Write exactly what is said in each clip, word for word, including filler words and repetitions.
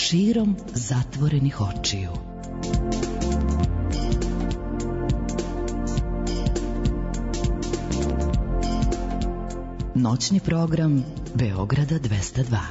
širom zatvorenih očiju. Noćni program Beograda dvesta dva.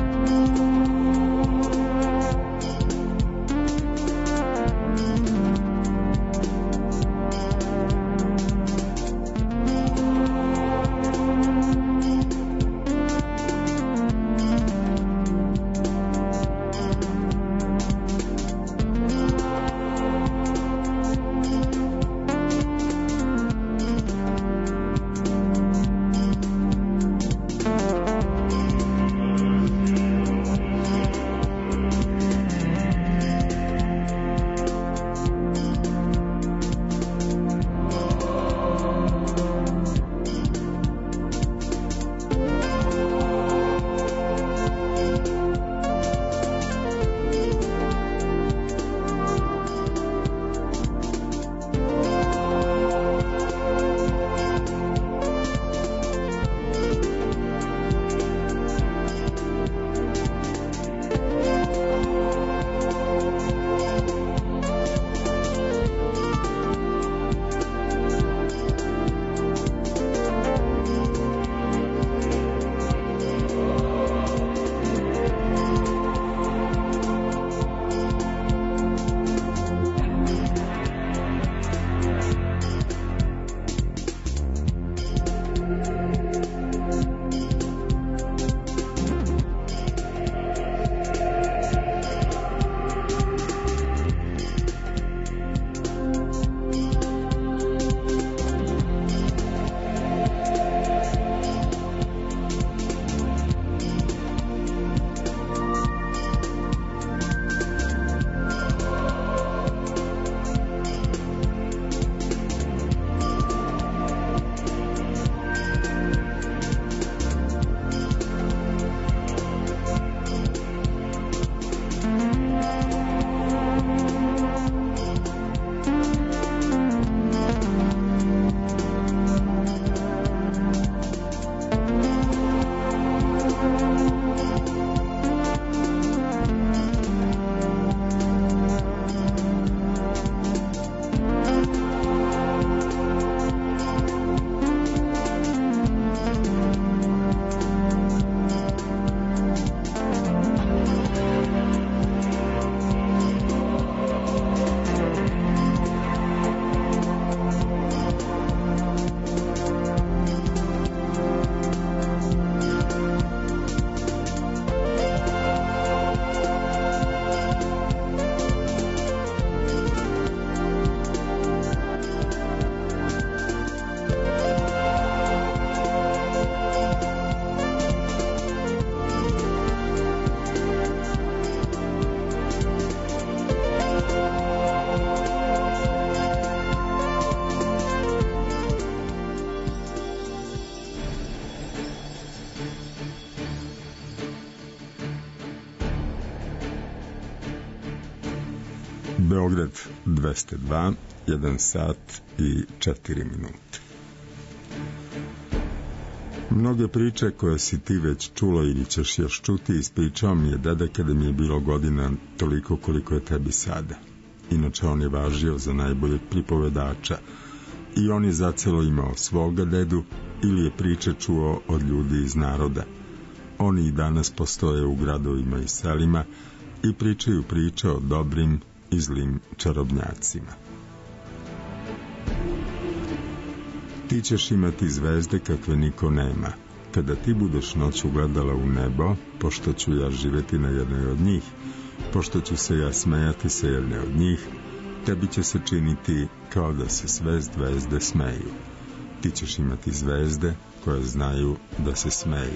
Beograd dvesta dva, jedan sat i četiri minute. Mnoge priče koje si ti već čulo ili ćeš još čuti ispričao mi je deda kada mi je bilo godina toliko koliko je tebi sada. Inače on je važio za najboljeg pripovedača i on je zacelo imao svoga dedu ili je priče čuo od ljudi iz naroda. Oni i danas postoje u gradovima i selima i pričaju priče o dobrim i zlim čarobnjacima. Ti ćeš imati zvezde kakve niko nema. Kada ti budeš noću gledala u nebo, pošto ću ja živeti na jednoj od njih, pošto ću se ja smejati sa jedne od njih, tebi će se činiti kao da se sve zvezde smeju. Ti ćeš imati zvezde koje znaju da se smeju.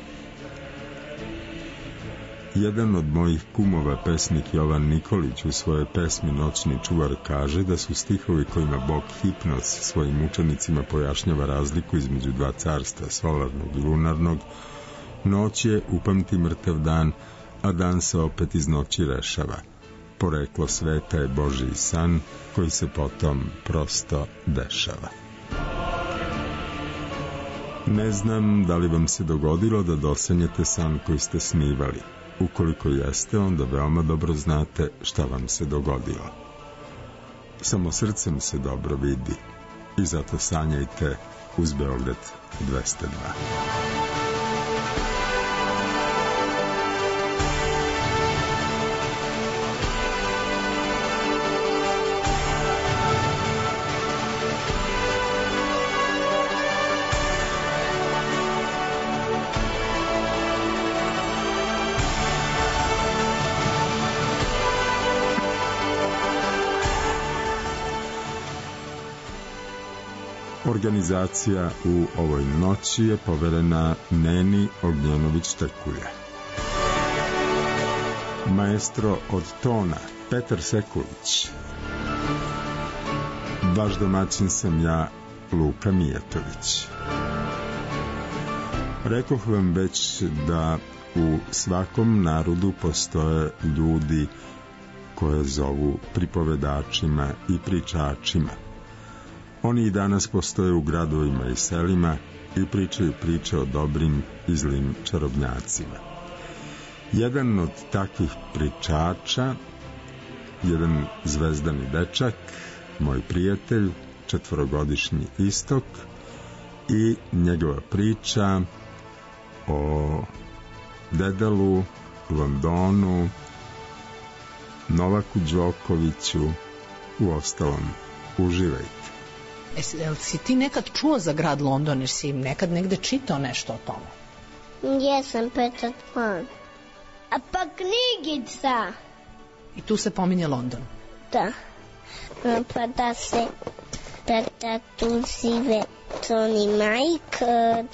Jedan od mojih kumova, pesnik Jovan Nikolić, u svojoj pesmi Noćni čuvar kaže da su stihovi kojima Bog Hipnos svojim učenicima pojašnjava razliku između dva carstva, solarnog i lunarnog. Noć je, upamti mrtav dan, a dan se opet iz noći rešava. Poreklo sveta je Božji san koji se potom prosto dešava. Ne znam da li vam se dogodilo da dosanjate san koji ste snivali. Ukoliko jeste, onda veoma dobro znate šta vam se dogodilo. Samo srcem se dobro vidi i zato sanjajte uz Beograd dvesta dva. Organizacija u ovoj noći je poverena Neni Ognjenović-Tekulja. Maestro od tona Petar Sekulić. Vaš domaćin sam ja, Luka Mijatović. Rekoh vam već da u svakom narodu postoje ljudi koje zovu pripovedačima i pričačima. Oni i danas postoje u gradovima i selima i pričaju priče o dobrim i zlim čarobnjacima. Jedan od takvih pričača, jedan zvezdani dečak, moj prijatelj, četvorogodišnji Istok, i njegova priča o Dedalu, Londonu, Novaku Đokoviću, u ostalom uživajte. E, jel si ti nekad čuo za grad London, jer si nekad negde čitao nešto o tome? Jesam, Petar Pan. A pa knjigica. I tu se pominje London? Da. Pa da se, da, da tu žive Tony Majkard.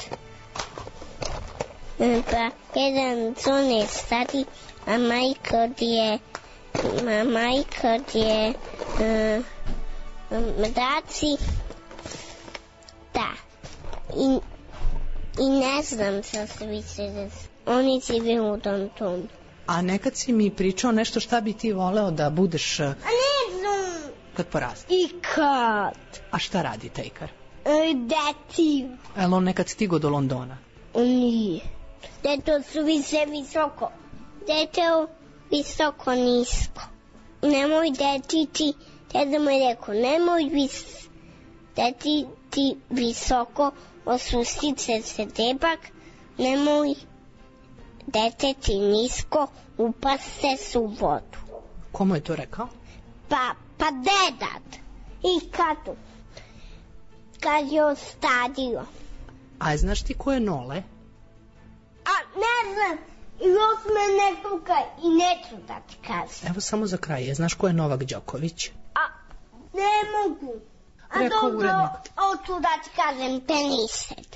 Pa jedan John je stari, a Majkard je, a Majkard je uh, mraci. Da. I, i ne znam šta se više. Oni žive u Londonu. A nekad si mi pričao nešto šta bi ti voleo da budeš... A ne znam. Kad poraste? Ikad. A šta radi Tejkar? E, deti. Je li on nekad stigo do Londona? Nije. Deto su više visoko. Deto visoko nisko. Nemoj detiti. Deda mu je rekao, nemoj vis, deti ti visoko, osustit se se debak, nemoj deteti nisko, upast se u vodu. Komu je to rekao? Pa, pa dedat. I kad, kad je ostadio. A znaš ti ko je Nole? A ne znam, i još me ne tukaj i neću da ti kažem. Evo samo za kraj, je, znaš ko je Novak Đoković? A, ne mogu. A rekao dobro, urednik. hoću da ti kažem tenised.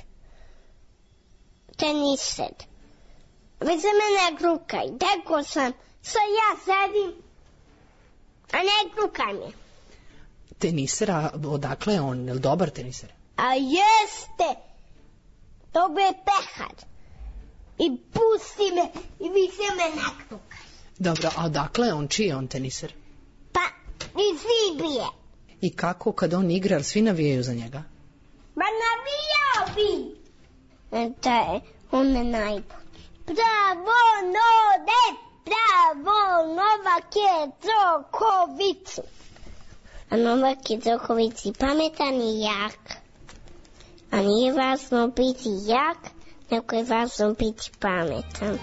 Tenised. Već se me ne krukaj, deko sam, sa ja sedim, a ne krukaj me. Teniser, a odakle je on? Je li dobar teniser? A jeste, dobro je pehar. I pusti me i više me ne krukaj. Dobro, a odakle je on? Čiji je on teniser? Pa, iz Libije. I kako kad on igra, ali svi navijaju za njega? Ma navijao bi. E, da je, on je najbolji. Bravo, Node, bravo, Novak je Đoković. A Novak je Đoković i pametan i jak. A nije važno biti jak, nego je važno biti pametan.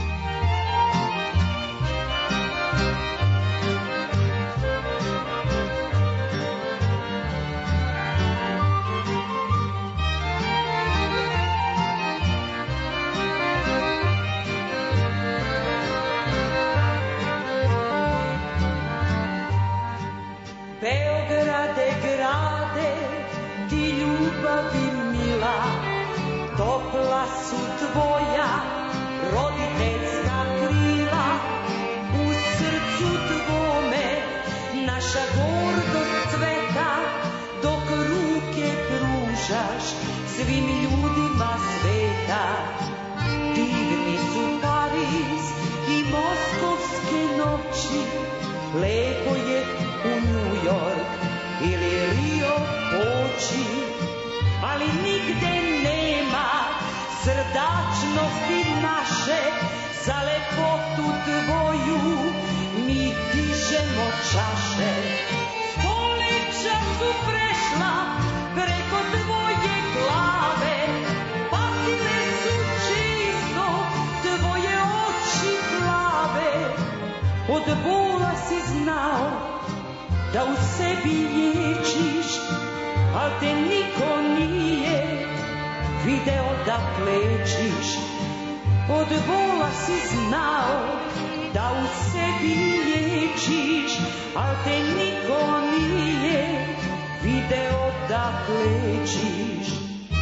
Beograde, grade, ti ljubavi mila, topla su tvoja roditeljska krila. U srcu tvome naša gordost cveta, dok ruke pružaš svim ljudima sveta. Divni su Pariz i moskovske noći, lepo je u New York ili Rio poći, ali nigde nema srdačnosti naše za lepotu tvoju mi dižemo čaše. Stoleća su prešla preko tvoje glave, patile su čisto tvoje oči plave. Od bola si znao da u sebi liječiš, al te niko nije video da plečiš. Od bola si znao da u sebi liječiš, al te niko nije video da plečiš.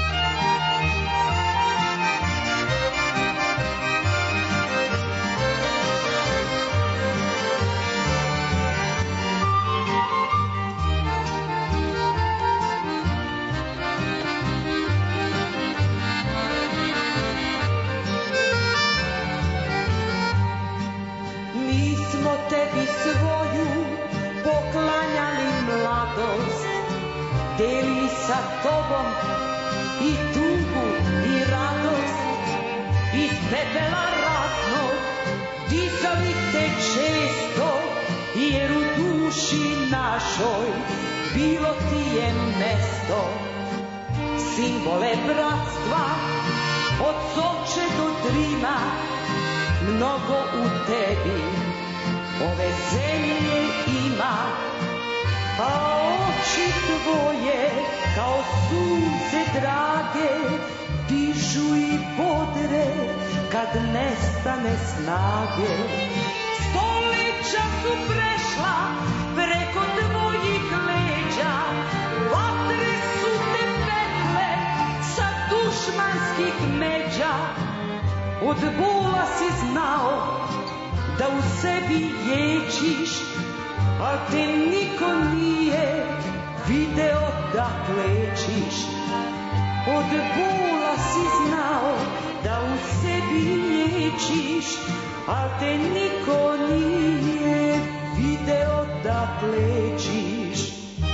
Tebi svoju poklanjali mladost, delili sa tobom i tugu i radost. Iz pepela ratnog dizali te često, jer u duši našoj bilo ti je mesto. Simbole bratstva od Soče do Drina, mnogo u tebi ove zemlje ima, a oči tvoje kao sunce drage dižu i bodre kad nestane snage. Stoleća su prešla preko tvojih leđa, vatre su te pekle sa dušmanskih međa. Od bola si znao da u sebi liječiš, al te niko nije video da plečiš. Od bola si znao da u sebi liječiš, al te niko nije video da plečiš.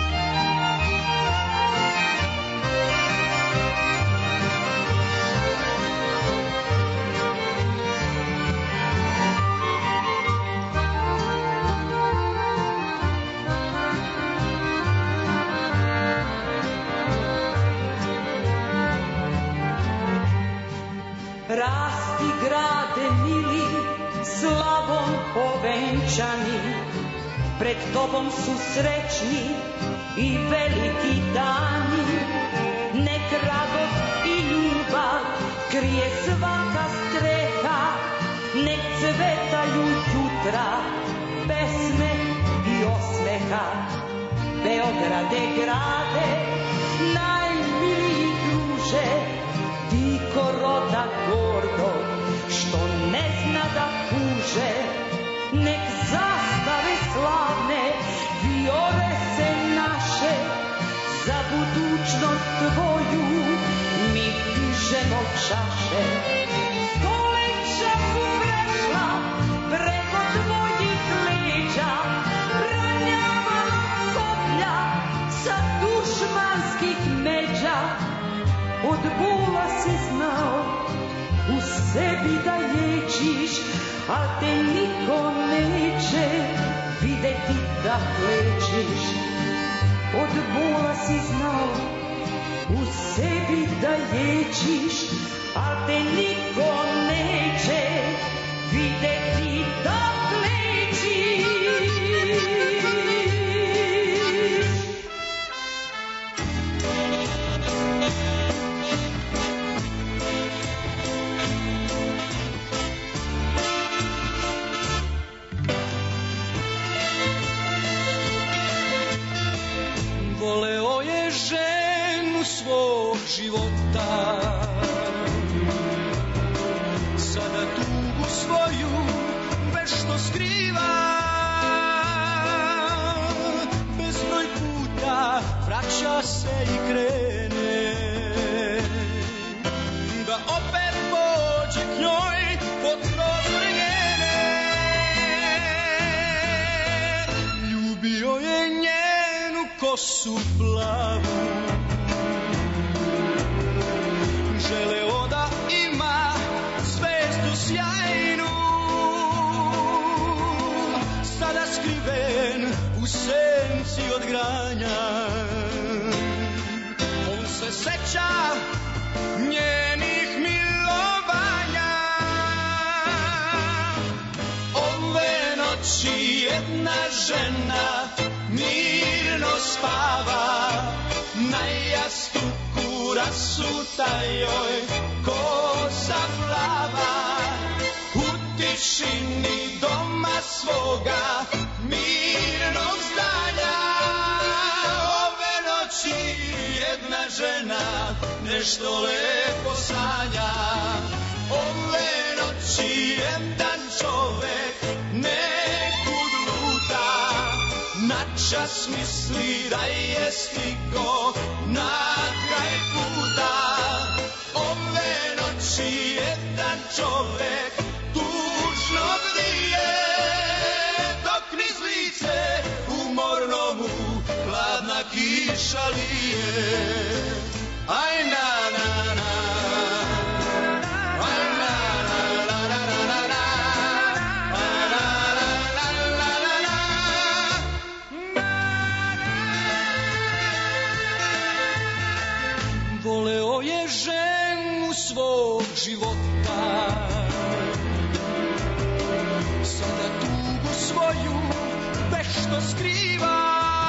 Rasti grade mili, slavom ovenčani, pred tobom su srećni i veliki dani. Nek radost i ljubav krije svaka streha, nek cvetaju jutra pesme i osmeha. Beograde grade, najmiliji druže, ti ko roda gordo, što ne zna da puže. Nek zastave slavne, viore se naše, za budućnost tvoju mi dižemo čaše. Stoleća su prešla preko tvojih leđa, ranjavala koplja sa dušmanskih međa. Od bola si znao u sebi da liječiš, a te niko neće videti da plečiš. Od bola si znao u sebi da liječiš, a te niko neće videti da plečiš. Voleo je ženu svog života, sada tugu svoju vešto skriva. Bezbroj puta vraća se i krene, da opet pođe k njoj pod prozor njene. Ljubio je njenu kosu plavu, želeo da ima zvezdu sjajnu. granja. On se seća njenih milovanja. Ove noći jedna žena mirno spava, na jastuku rasuta joj kosa plava. U tišini doma svoga mirnog zdanja, ove noći jedna žena nešto lepo sanja. Ove noći jedan čovek nekud luta, načas misli da je stigo na kraj puta. Ove noći jedan čovek tužno bdije, dok niz lice umorno mu hladna kiša lije. Aj na na na, aj na na na na na na, aj na na na na na na. Voleo je ženu svog života, sada tugu svoju vešto skriva.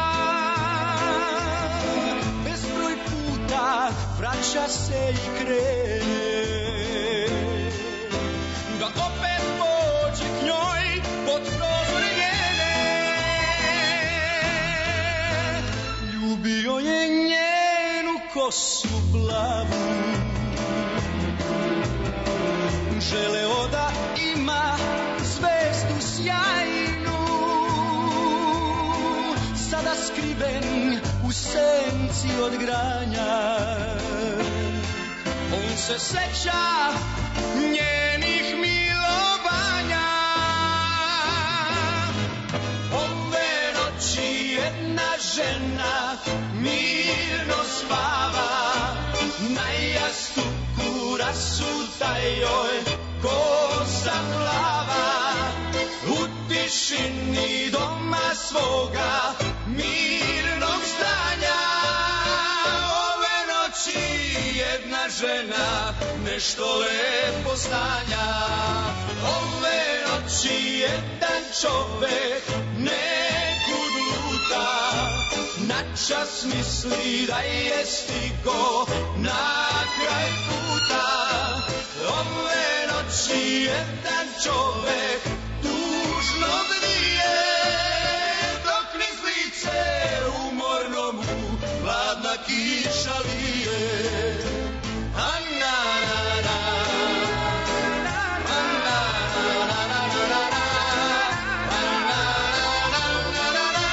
Bezbroj puta vraća se i krene, da opet pođe k njoj pod prozor njene. Ljubio je njenu kosu plavu, želeo da ima zvezdu sjajnu, sada skriven u senci od granja. On se seća njenih milovanja. Ove noći jedna žena mirno spava, na jastuku rasuta joj kosa plava. U tišini doma svoga mirnog zdanja, ove noći jedna žena nešto lepo stanja. Ove noći jedan čovek nekud luta, načas misli da je stigo na kraj puta. Ove noći jedan čovek tužno bdije, dok niz lice umorno mu hladna kiša lije. A na na na, a na na na na na na, a na na na na na.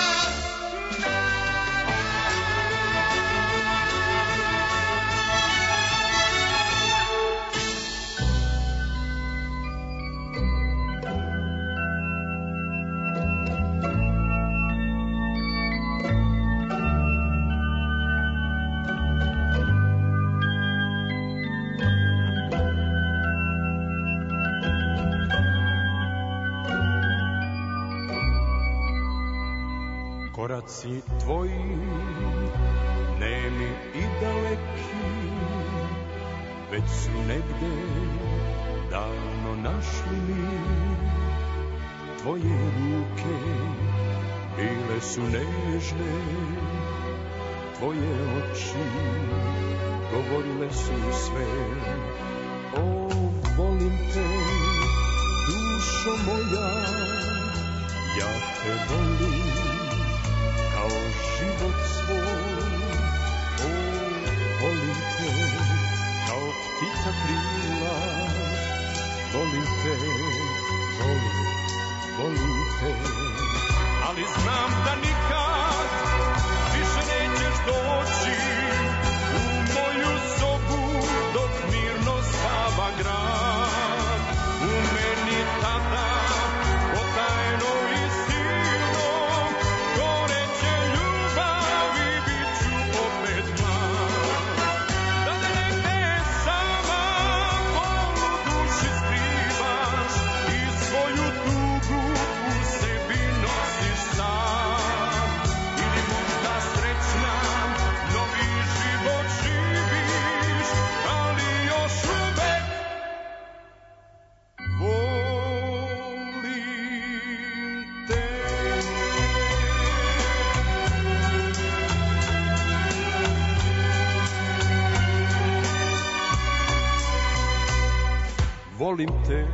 Koraci tvoji, nemi i daleki, već su negde davno našli mi. Tvoje ruke bile su nežne, tvoje oči govorile su sve. O, volim te, dušo moja, ja te volim kao život svoj. O, volim te kao ptica krila, volim te, volim, volim te. Ali znam da nikad više nećeš doći u moju sobu dok mirno spava grad. U meni tada potajno i silno goreće ljubav volim te,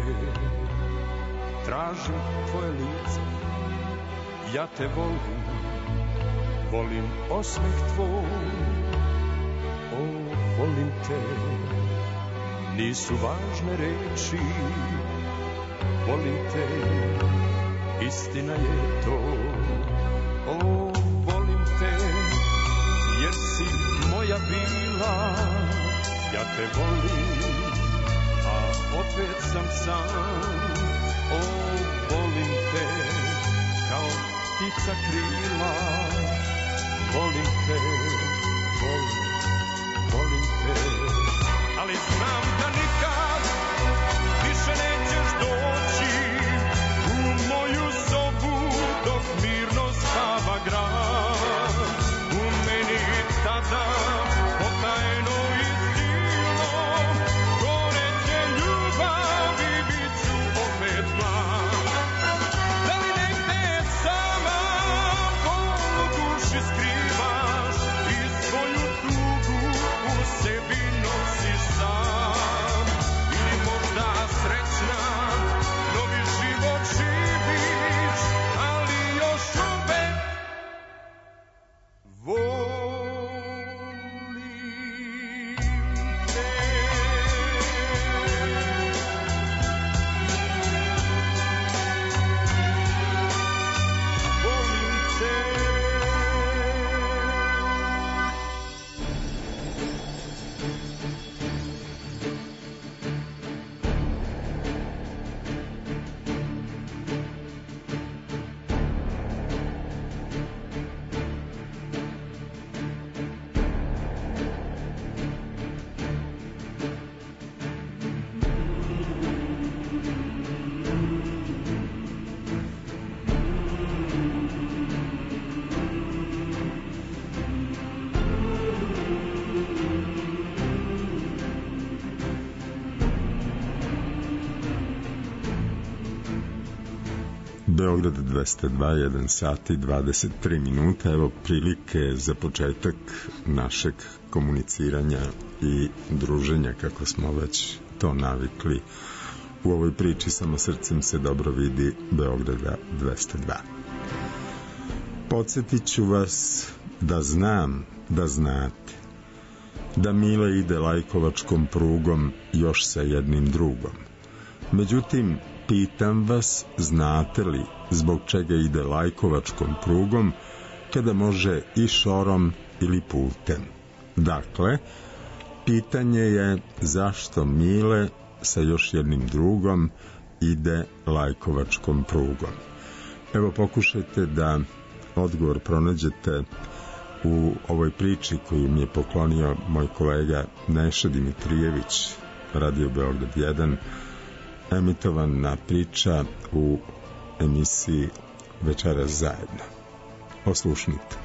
tražim tvoje lice, ja te volim, volim osmeh tvoj, o, volim te, nisu važne reči, volim te, istina je to, o, volim te, jer si moja bila, ja te volim, a opet sam sam, o, volim te, kao ptica krila, volim te, volim, volim te, ali znam da nikad više nećeš doći u moju sobu dok mirno spava grad, u meni tada potajno i silno goreće ljubavi bit ću opet mlad. Da li negde sama bol u duši skrivaš i svoju tugu u sebi nosiš sam, ili možda srećna novi život živiš, ali još uvek volim te. Volim te. Beograd dvesta dva, jedan sat i dvadeset tri minuta. Evo prilike za početak našeg komuniciranja i druženja, kako smo već to navikli u ovoj priči Samo srcem se dobro vidi Beograda dvesta dva. Podsjetit ću vas da znam da znate da Mile ide lajkovačkom prugom još sa jednim drugom. Međutim, pitam vas, znate li zbog čega ide lajkovačkom prugom kada može i šorom ili putem? Dakle, pitanje je zašto Mile sa još jednim drugom ide lajkovačkom prugom. Evo pokušajte da odgovor pronađete u ovoj priči koju mi je poklonio moj kolega Neša Dimitrijević, Radio Beograd jedan, emitovana priča u emisiji Večeras zajedno. Oslušnite.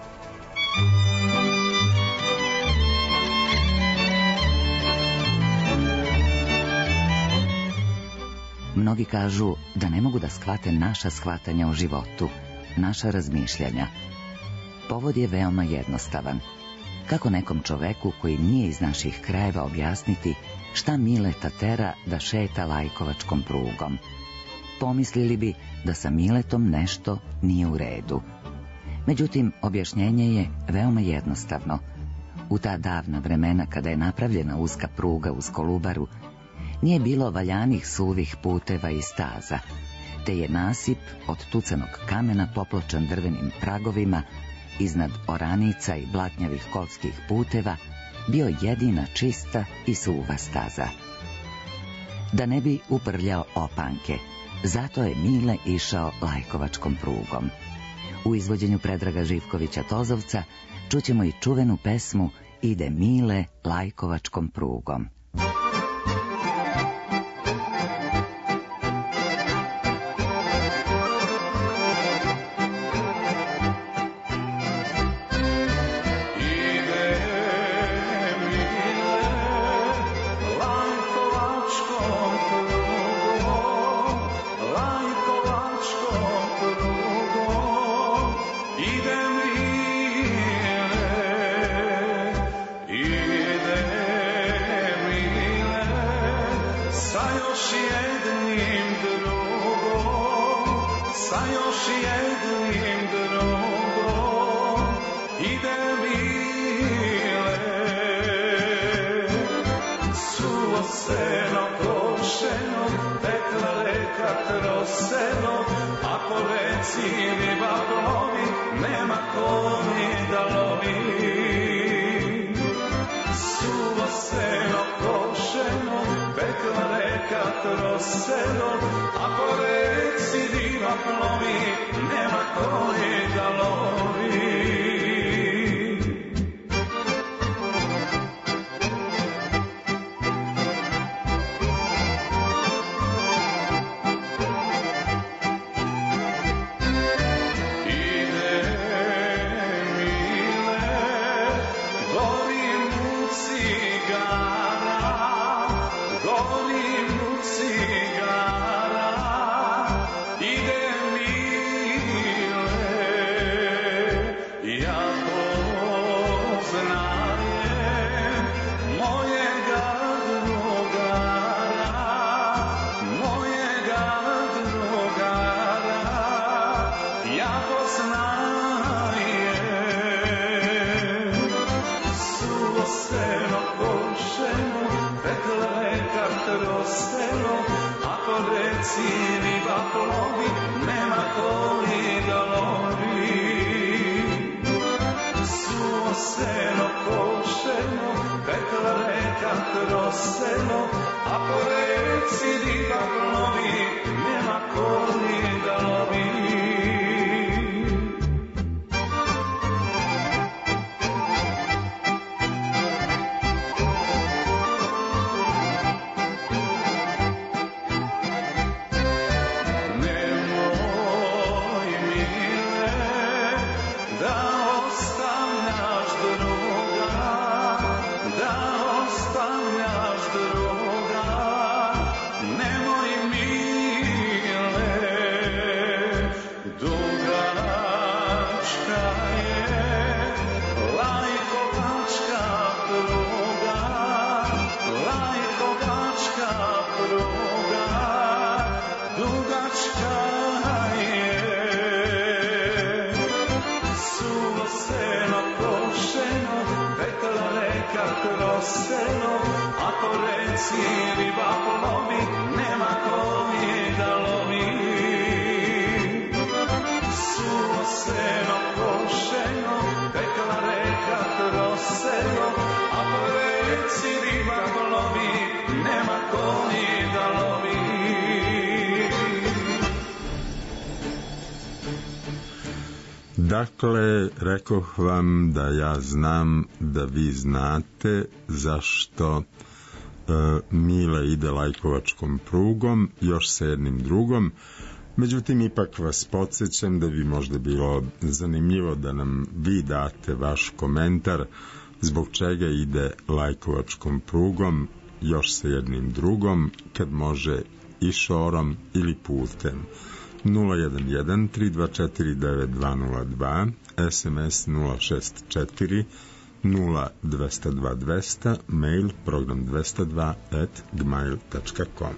Mnogi kažu da ne mogu da shvate naša shvatanja o životu, naša razmišljanja. Povod je veoma jednostavan. Kako nekom čoveku koji nije iz naših krajeva objasniti šta Mileta tera da šeta lajkovačkom prugom? Pomislili bi da sa Miletom nešto nije u redu. Međutim, objašnjenje je veoma jednostavno. U ta davna vremena kada je napravljena uska pruga uz Kolubaru, nije bilo valjanih suvih puteva i staza, te je nasip od tucanog kamena popločan drvenim pragovima iznad oranica i blatnjavih kolskih puteva bio jedina čista i suva staza. Da ne bi uprljao opanke, zato je Mile išao lajkovačkom prugom. U izvođenju Predraga Živkovića Tozovca čućemo i čuvenu pesmu Ide Mile lajkovačkom prugom. Ide ide mile, suvo seno košeno, tekla reka kroz selo, a po reci riba plovi, nema ko ni da lovi. Suvo seno košeno, tekla reka kroz selo, a po reci riba plovi, nema ko ni da lovi. Kroz selo, a po reci riba plovi, nema ko ni da lovi. Nemoj, mile, da ostavljaš druga, da ostavljaš druga, nemoj mile, dugačka je lajkovačka pruga, lajkovačka pruga, dugačka je. Suvo seno košeno, tekla reka kroz selo, a po reci riba plovi, nema ko ni da lovi. Suvo seno košeno, tekla reka kroz selo, a po reci riba plovi, nema ko ni da lovi. Dakle, rekoh vam da ja znam da vi znate zašto e, Mile ide lajkovačkom prugom, još sa jednim drugom. Međutim, ipak vas podsjećam da bi možda bilo zanimljivo da nam vi date vaš komentar zbog čega ide lajkovačkom prugom, još sa jednim drugom, kad može i šorom ili putem. nula jedan jedan tri dva četiri devet dva nula dva, es em es nula šest četiri nula dva nula dva dva nula nula, mail program dvesta dva at gmail tačka com.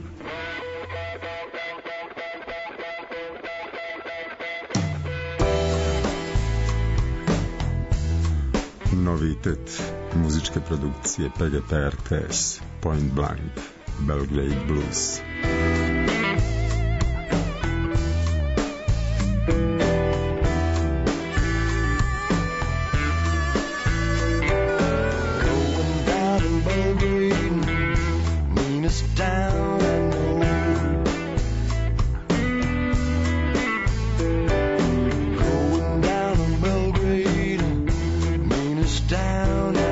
Novitet muzičke produkcije P G P R T S, Point Blank, Belgrade Blues.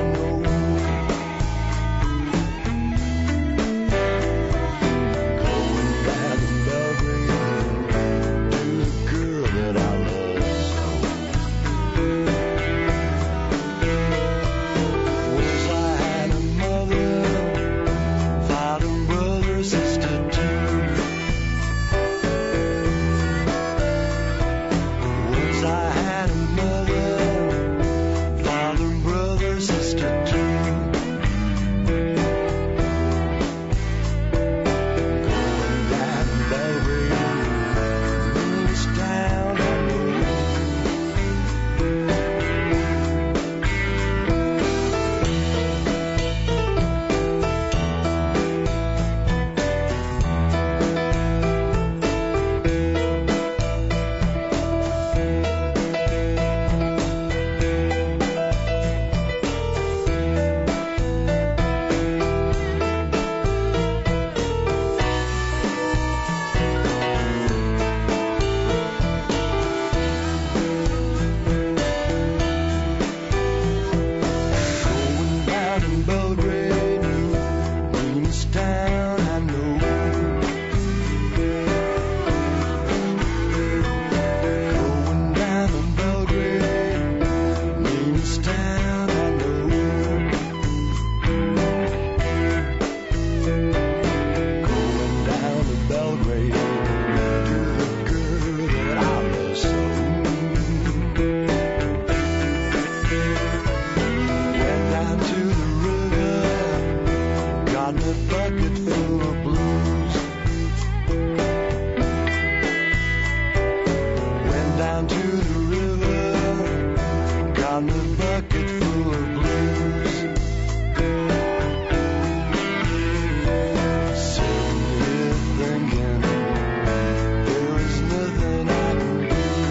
Down killer blues. Sitting here thinking there is nothing I can do.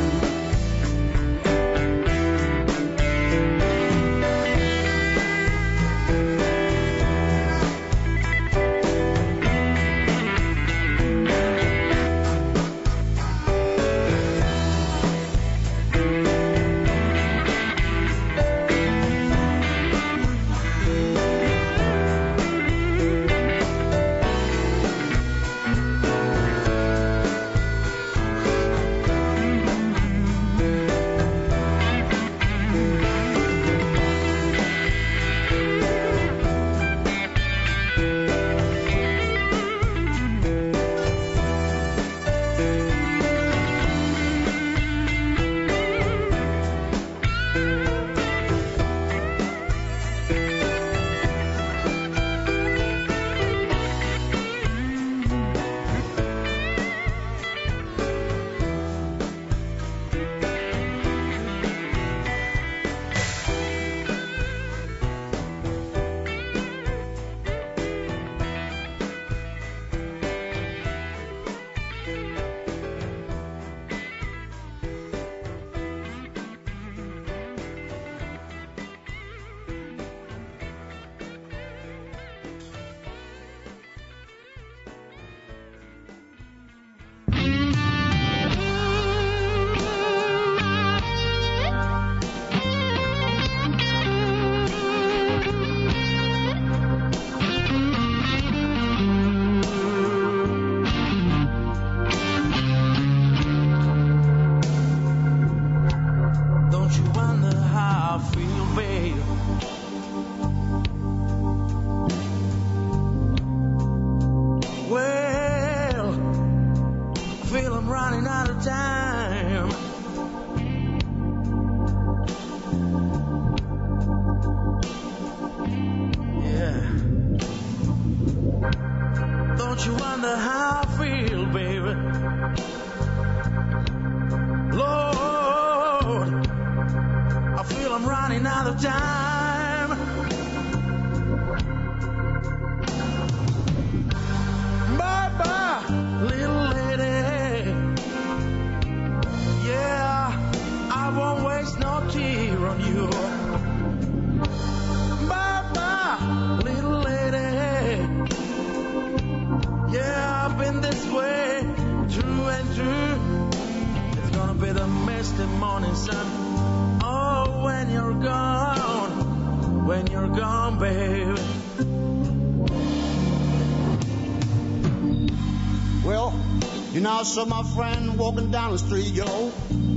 I saw my friend walking down the street, yo.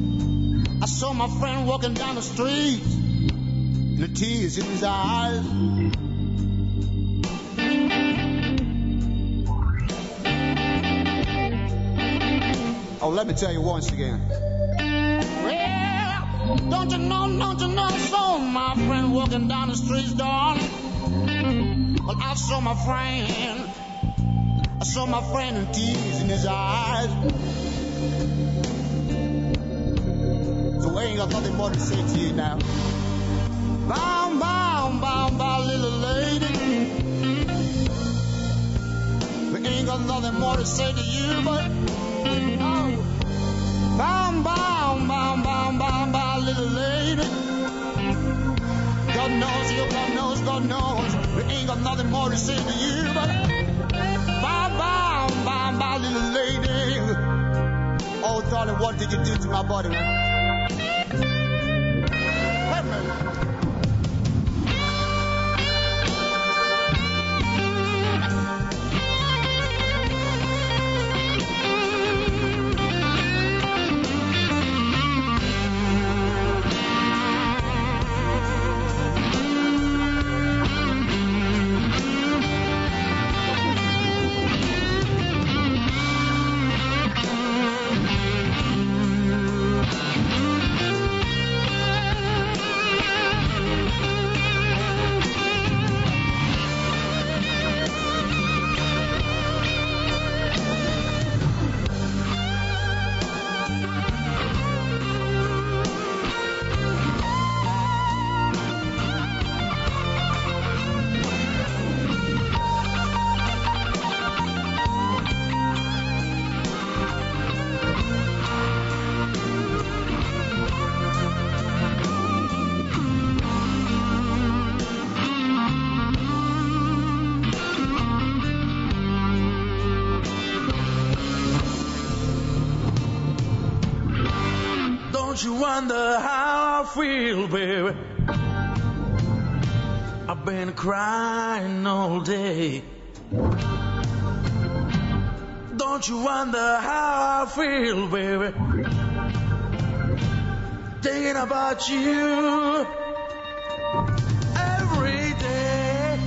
I saw my friend walking down the street, and the tears in his eyes. Oh, let me tell you once again. Well, don't you know, don't you know, I saw my friend walking down the streets, darling. Well, I saw my friend. I saw my friend and tears in his eyes. So I ain't got nothing more to say to you now. Bound, bound, bound by little lady. We ain't got nothing more to say to you, but oh, bound, bound, bound, bound, bound by little lady. God knows, you, God knows, God knows. We ain't got nothing more to say to you, but bye, bye, bye, bye, little lady. Oh, darling, what did you do to my body, man? Wait a minute. wonder how I feel, baby? I've been crying all day. Don't you wonder how I feel, baby? Thinking about you every day.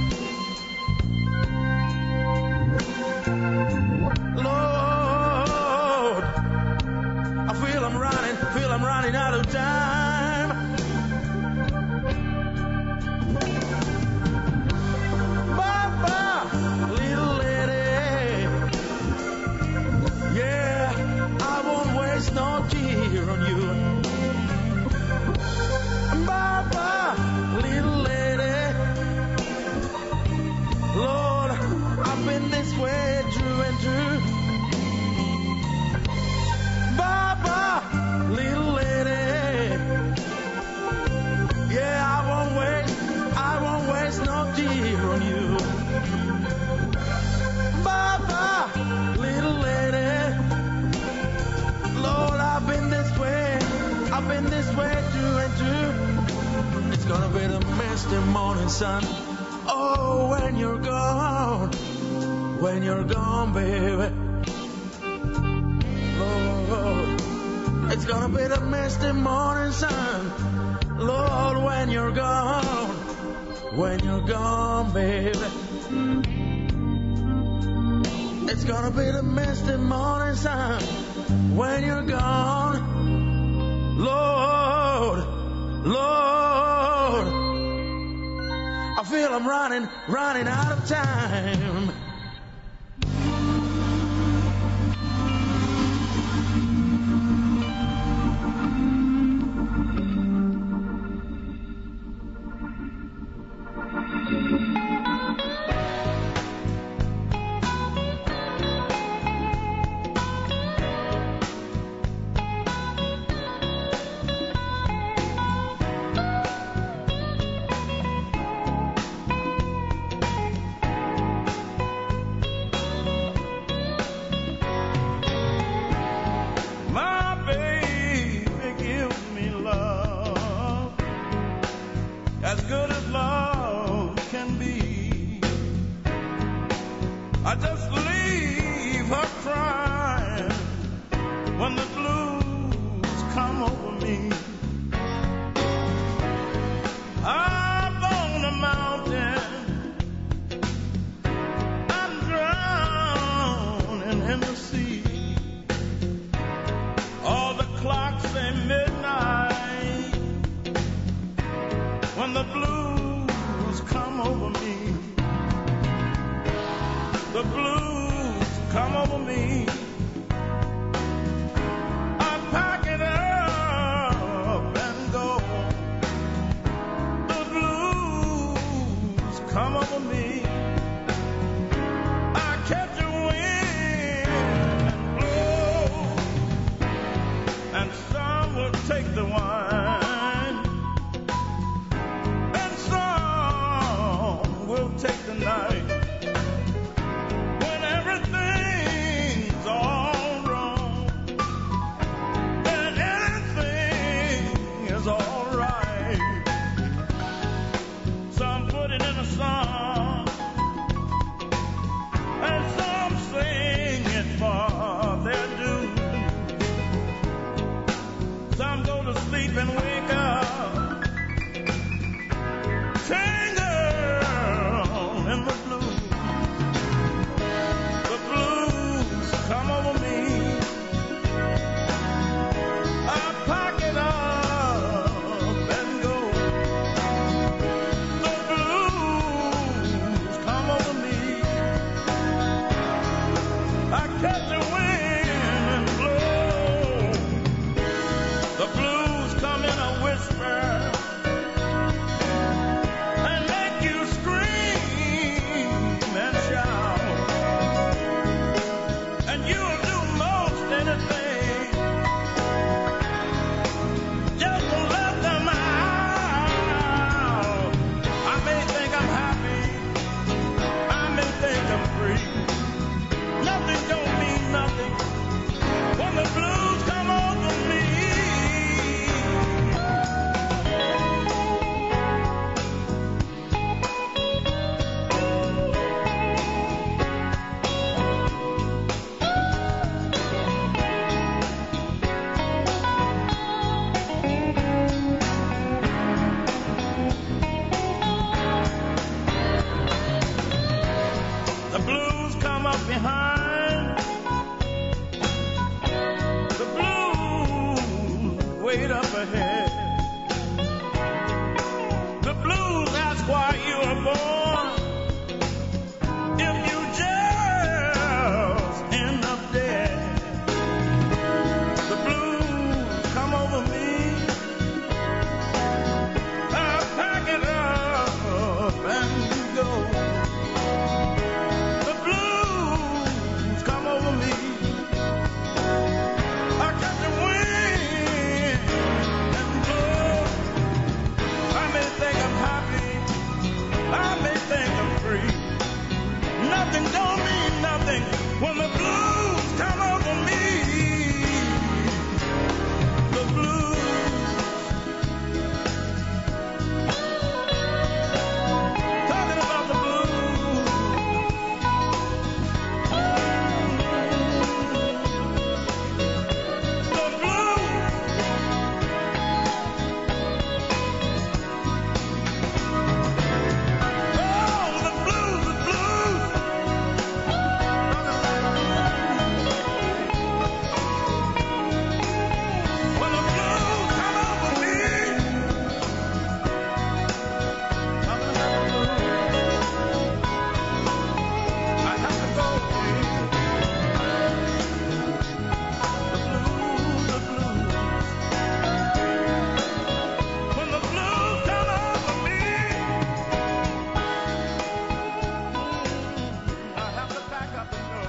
Lord, I feel I'm running, feel I'm running out of time. Bye-bye, little lady. Yeah, I won't waste no tear on you. Bye-bye, little lady. Lord, I've been this way true and true. Bye-bye, little lady. Yeah, I won't waste, I won't waste no tear on you. Bye-bye, little lady. Lord, I've been this way, I've been this way true and true. It's gonna be the misty morning sun. Oh, when you're gone, when you're gone, baby. Lord, it's gonna be the misty morning sun. Lord, when you're gone, when you're gone, baby. It's gonna be the misty morning sun when you're gone. Lord, Lord, I feel I'm running, running out of time. When everything's all why you were born. If you just end up dead, the blues come over me. I pack it up and go. The blues come over me. I catch the wind and blow. I may think I'm happy, I may think I'm free. Nothing don't mean nothing when the blues come over me. The blues. Talking about the blues. The blues. Oh, the blues, the blues. When the blues come over me, I have to go. The blues, the blues. When the blues come over me, I have to back up and go.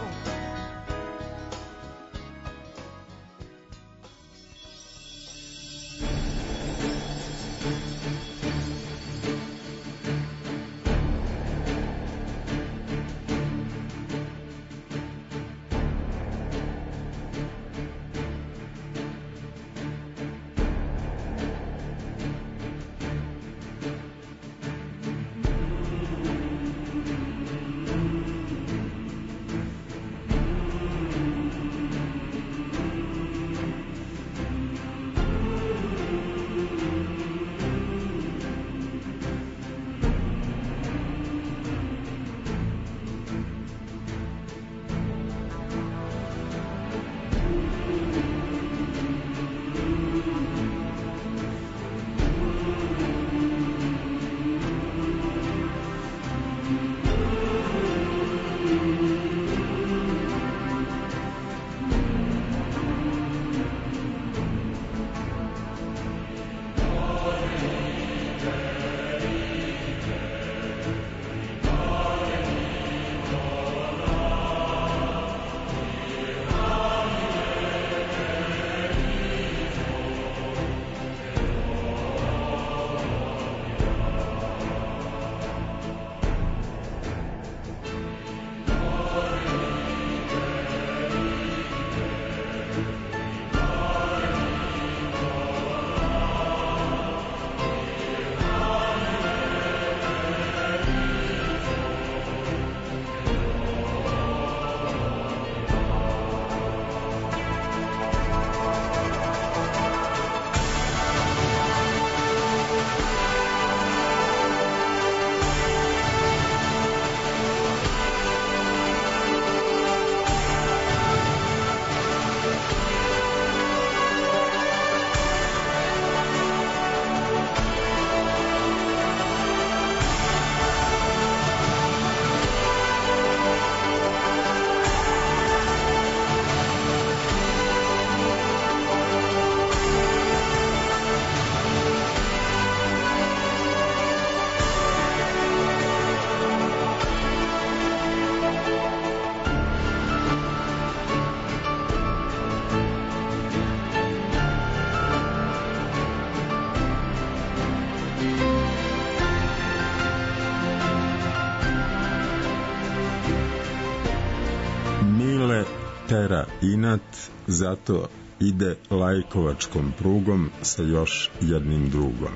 tera inat, zato ide lajkovačkom prugom sa još jednim drugom.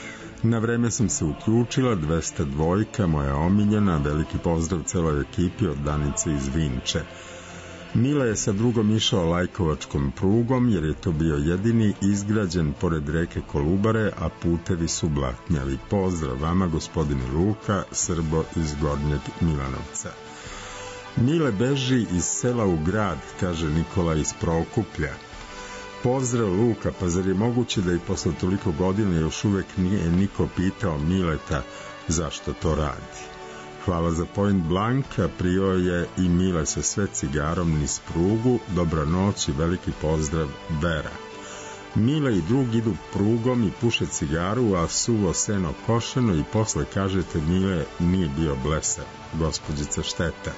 Na vreme sam se uključila, dvesta dva, moja omiljena, veliki pozdrav celoj ekipi od Danice iz Vinče. Mile je sa drugom išao lajkovačkom prugom jer je to bio jedini izgrađen pored reke Kolubare, a putevi su blatnjavi. Pozdrav vama, gospodine Luka, Srbo iz Gornjeg Milanovca. Mile beži iz sela u grad, kaže Nikola iz Prokuplja. Pozdrav Luka, pa zar je moguće da i posle toliko godina još uvek nije niko pitao Mileta zašto to radi. Hvala za Point Blank, prio je i Mile sa sve cigarom niz prugu, dobra noć i veliki pozdrav Vera. Mile i drug idu prugom i puše cigaru, a suvo seno košeno i posle kažete Mile nije bio blesav, gospođica šteta.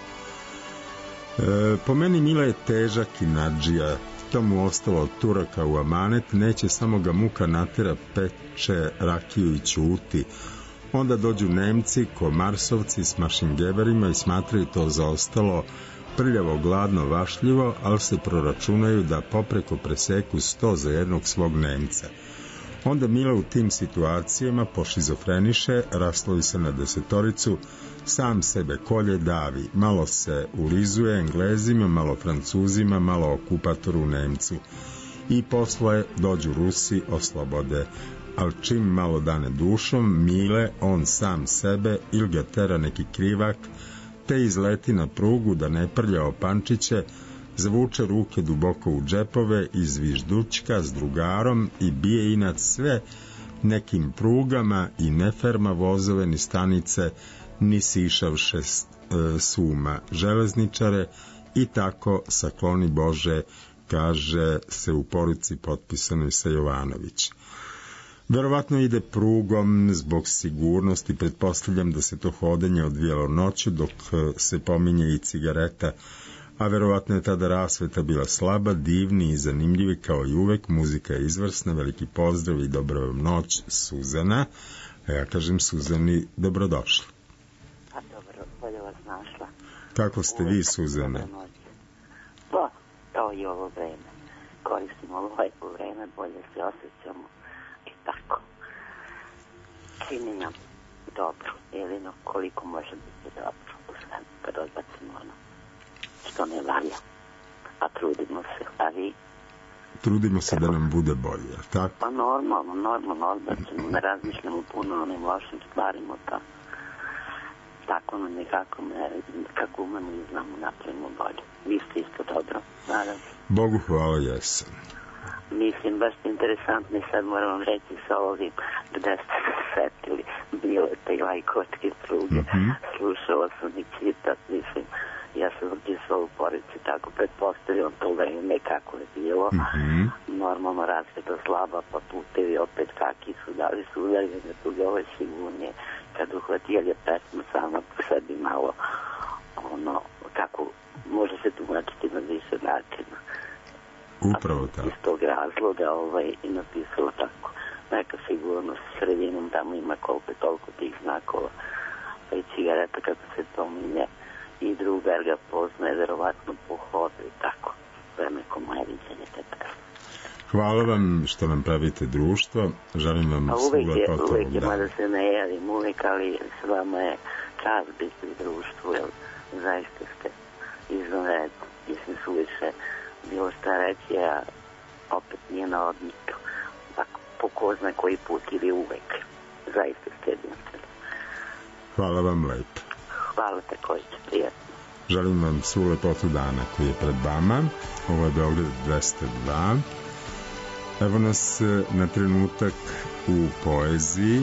E, po meni Mile je težak i nadžija, to mu ostalo od Turaka u amanet, neće samo ga muka natera, peče rakiju i ćuti. Onda dođu Nemci, ko Marsovci s mašingeverima i smatraju to zaostalo prljavo, gladno, vašljivo, ali se proračunaju da popreko preseku sto za jednog svog Nemca. Onda Mila u tim situacijama pošizofreniše, raslovi se na desetoricu, sam sebe kolje, davi, malo se ulizuje Englezima, malo Francuzima, malo okupatoru Nemcu. I posle dođu Rusi, oslobode. Ali čim malo dane dušom, Mile, on sam sebe, ili ga tera neki krivak, te izleti na prugu da ne prlja opančiće, zavuče ruke duboko u džepove, izviždučka s drugarom i bije inac sve nekim prugama i ne ferma vozove ni stanice, ni sišavše e, suma železničare i tako sakloni Bože, kaže se u poruci potpisanoj sa Jovanović. Verovatno ide prugom zbog sigurnosti, pretpostavljam da se to hodenje odvijalo noću dok se pominje i cigareta, a verovatno je tada rasveta bila slaba, divni i zanimljivi kao i uvek, muzika je izvrsna, veliki pozdrav i dobro vam noć, Suzana. A ja kažem Suzani, dobrodošli. A dobro, bolje vas našla. Kako ste vi, Suzana? Pa, to i ovo vreme. Koristimo ovo vreme, bolje se osjećamo. I tako. Čini nam dobro, ili no koliko može biti dobro u svemu, kad odbacimo ono što ne valja. A trudimo se, a vi? Trudimo se da nam bude bolje, tako? Pa normalno, normalno odbacimo, ne razmišljamo puno o onim lošim stvarima, pa tako nam nekako ne, kako umemo i znamo napravimo bolje. Vi ste isto dobro, naravno. Bogu hvala, jesam. Mislim, baš interesantno i sad moram vam reći sa ovim gde ste se setili Bileta i Lajkočke pruge. Mm-hmm. Slušala sam i čitat, mislim, ja sam upisala u porici tako, pretpostavljam to vreme kako je bilo. Mm-hmm. Normalno rasveta slaba, pa putevi opet kaki su, da li su udaljene tuge, ovo je sigurnije. Kad uhvatili pesma sama po sebi malo, ono, kako može se tumačiti na više načina. Upravo tako. Iz tog razloga ovaj, i napisala tako. Neka sigurnost sredinom tamo ima koliko toliko tih znakova. Pa i cigareta kako se pominje. I drugar ga poznaje verovatno po hodu i tako. To je neko moje viđenje te pesme. Hvala vam što nam pravite društvo. Želim vam svu lepotu. Uvijek je, mada se ne javim uvijek, ali s vama je čast biti u društvu, jer zaista ste izvanredni. Mislim, suviše bilo šta reći, a opet nije na odniku. Po ko zna koji put ili uvek. Zaista ste jedinstveni. Hvala vam lepo. Hvala takođe, prijatno. Želim vam svu lepotu dana koji je pred vama. Ovo je Beograd dvesta dva. Evo nas na trenutak u poeziji.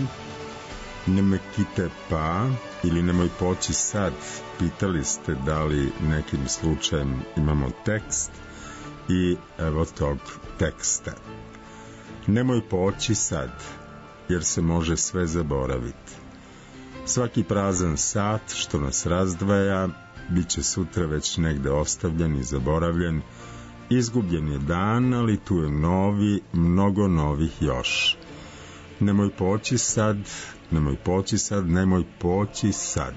Ne me kite pa, ili nemoj poći sad. Pitali ste da li nekim slučajem imamo tekst. I evo tog teksta. Nemoj poći sad, jer se može sve zaboraviti. Svaki prazan sat što nas razdvaja, bit će sutra već negde ostavljen i zaboravljen. Izgubljen je dan, ali tu je novi, mnogo novih još. Nemoj poći sad, nemoj poći sad, nemoj poći sad.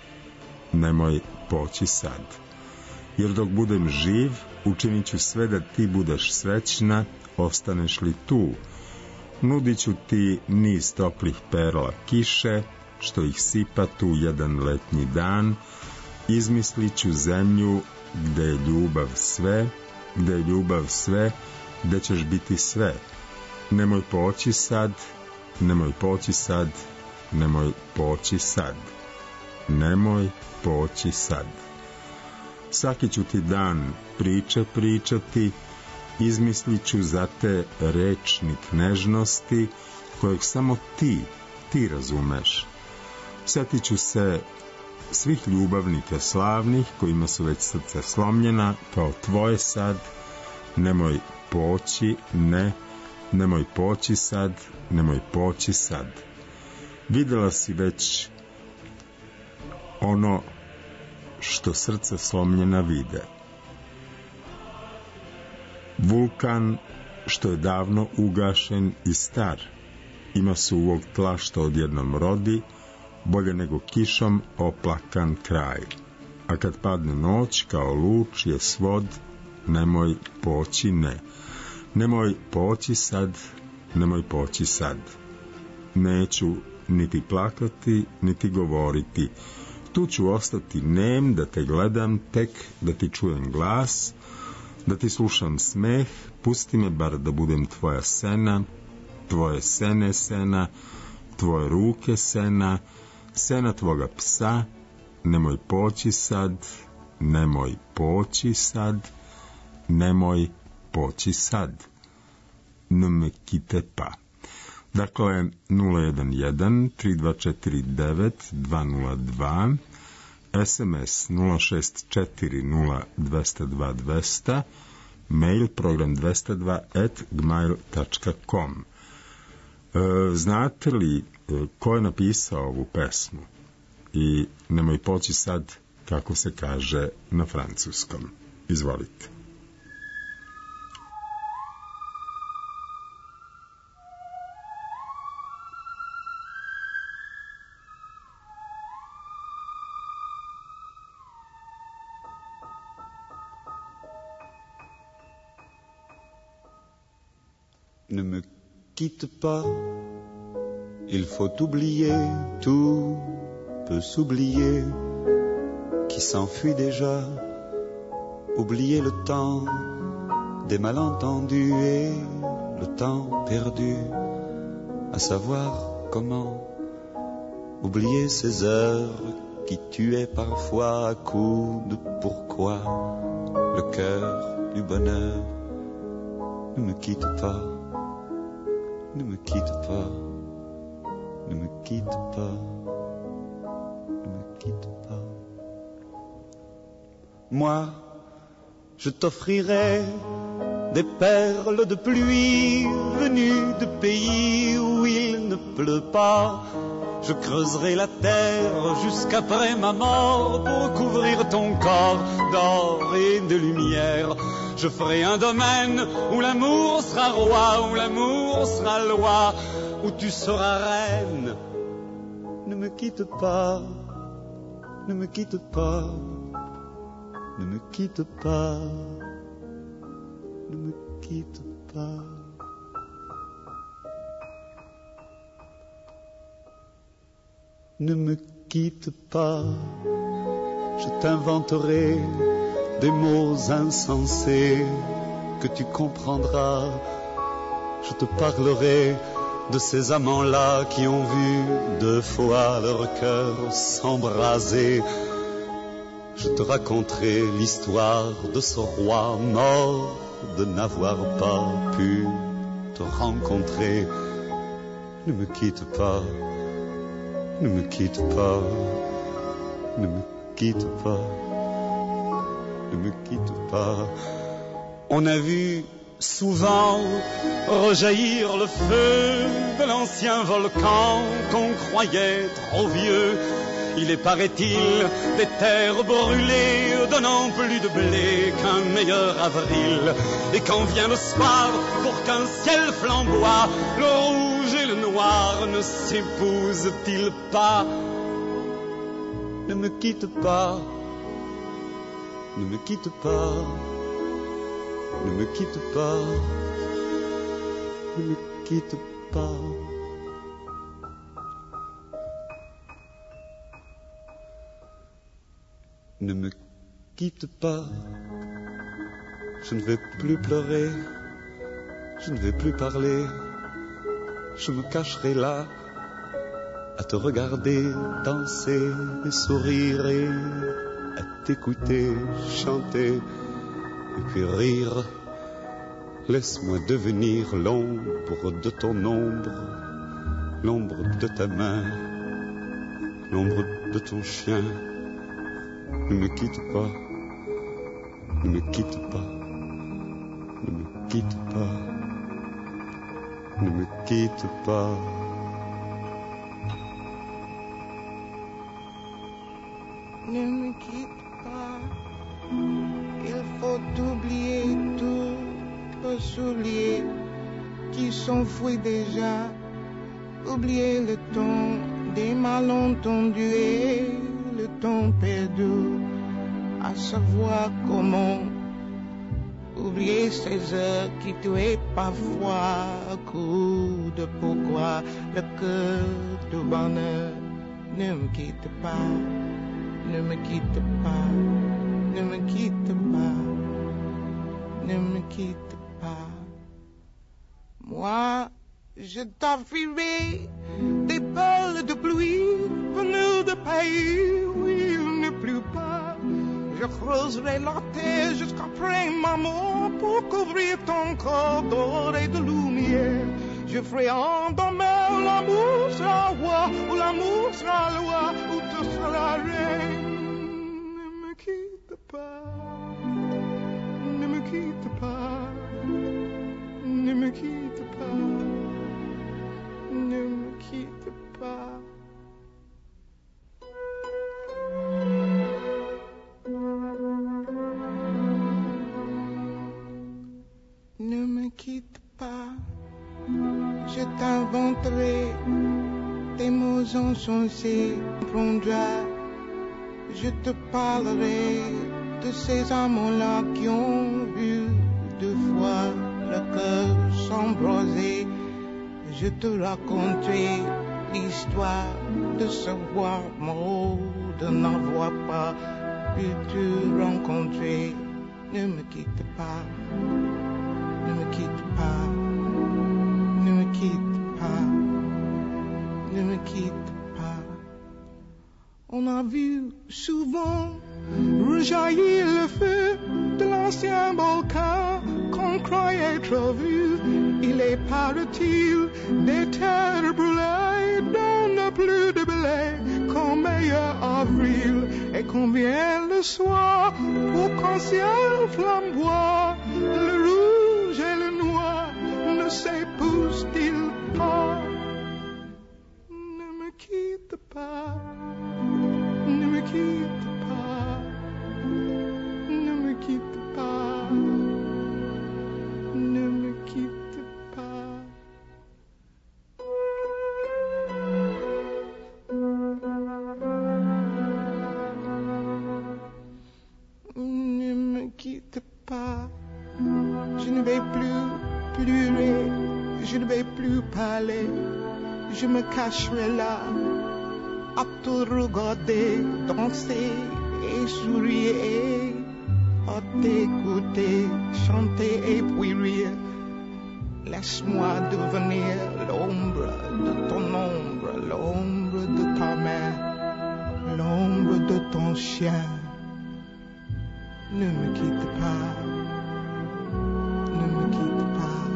Nemoj poći sad. Jer dok budem živ, učinit ću sve da ti budeš srećna, ostaneš li tu. Nudit ću ti niz toplih perla kiše, što ih sipa tu jedan letnji dan. Izmislit ću zemlju gde je ljubav sve, gde je ljubav sve, gde ćeš biti sve. Nemoj poći sad, nemoj poći sad, nemoj poći sad. Nemoj poći sad. Svaki ću ti dan priče pričati, izmislit ću za te rečnik nežnosti, kojeg samo ti, ti razumeš. Sjetit ću se svih ljubavnika slavnih kojima su već srca slomljena, kao tvoje sad, nemoj poći, ne, nemoj poći sad, nemoj poći sad. Videla si već ono što srca slomljena vide. Vulkan što je davno ugašen i star, ima suvog tla što odjednom rodi, bolje nego kišom oplakan kraj. A kad padne noć, kao luč je svod, nemoj poći, ne. Nemoj poći sad, nemoj poći sad. Neću niti plakati, niti govoriti. Tu ću ostati nem da te gledam, tek da ti čujem glas, da ti slušam smeh, pusti me bar da budem tvoja sena, tvoje sene sena, tvoje ruke sena, sena tvoga psa, nemoj poći sad, nemoj poći sad, nemoj poći sad. Ne me quitte pas. Dakle, nula jedan jedan tri dva četiri devet dva nula dva, es em es nula šest četiri nula dva zero dva dva zero, mail program dvesta dva at gmail tačka com. E, znate li ko je napisao ovu pesmu? I nemoj poći sad, kako se kaže na francuskom. Izvolite. Ne me quitte pas, il faut oublier, tout peut s'oublier, qui s'enfuit déjà, oublier le temps des malentendus et le temps perdu, à savoir comment oublier ces heures qui tuaient parfois à coups de pourquoi le cœur du bonheur. Ne me quitte pas. Ne me quitte pas, ne me quitte pas, ne me quitte pas. Moi, je t'offrirai des perles de pluie venues de pays où il ne pleut pas. Je creuserai la terre jusqu'après ma mort pour couvrir ton corps d'or et de lumière. Je ferai un domaine où l'amour sera roi, où l'amour sera loi, où tu seras reine. Ne me quitte pas, ne me quitte pas, ne me quitte pas, ne me quitte pas. Ne me quitte pas, je t'inventerai des mots insensés que tu comprendras. Je te parlerai de ces amants-là qui ont vu deux fois leur cœur s'embraser. Je te raconterai l'histoire de ce roi mort de n'avoir pas pu te rencontrer. Ne me quitte pas, ne me quitte pas, ne me quitte pas. Ne me quitte pas. On a vu souvent rejaillir le feu de l'ancien volcan qu'on croyait trop vieux. Il est, paraît-il, des terres brûlées donnant plus de blé qu'un meilleur avril. Et quand vient le soir, pour qu'un ciel flamboie, le rouge et le noir ne s'épousent-ils pas? Ne me quitte pas. Ne me quitte pas, ne me quitte pas, ne me quitte pas. Ne me quitte pas, je ne vais plus pleurer, je ne vais plus parler, je me cacherai là, à te regarder danser et sourire et à t'écouter chanter et puis rire. Laisse-moi devenir l'ombre de ton ombre, l'ombre de ta main, l'ombre de ton chien. Ne me quitte pas, ne me quitte pas, ne me quitte pas, ne me quitte pas. Ne me quitte pas, il faut oublier tous les souliers qui s'enfuient déjà. Oublier le temps des malentendus et le temps perdu, à savoir comment oublier ces heures qui tuaient parfois à coup de pourquoi le cœur du bonheur. Ne me quitte pas, ne me quitte pas, ne me quitte pas, ne me quitte pas. Moi, je t'offrirai des perles de pluie venues de pays où il ne pleut pas. Je creuserai la terre jusqu'après ma mort pour couvrir ton corps d'or et de lumière. Je ferai en demain l'amour sera roi, ou l'amour sera loi, ou tu seras reine. Ne me quitte pas, ne me quitte pas, ne me quitte pas. Ne me quitte pas. Ne me quitte pas. Je t'inventerai des mots insensés. Prendras. Je te parlerai de ces amants-là qui ont vu deux fois le cœur s'embraser. Je te raconterai l'histoire de ce roi mort, de n'avoir pas pu te rencontrer. Ne me quitte pas, ne me quitte pas, ne me quitte pas, ne me quitte pas. On a vu souvent rejaillir le feu de l'ancien volcan qu'on croyait trop vu. Il est, paraît-il, des terres brûlées, donne plus de blé qu'en meilleur avril. Et qu'on vient le soir pour qu'un ciel flamboie, le rouge et le noir ne s'épousent-ils pas? Ne me quitte pas, ne me quitte pas, ne me quitte pas, ne me quitte pas. Ne me quitte pas, je ne vais plus pleurer, je ne vais plus parler, je me cacherai là à te regarder, danser et sourire, à t'écouter, chanter et puis rire. Laisse-moi devenir l'ombre de ton ombre, l'ombre de ta main, l'ombre de ton chien. Ne me quitte pas, ne me quitte pas,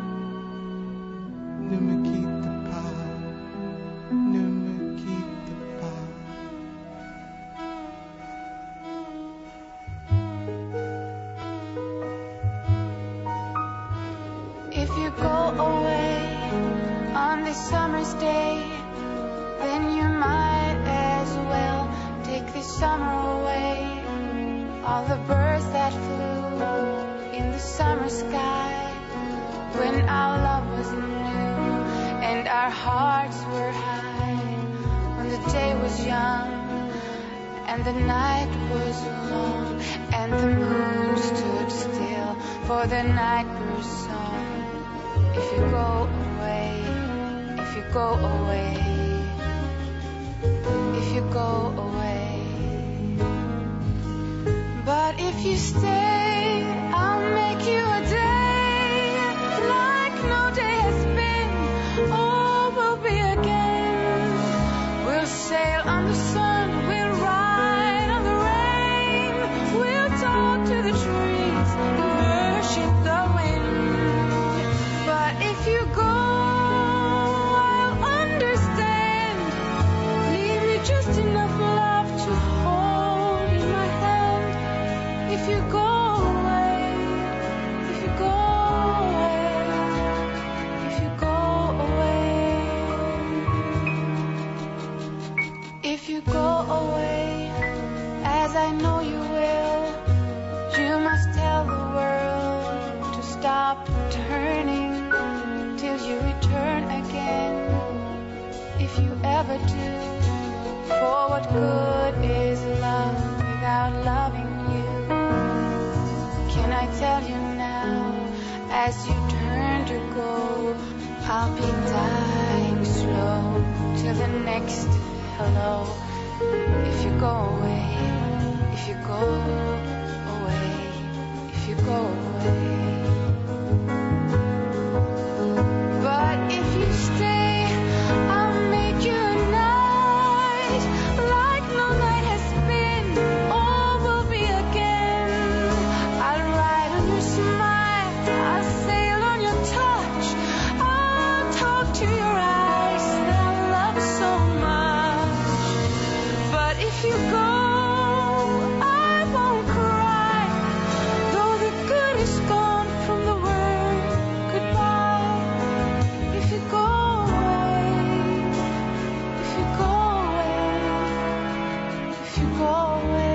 ne me quitte pas, ne me quitte pas. If you go away on this summer's day, then you might as well take this summer away. All the birds that flew in the summer sky, when our love was new and our hearts were high, when the day was young and the night was long and the moon stood still for the night grew song. If you go away, if you go away, if you go away. But if you stay, I'll make you a day like no day has been. All will be again. We'll sail on the sun, we'll ride on the rain, we'll talk to the trees and worship the wind. But if you go, I'll understand. Leave me just enough love to hold in my hand. If you go away, if you go away, if you go away, if you go away, as I know you will, you must tell the world to stop turning till you return again. If you ever do, for what good is love without loving you? Can I tell you now, as you turn to go, I'll be dying slow till the next hello. If you go away, if you go away, if you go away. But if you stay, I'll make you a night like no night has been or will be again. I'll ride on your smile, I'll sail on your touch, I'll talk to your eyes that I love so much. But if you go, I won't cry, though the good is gone from the word goodbye. If you go away, if you go away, if you go away.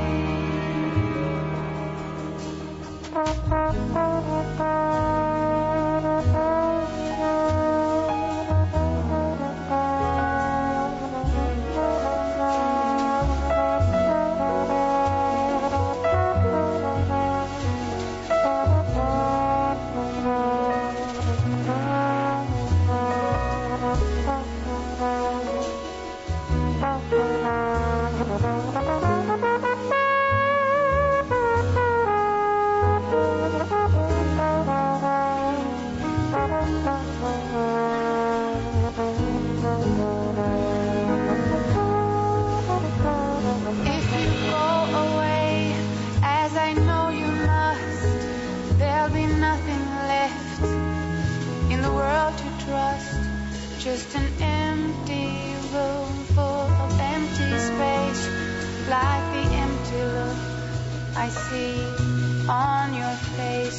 If you go away, as I know you must, there'll be nothing left in the world to trust. Just an empty room full of empty space, like the empty look I see on your face.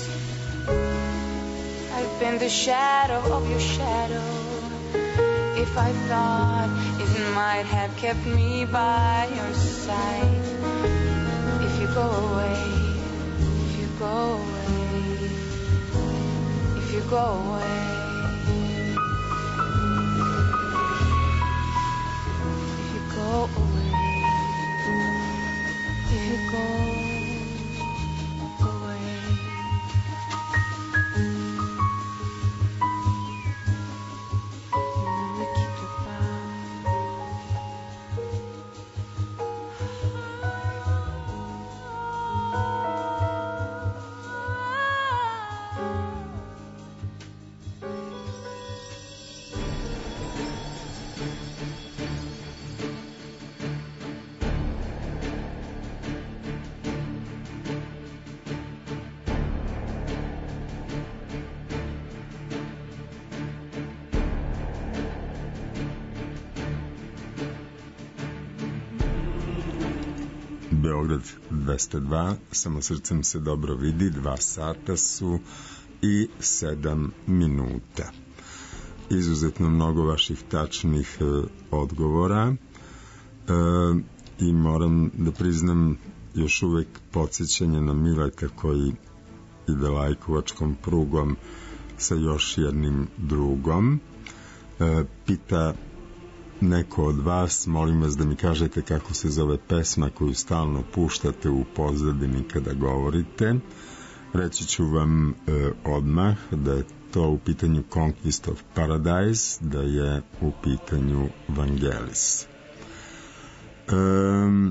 I've been the shadow of your shadow. If I thought it might have kept me by your side. If you go away, if you go away, if you go away, if you go away, if you go away. Beograd dvesta dva, samo srcem se dobro vidi, dva sata su i sedam minuta. Izuzetno mnogo vaših tačnih e, odgovora e, i moram da priznam još uvek podsjećanje na Mileta koji ide lajkovačkom prugom sa još jednim drugom. E, pita neko od vas, molim vas da mi kažete kako se zove pesma koju stalno puštate u pozadini kada govorite. Reći ću vam e, odmah da je to u pitanju Conquest of Paradise, da je u pitanju Vangelis. Um,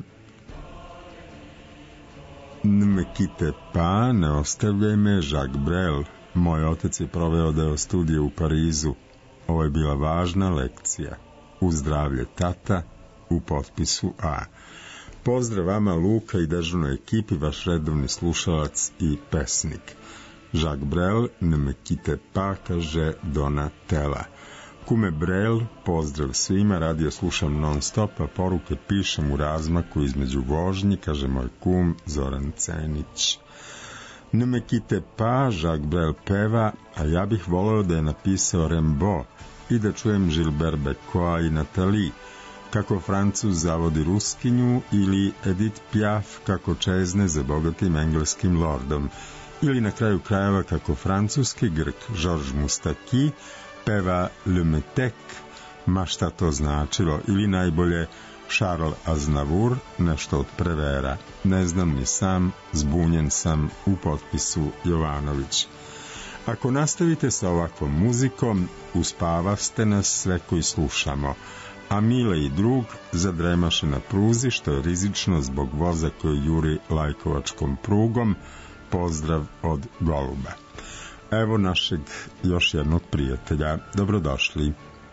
ne me kite pa, ne ostavljaj me, Jacques Brel. Moj otac je proveo deo studija u Parizu. Ovo je bila važna lekcija. U zdravlje tata, u potpisu A. Pozdrav vama, Luka i dežurnoj ekipi, vaš redovni slušalac i pesnik. Jacques Brel, ne me kite pa, kaže Donatella. Kume Brel, pozdrav svima, radio slušam non stop, a poruke pišem u razmaku između vožnji, kaže moj kum Zoran Cenić. Ne me kite pa, Jacques Brel peva, a ja bih voleo da je napisao Rimbaud i da čujem Gilbert Bécaud i Nathalie, kako Francuz zavodi Ruskinju, ili Edith Piaf kako čezne za bogatim engleskim lordom, ili na kraju krajeva kako francuski Grk Georges Moustaki peva Le Métèque, ma šta to značilo, ili najbolje Charles Aznavour, nešto od Prevera. Ne znam ni sam, zbunjen sam, u potpisu Jovanović. Ako nastavite sa ovakvom muzikom, uspavaste nas sve koji slušamo, a Mile i drug zadremaše na pruzi, što je rizično zbog voza koji juri lajkovačkom prugom. Pozdrav od Goluba. Evo našeg još jednog prijatelja. Dobrodošli.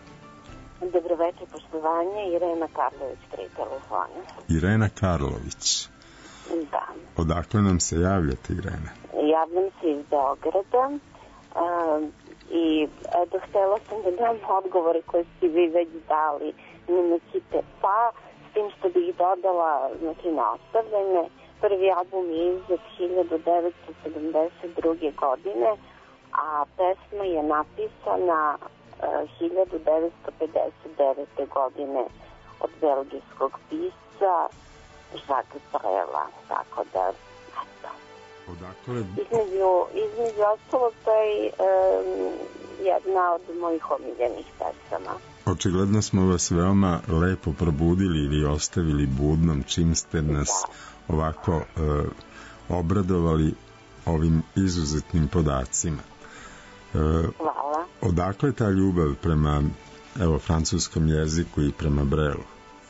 Dobro večer, poštovanje. Irena Karlović, pri telefonu. Irena Karlović. Da. Odakle nam se javljate, Irena? Javljam se iz Beograda uh, i eto, htjela sam da dam odgovore koje ste vi već dali. Ne me kite pa, s tim što bih dodala, znači, nastavljene. Prvi album je izdat hiljadu devetsto sedamdeset druge. godine, a pesma je napisana uh, hiljadu devetsto pedeset devete. godine od belgijskog pisca Jacques Brela, tako da, eto. Odakle? Između, između ostalog, to je um, jedna od mojih omiljenih pesama. Očigledno smo vas veoma lepo probudili ili ostavili budnom, čim ste nas da. ovako e, obradovali ovim izuzetnim podacima. E, Hvala. Odakle ta ljubav prema, evo, francuskom jeziku i prema Brelu?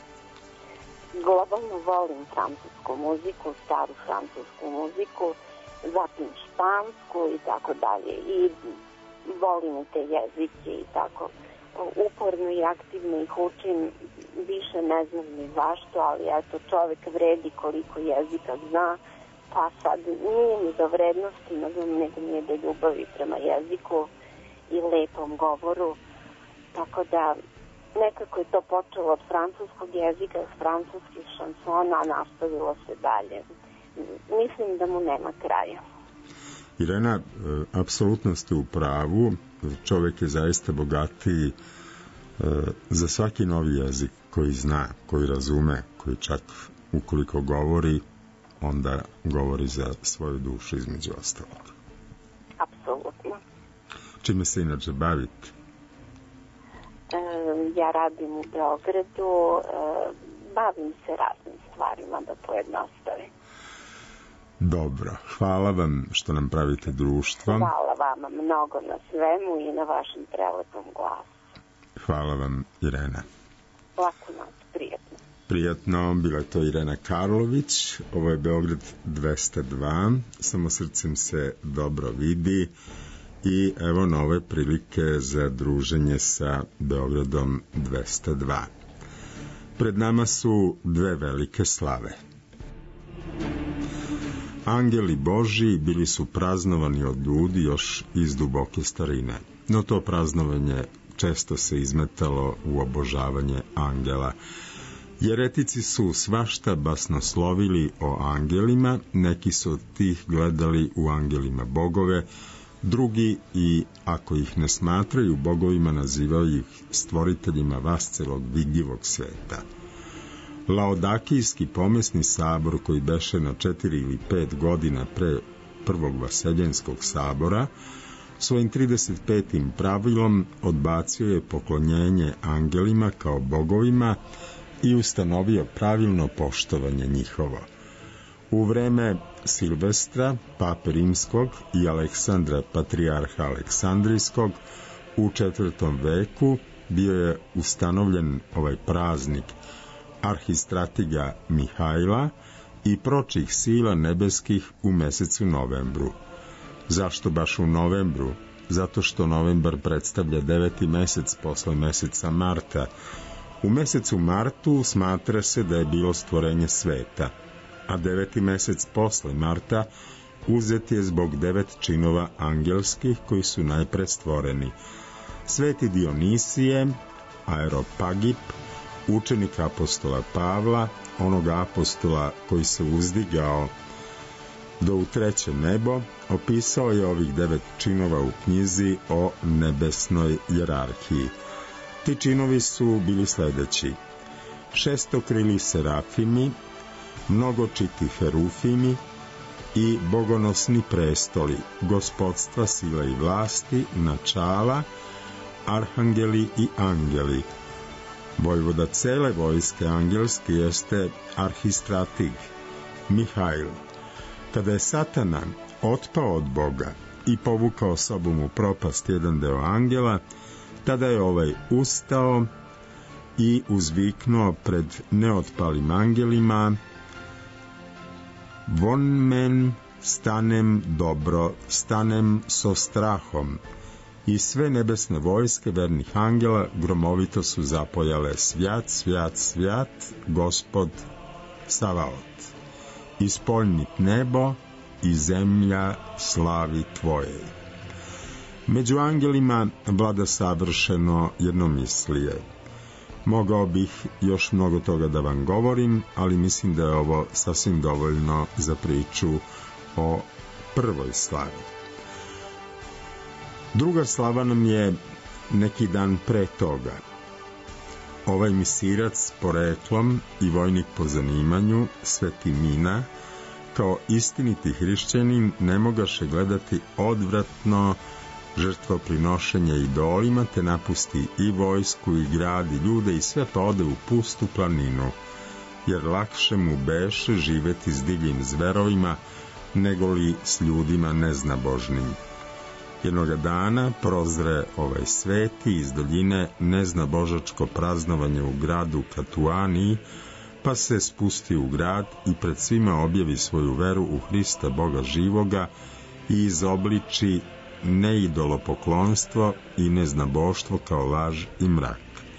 Globalno volim francusku muziku, staru francusku muziku, zatim špansku i tako dalje. I volim te jezike i tako. Uporno i aktivno ih učim, više ne znam ni zašto, ali eto, čovek vredi koliko jezika zna, pa sad nije mi do vrednosti, nego mi je do ljubavi prema jeziku i lepom govoru, tako da nekako je to počelo od francuskog jezika, od francuskih šansona, a nastavilo se dalje. Mislim da mu nema kraja. Irena, apsolutno ste u pravu, čovjek je zaista bogatiji e, za svaki novi jezik koji zna, koji razume, koji čak ukoliko govori, onda govori za svoju dušu između ostalog. Apsolutno. Čime se inače bavite? E, ja radim u Beogradu, e, bavim se raznim stvarima, da pojednostavim. Dobro, hvala vam što nam pravite društvo. Hvala vama mnogo na svemu i na vašem prelepom glasu. Hvala vam, Irena. Laku noć, prijatno. Prijatno, bila je to Irena Karlović, ovo je Beograd dvesta dva, samo srcem se dobro vidi i evo nove prilike za druženje sa Beogradom dvesta dva. Pred nama su dve velike slave. Angeli Božji bili su praznovani od ljudi još iz duboke starine, no to praznovanje često se izmetalo u obožavanje angela. Jeretici su svašta basnoslovili o angelima, neki su od tih gledali u angelima bogove, drugi, i ako ih ne smatraju bogovima, nazivaju ih stvoriteljima vascelog vidljivog sveta. Laodakijski pomesni sabor, koji beše na četiri ili pet godina pre prvog vaseljenskog sabora, svojim trideset petim pravilom odbacio je poklonjenje angelima kao bogovima i ustanovio pravilno poštovanje njihovo. U vreme Silvestra, pape rimskog, i Aleksandra, patrijarha Aleksandrijskog, u četvrtom veku bio je ustanovljen ovaj praznik arhistratiga Mihajla i pročih sila nebeskih u mesecu novembru. Zašto baš u novembru? Zato što novembar predstavlja deveti mesec posle meseca marta. U mesecu martu smatra se da je bilo stvorenje sveta, a deveti mesec posle marta uzet je zbog devet činova angelskih koji su najpre stvoreni. Sveti Dionisije, Aeropagip, učenik apostola Pavla, onog apostola koji se uzdigao do u treće nebo, opisao je ovih devet činova u knjizi o nebesnoj jerarhiji. Ti činovi su bili sledeći: šestokrili serafimi, mnogočiti herufimi i bogonosni prestoli, gospodstva, sila i vlasti, načala, arhangeli i angeli. Vojvoda cele vojske angelske jeste arhistratig Mihajl. Kada je Satana otpao od Boga i povukao sobom u propast jedan deo angela, tada je ovaj ustao i uzviknuo pred neotpalim angelima: von men stanem dobro, stanem so strahom. I sve nebesne vojske vernih angela gromovito su zapojale: svjat, svjat, svjat, Gospod Savaot. Ispoljnit nebo i zemlja slavi tvoje. Među angelima vlada savršeno jednomislije. Mogao bih još mnogo toga da vam govorim, ali mislim da je ovo sasvim dovoljno za priču o prvoj slavi. Druga slava nam je neki dan pre toga. Ovaj misirac poreklom i vojnik po zanimanju, Sveti Mina, kao istiniti hrišćanin ne mogaše gledati odvratno žrtvoprinošenje idolima, te napusti i vojsku i grad i ljude i sve pa ode u pustu planinu, jer lakše mu beše živeti s divljim zverovima nego li s ljudima neznabožnim. Jednoga dana prozre ovaj sveti iz doljine neznabožačko praznovanje u gradu Katuaniji, pa se spusti u grad i pred svima objavi svoju veru u Hrista Boga živoga i izobliči neidolopoklonstvo i neznaboštvo kao laž i mrak.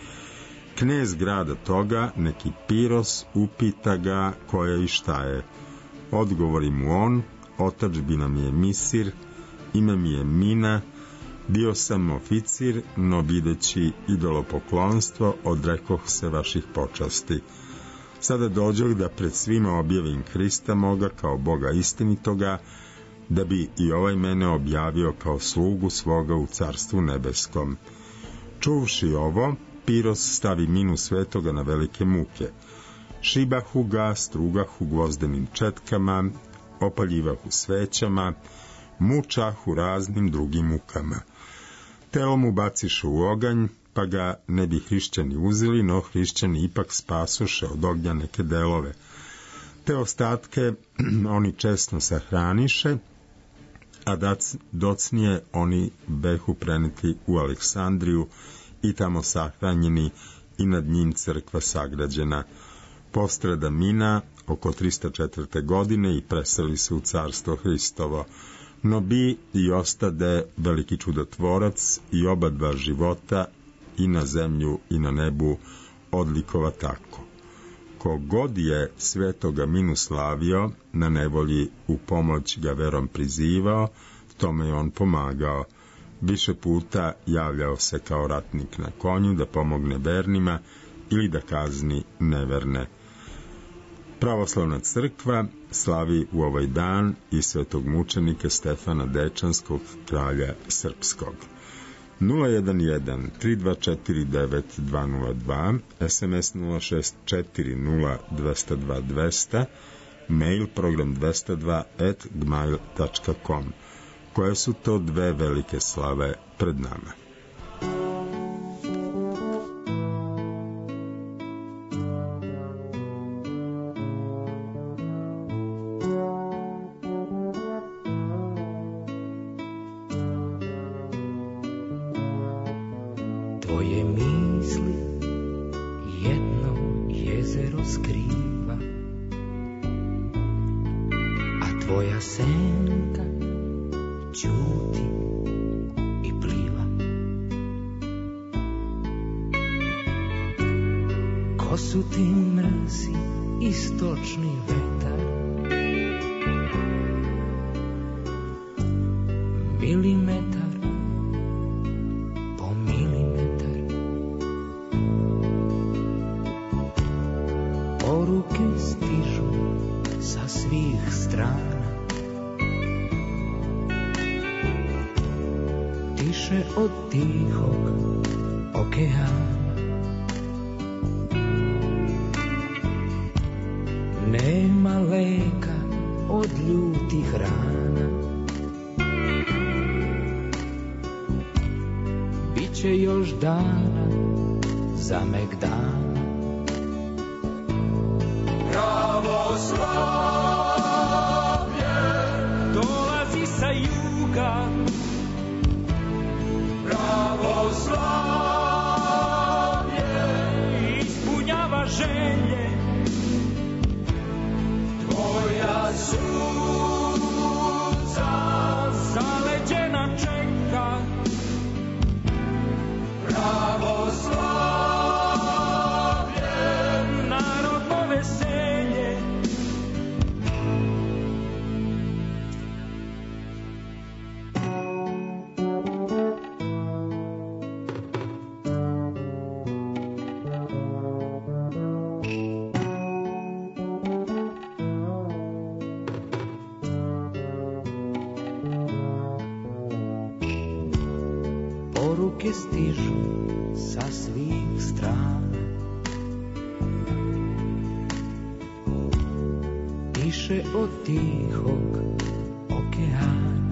Knez grada toga, neki Piros, upita ga ko je i šta je. Odgovori mu on: otadžbina mi je Misir, ime mi je Mina, bio sam oficir, no videći idolopoklonstvo odrekoh se vaših počasti. Sada dođoh da pred svima objavim Hrista moga kao Boga istinitoga, da bi i ovaj mene objavio kao slugu svoga u carstvu nebeskom. Čuvši ovo, Piros stavi Minu svetoga na velike muke. Šibahu ga, strugahu gvozdenim četkama, opaljivahu svećama, mučahu raznim drugim mukama. Telo mu baciše u oganj, pa ga ne bi hrišćani uzeli, no hrišćani ipak spasuše od ognja neke delove. Te ostatke oni česno sahraniše, a dac, docnije oni behu preneti u Aleksandriju i tamo sahranjeni i nad njim crkva sagrađena. Postrada Mina oko tristo četvrte godine i preseli se u carstvo Hristovo, no bi i ostade veliki čudotvorac i oba dva života i na zemlju i na nebu odlikova tako. Kogod je svetoga Minu slavio, na nevolji u pomoć ga verom prizivao, tome je on pomagao. Više puta javljao se kao ratnik na konju da pomogne vernima ili da kazni neverne. Pravoslavna crkva slavi u ovaj dan i svetog mučenika Stefana Dečanskog, kralja srpskog. nula jedan jedan tri dva četiri devet dva nula dva, es em es nula šest četiri nula dva nula dva dva nula nula, mail program dvesta dva at gmail tačka com. Koje su to dve velike slave pred nama? Tvoje misli jedno jezero skriva, a tvoja senka ćuti i pliva. Ko su ti mrzi istočni vetar, milimetar po milimetar. Poruke stižu sa svih strana, tiše od tihog okeana. Nema leka od ljutih rana, biće još dana za Megdana. Pravoslavlje dolazi sa juga, pravoslavlje ispunjava želje, tvoja suza zaleđena čeka. Pravoslavlje narodno veselje, poruke stižu sa svih strana, tiše od tihog okeana.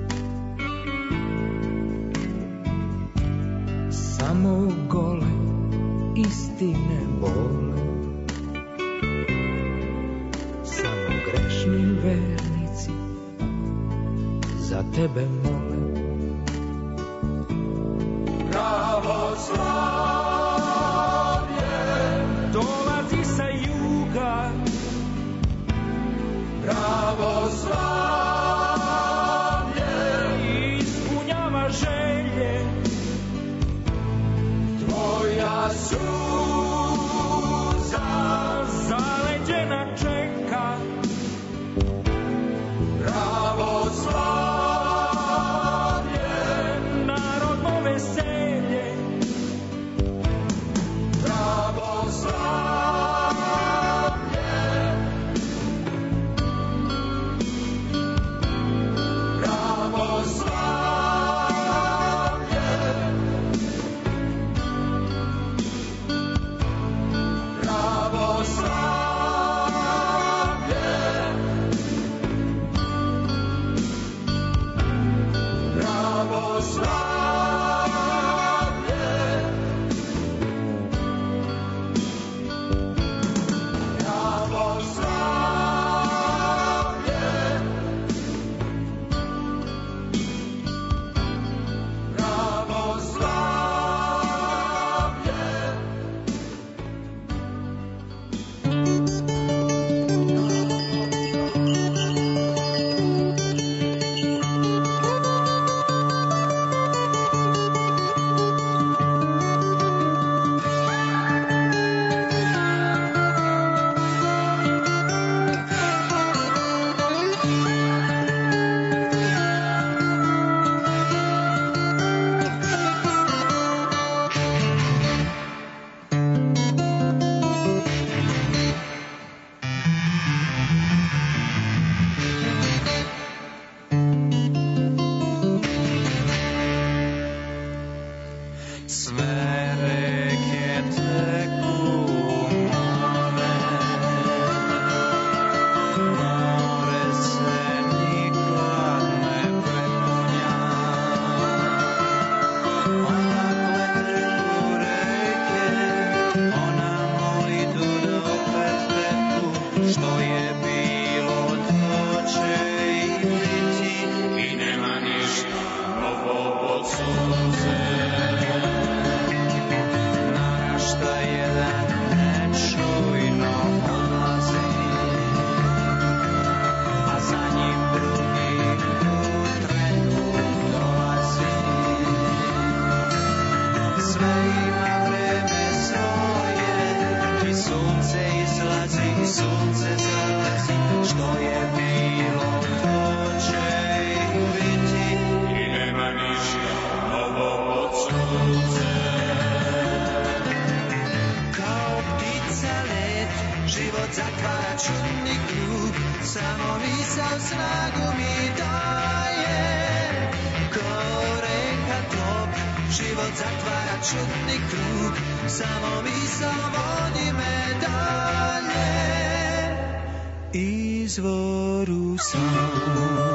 Samo gole istine bole, samo grešni vernici za tebe mole. pravoslavlje dolazi sa juga, pravoslavlje ispunjava želje, tvoja suza zaleđena čeka. pravoslavlje Narodno veselje, pravoslavlje pravoslavlje sunce izlazi, sunce zlazi. život zatvara čudni krug, samo misao snagu mi daje. Kao reka tok, život zatvara čudni krug, samo misao vodi me dalje. Izvoru sam.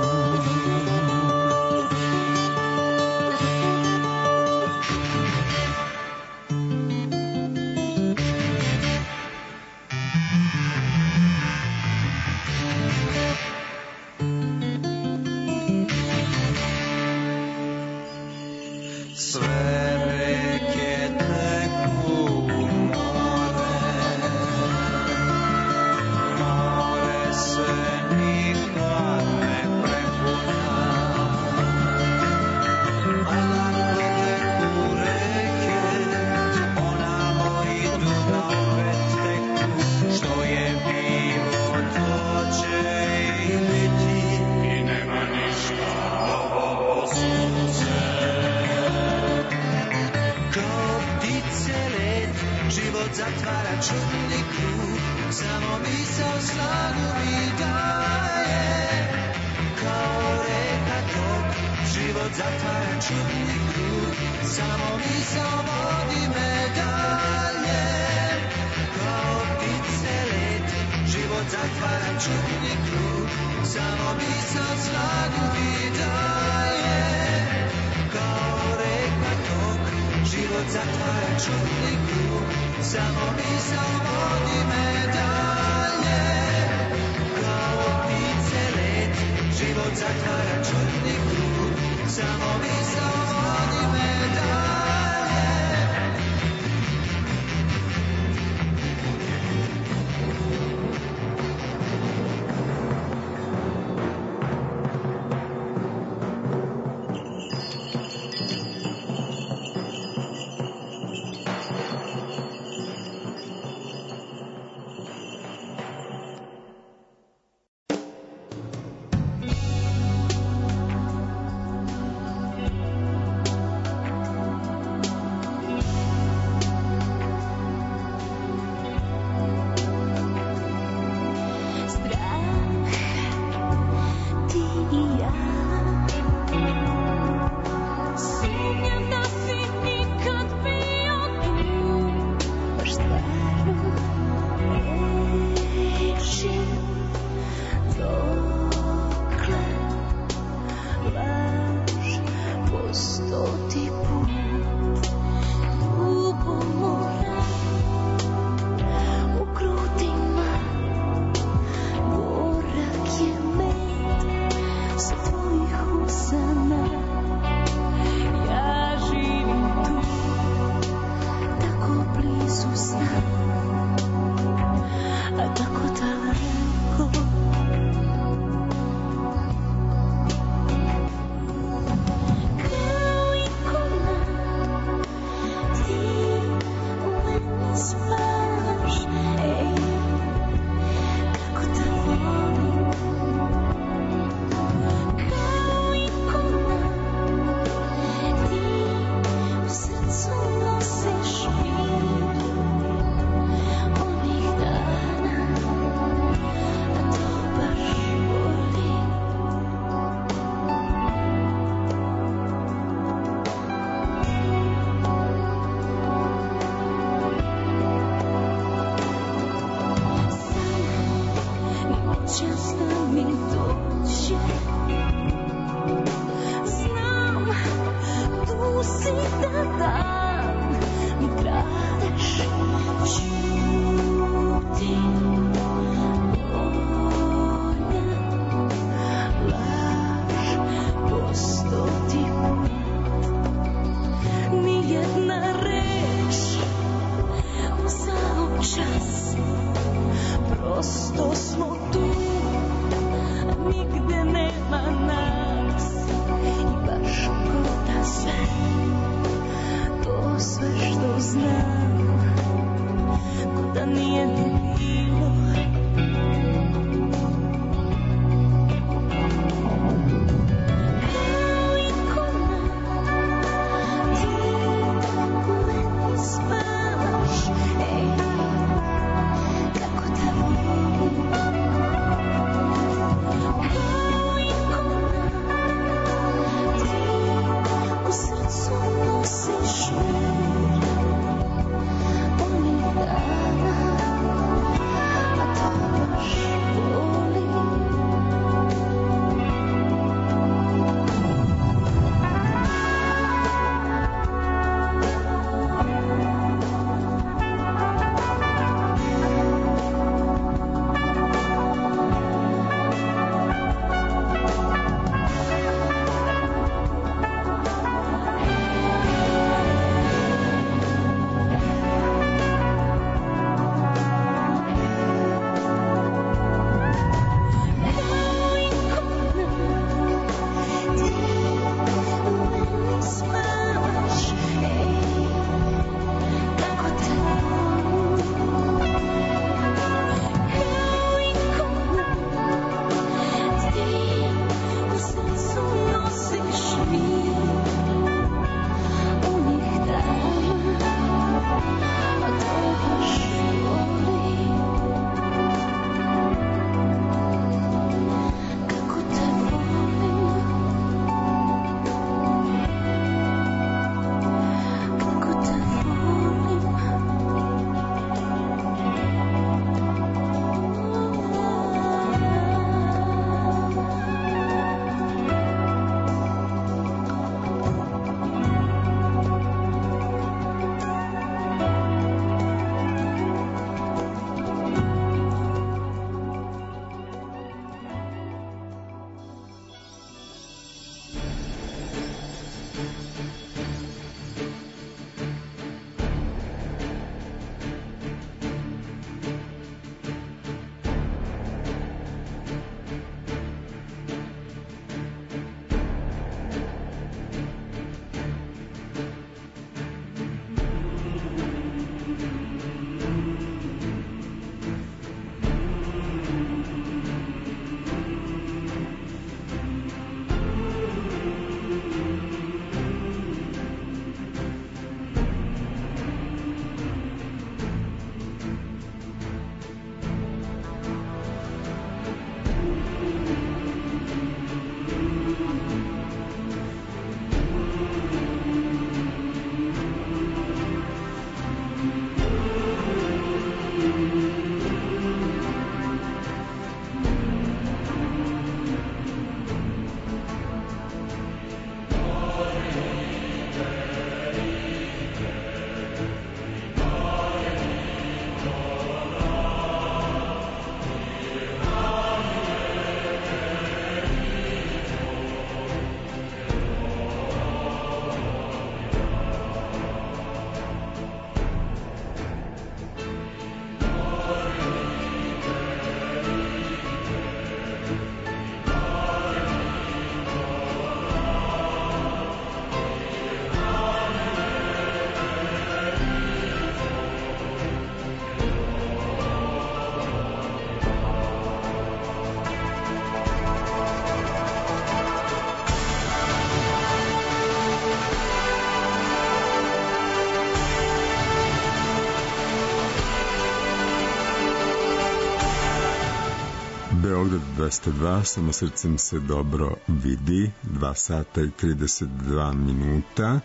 Beograd dvesta dva, samo srcem se dobro vidi, dva sata i trideset dva minuta.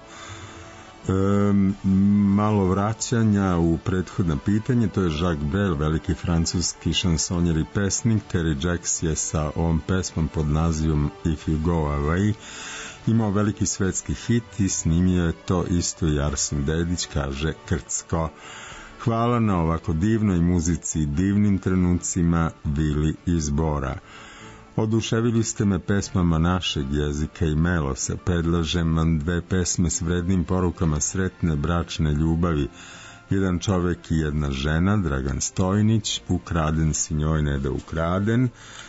E, malo vraćanja u prethodno pitanje, to je Jacques Brel, veliki francuski šansonjer i pesnik. Terry Jacks je sa ovom pesmom pod nazivom If You Go Away imao veliki svetski hit i snimio je to isto i Arsen Dedić, kaže Krcko. Hvala na ovako divnoj muzici i divnim trenucima, Vili iz Bora. Oduševili ste me pesmama našeg jezika i melosa. Predlažem vam dve pesme s vrednim porukama sretne bračne ljubavi. Jedan čovek i jedna žena, Dragan Stojnić, Ukraden si njoj ne da ukraden.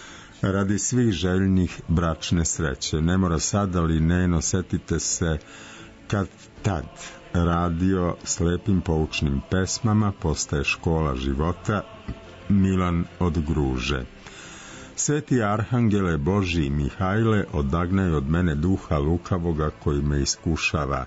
Radi svih željnih bračne sreće. Ne mora sad, ali neno, setite se kad tad. Radio s lepim poučnim pesmama postaje škola života. Milan od Gruže. Sveti arhangele Božji Mihajle, odagnaj od mene duha lukavoga koji me iskušava.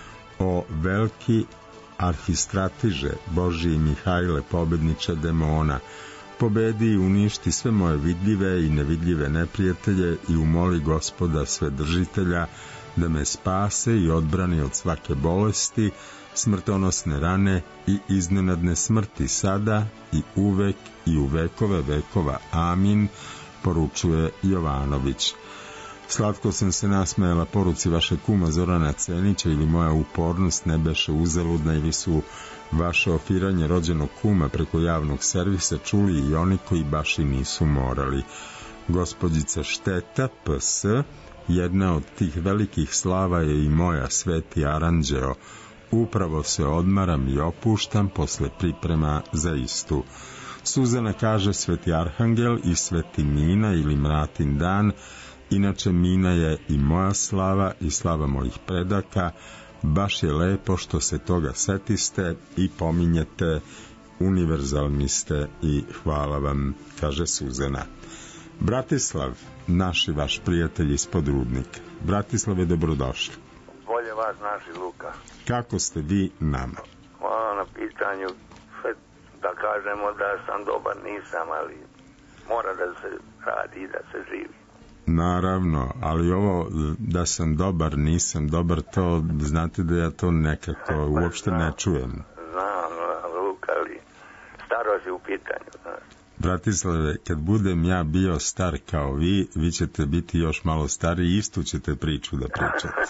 O veliki arhistratiže Božji Mihajle, pobedniče demona, pobedi i uništi sve moje vidljive i nevidljive neprijatelje i umoli Gospoda Svedržitelja da me spase i odbrani od svake bolesti, smrtonosne rane i iznenadne smrti sada i uvek i u vekove vekova. Amin, poručuje Jovanović. Slatko sam se nasmejala poruci vaše kuma Zorana Cenića, ili moja upornost ne beše uzaludna, ili su vaše ofiranje rođenog kuma preko javnog servisa čuli i oni koji baš i nisu morali. Gospođica Šteta, P S, jedna od tih velikih slava je i moja, Sveti Aranđeo. Upravo se odmaram i opuštam posle priprema za istu. Suzana kaže Sveti Arhangel i Sveti Mina ili Mratin dan. Inače Mina je i moja slava i slava mojih predaka. Baš je lepo što se toga setiste i pominjete, univerzalni ste i hvala vam, kaže Suzana. Bratislav, naš i vaš prijatelj ispod Rudnika. Bratislave, dobrodošli. Bolje vas, naši Luka. Kako ste vi nama? Hvala na pitanju. Sve da kažemo da sam dobar, nisam, ali mora da se radi i da se živi. Naravno, ali ovo da sam dobar, nisam dobar, to znate da ja to nekako uopšte ne čujem. Znam, Luka, ali staro si u pitanju, znaš. Bratislave, kad budem ja bio star kao vi, vi ćete biti još malo stari i istu ćete priču da pričate.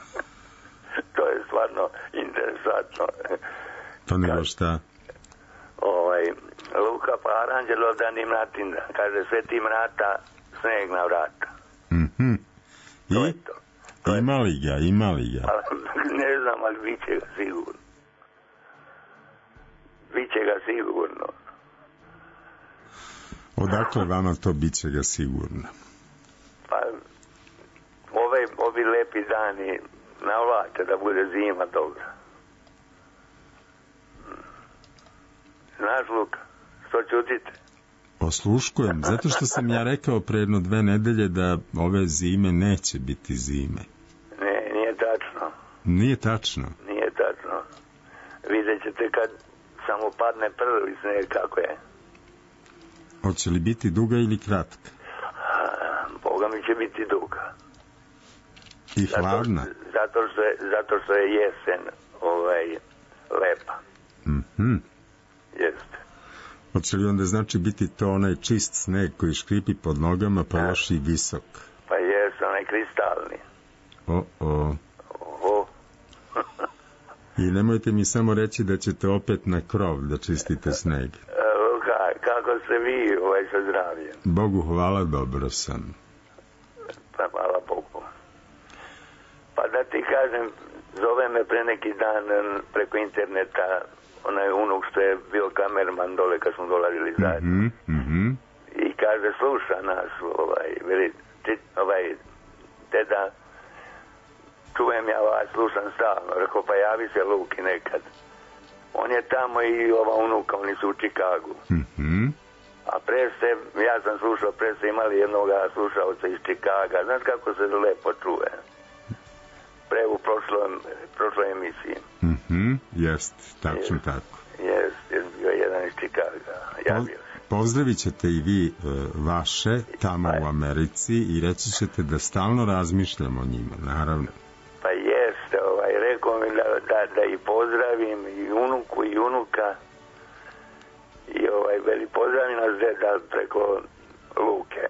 To je stvarno interesantno. Pa nego šta? Ovaj, Luka pa Aranđelo da ni mratin, kaže Sveti Mrata, sneg na vrata. Mhm. I? To je to. To ima li ga, ima li ga? Ne znam, ali bit će ga sigurno. Bit će ga sigurno. Odakle vama to bit će ga sigurno? Pa, ove, ovi lepi dani navlače da bude zima dobra. Znaš, Luka, što čutite? Osluškujem, zato što sam ja rekao pre jedno dve nedelje da ove zime neće biti zime. Ne, nije tačno. Nije tačno? Nije tačno. Vidjet ćete kad samo padne prvi sneg kako je. Hoće li biti duga ili kratka? Boga mi će biti duga. I hladna? Zato, zato, što, je, zato što je jesen ovaj, lepa. Mhm. Jeste. Hoće li onda znači biti to onaj čist sneg koji škripi pod nogama pa još i visok? Pa jes, onaj kristalni. O-o. Oho. I nemojte mi samo reći da ćete opet na krov da čistite sneg. Ka, kako ste vi ovaj sa zdravljem? Bogu hvala, dobro sam. Pa hvala Bogu. Pa da ti kažem, zove me pre neki dan preko interneta onaj unuk što je bio kamerman dole kad smo dolazili zajedno. Mm-hmm, mm-hmm. I kaže, sluša nas, ovaj, veli, ti, ovaj, deda, čujem ja vas, slušam stalno. Rekao, pa javi se Luki nekad. On je tamo i ova unuka, oni su u Čikagu. Mm-hmm. A pre ste, ja sam slušao, pre ste imali jednog slušalca iz Čikaga. Znaš kako se lepo čuje? Pre u prošloj, prošloj emisiji. Mhm, jest, tačno jest, tako. Jest, jest bio jedan iz Čikaga. Javio se. pozdravit ćete i vi e, vaše tamo u Americi i reći ćete da stalno razmišljamo o njima, naravno. Pa jeste, ovaj, rekao mi da, da, da i pozdravim i unuku i unuka i ovaj, veli pozdravim nas deda preko Luke.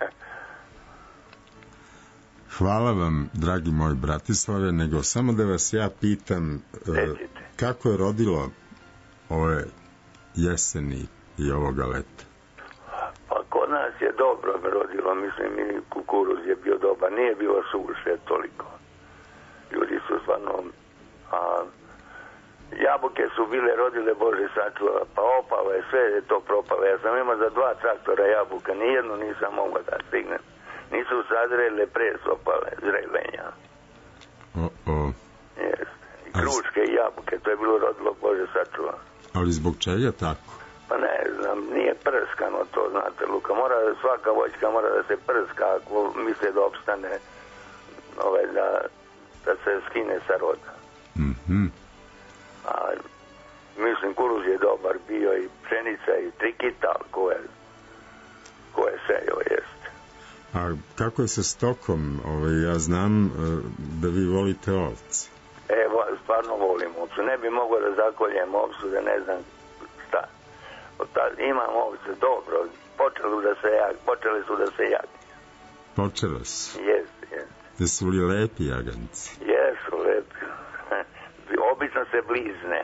Hvala vam, dragi moj Bratislave, nego samo da vas ja pitam e, kako je rodilo ove jeseni i ovoga leta? Pa kod nas je dobro rodilo, mislim, i kukuruz je bio dobar, nije bilo suše toliko. Ljudi su stvarno, a, jabuke su bile rodile, Bože sačuva, pa opalo je, sve je to propalo. Ja sam imao za dva traktora jabuka, nijednu nisam mogao da stignem. Nisu sadrele, pre su opale, zrelenja. O, o. Jeste. I kruške i jabuke, to je bilo rodilo, Bože sačuva. Ali zbog čega tako? Pa ne znam, nije prskano to, znate, Luka. Mora, svaka voćka mora da se prska ako misle da opstane, ovaj, da, da se skine sa roda. Mhm. A, mislim, kuruz je dobar bio i pšenica i trikita, ko je, ko je sejao, jeste. A kako je sa stokom? Ovaj, ja znam uh, da vi volite ovce. Evo, stvarno volim ovcu. Ne bi mogao da zakoljem ovcu, da ne znam šta. Tad imam ovce, dobro. Počeli, da se jak, počeli su da se jagi. Počelo su? Jeste, jeste. Jesu li lepi jaganci? Jesu lepi. Obično se blizne.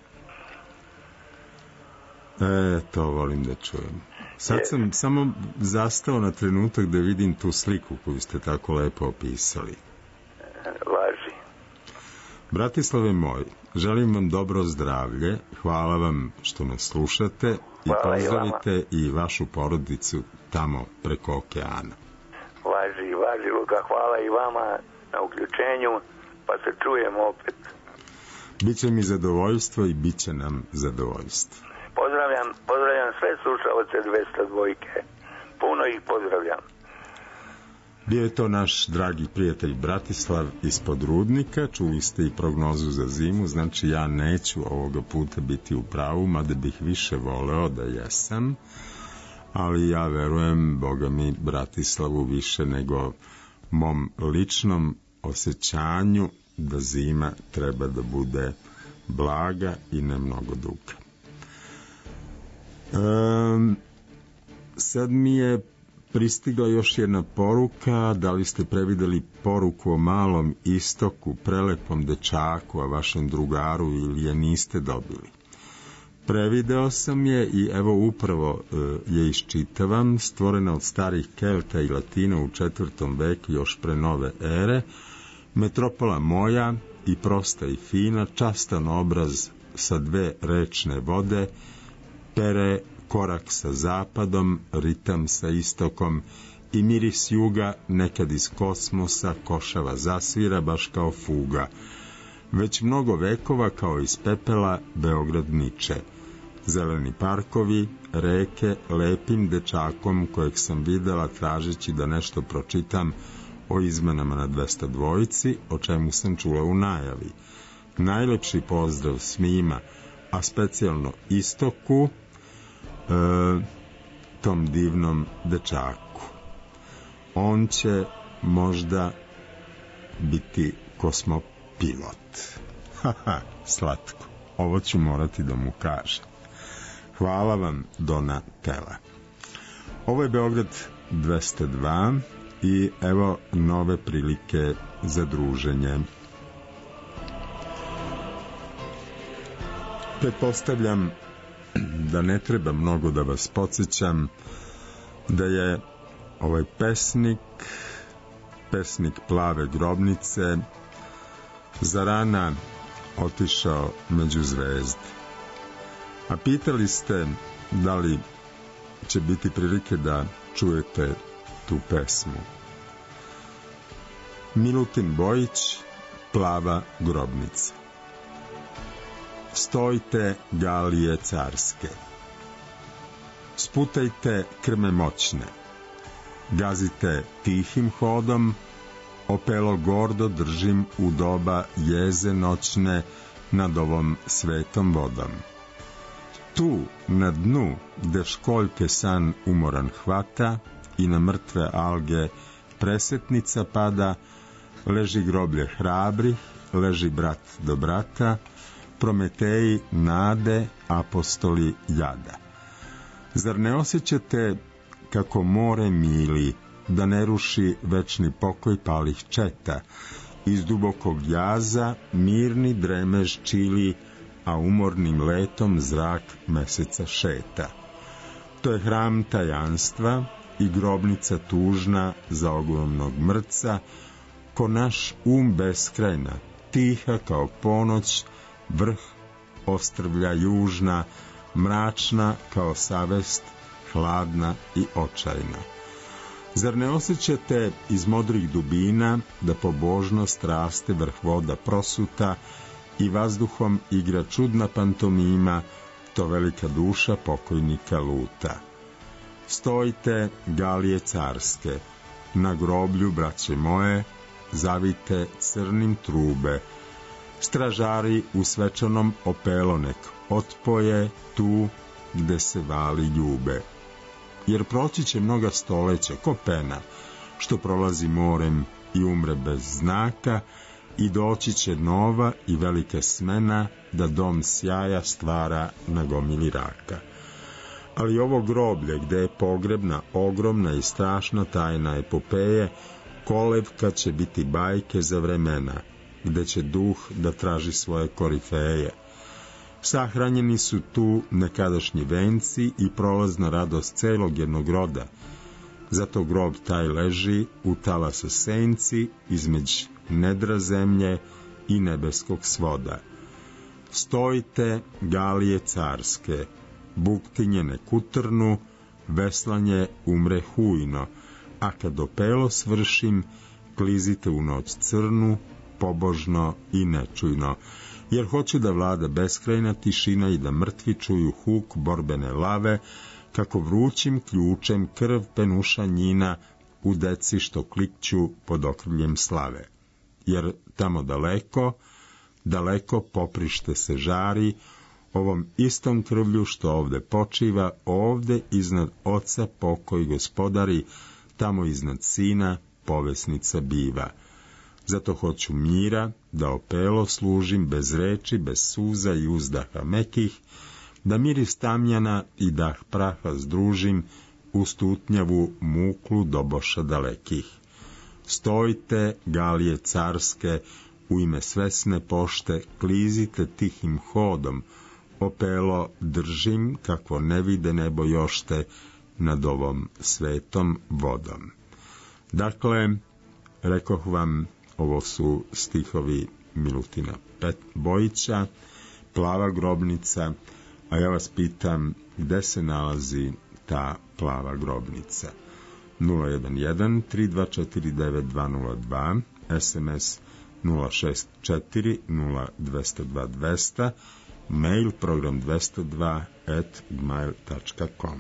E, to volim da čujem. Sad yes. sam samo zastao na trenutak da vidim tu sliku koju ste tako lepo opisali. Laži. Bratislave moj, želim vam dobro zdravlje, hvala vam što nas slušate i hvala pozdravite i, i vašu porodicu tamo preko okeana. Važi, važi, Luka, hvala i vama na uključenju, pa se čujemo opet. Biće mi zadovoljstvo i bit će nam zadovoljstvo. Pozdravljam, pozdravljam sve slušalce dvesta dvojke. Puno ih pozdravljam. Bio je to naš dragi prijatelj Bratislav ispod Rudnika, čuli ste i prognozu za zimu, znači ja neću ovoga puta biti u pravu, mada bih više voleo da jesam, ali ja verujem, Boga mi, Bratislavu više nego mom ličnom osjećanju da zima treba da bude blaga i ne mnogo duga. Um, sad mi je pristigla još jedna poruka, da li ste prevideli poruku o malom istoku, prelepom dečaku, a vašem drugaru, ili je niste dobili? Prevideo sam je i evo upravo uh, je iščitavam, stvorena od starih Kelta i Latina u četvrtom veku još pre nove ere, metropola moja i prosta i fina, častan obraz sa dve rečne vode, pere korak sa zapadom, ritam sa istokom i miris juga nekad iz kosmosa košava zasvira baš kao fuga. Već mnogo vekova kao iz pepela Beograd niče. Zeleni parkovi, reke, lepim dečakom kojeg sam videla tražeći da nešto pročitam o izmenama na dvesta dvojici, o čemu sam čula u najavi. Najlepši pozdrav svima, a specijalno istoku, E, tom divnom dečaku. On će možda biti kosmopilot. Haha, slatko. Ovo ću morati da mu kažem. Hvala vam, Dona Tela. Ovo je Beograd dvesta dva i evo nove prilike za druženje. Pretpostavljam da ne treba mnogo da vas podsjećam da je ovaj pesnik, pesnik Plave grobnice, za rana otišao među zvezde. A pitali ste da li će biti prilike da čujete tu pesmu. Milutin Bojić, Plava grobnica. Stojte, galije carske, sputajte krme moćne, gazite tihim hodom, opelo gordo držim u doba jeze noćne nad ovom svetom vodom. Tu, na dnu, gde školjke san umoran hvata i na mrtve alge presetnica pada, leži groblje hrabrih, leži brat do brata, Prometeji nade, apostoli jada. Zar ne osjećate kako more mili, da ne ruši večni pokoj palih četa? Iz dubokog jaza mirni dremež čili, a umornim letom zrak meseca šeta. To je hram tajanstva i grobnica tužna za ogromnog mrca, ko naš um beskrajna, tiha kao ponoć, vrh ostrvlja južna, mračna kao savest, hladna i očajna. Zar ne osjećate iz modrih dubina da pobožnost raste vrh voda prosuta i vazduhom igra čudna pantomima, to velika duša pokojnika luta? Stojite, galije carske, na groblju, braće moje, zavite crnim trube, stražari u svečanom opelonek otpoje tu gde se vali ljube. Jer proći će mnoga stoleća ko pena, što prolazi morem i umre bez znaka, i doći će nova i velika smena, da dom sjaja stvara na gomili raka. Ali ovo groblje, gde je pogrebna, ogromna i strašna tajna epopeje, kolevka će biti bajke za vremena, gde će duh da traži svoje korifeje. Sahranjeni su tu nekadašnji venci i prolazna radost celog jednog roda. Zato grob taj leži u talasa senci, između nedra zemlje i nebeskog svoda. Stojite, galije carske, buktinje ne kutrnu, veslanje umre hujno, a kad opelo svršim, klizite u noć crnu, pobožno i nečujno, jer hoću da vlada beskrajna tišina i da mrtvi čuju huk borbene lave, kako vrućim ključem krv penuša njina u deci što klikću pod okriljem slave. Jer tamo daleko, daleko poprište se žari, ovom istom krvlju što ovde počiva, ovde iznad oca pokoj gospodari, tamo iznad sina povesnica biva. Zato hoću mira, da opelo služim bez reči, bez suza i uzdaha mekih, da miris tamjana i dah praha združim u stutnjavu muklu doboša dalekih. Stojite, galije carske, u ime svesne pošte, klizite tihim hodom, opelo držim, kakvo ne vide nebo jošte, nad ovom svetom vodom. Dakle, rekoh vam, ovo su stihovi Milutina Pet Bojića, Plava grobnica, a ja vas pitam gde se nalazi ta plava grobnica. nula jedan jedan tri dva četiri devet dva nula dva, es em es nula šest četiri nula dva nula dva dva nula, mail program dvesta dva at gmail tačka com.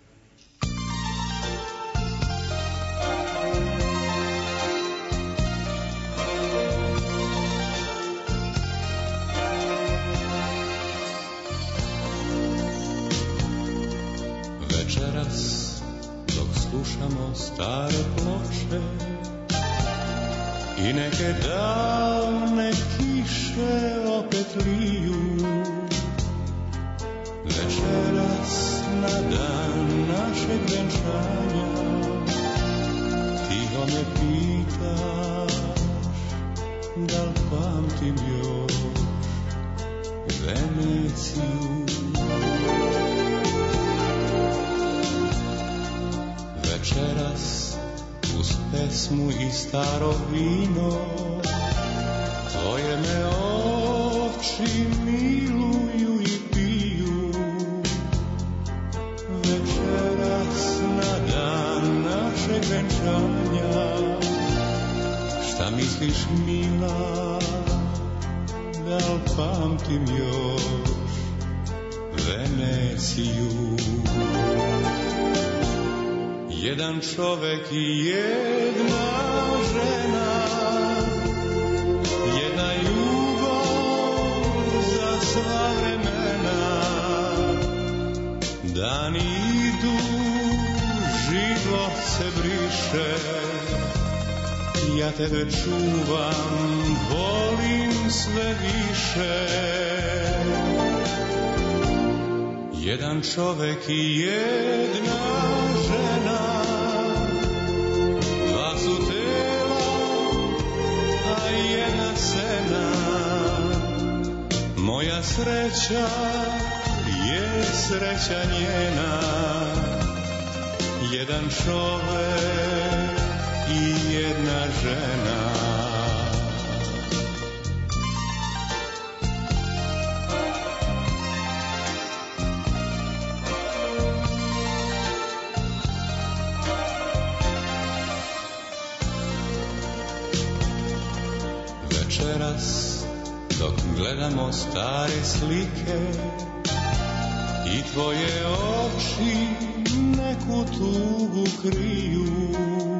Večeras dok slušamo stare ploče i neke davne kiše opet liju, večeras na dan našeg venčanja tiho me pitaš da li pamtim još Veneciju. Večeras uz pesmu i staro vino tvoje me oči miluju i piju. Večeras na dan našeg venčanja šta misliš mila, da li pamtim još Veneciju? Jedan čovek i jedna žena, jedna ljubav za sva vremena, Dani idu, život se briše, ja tebe čuvam, volim sve više. Jedan čovek i jedna žena, dva su tela, a jedna sena. Moja sreća je sreća njena, jedan čovek i jedna žena. Večeras dok gledamo stare slike i tvoje oči neku tugu kriju,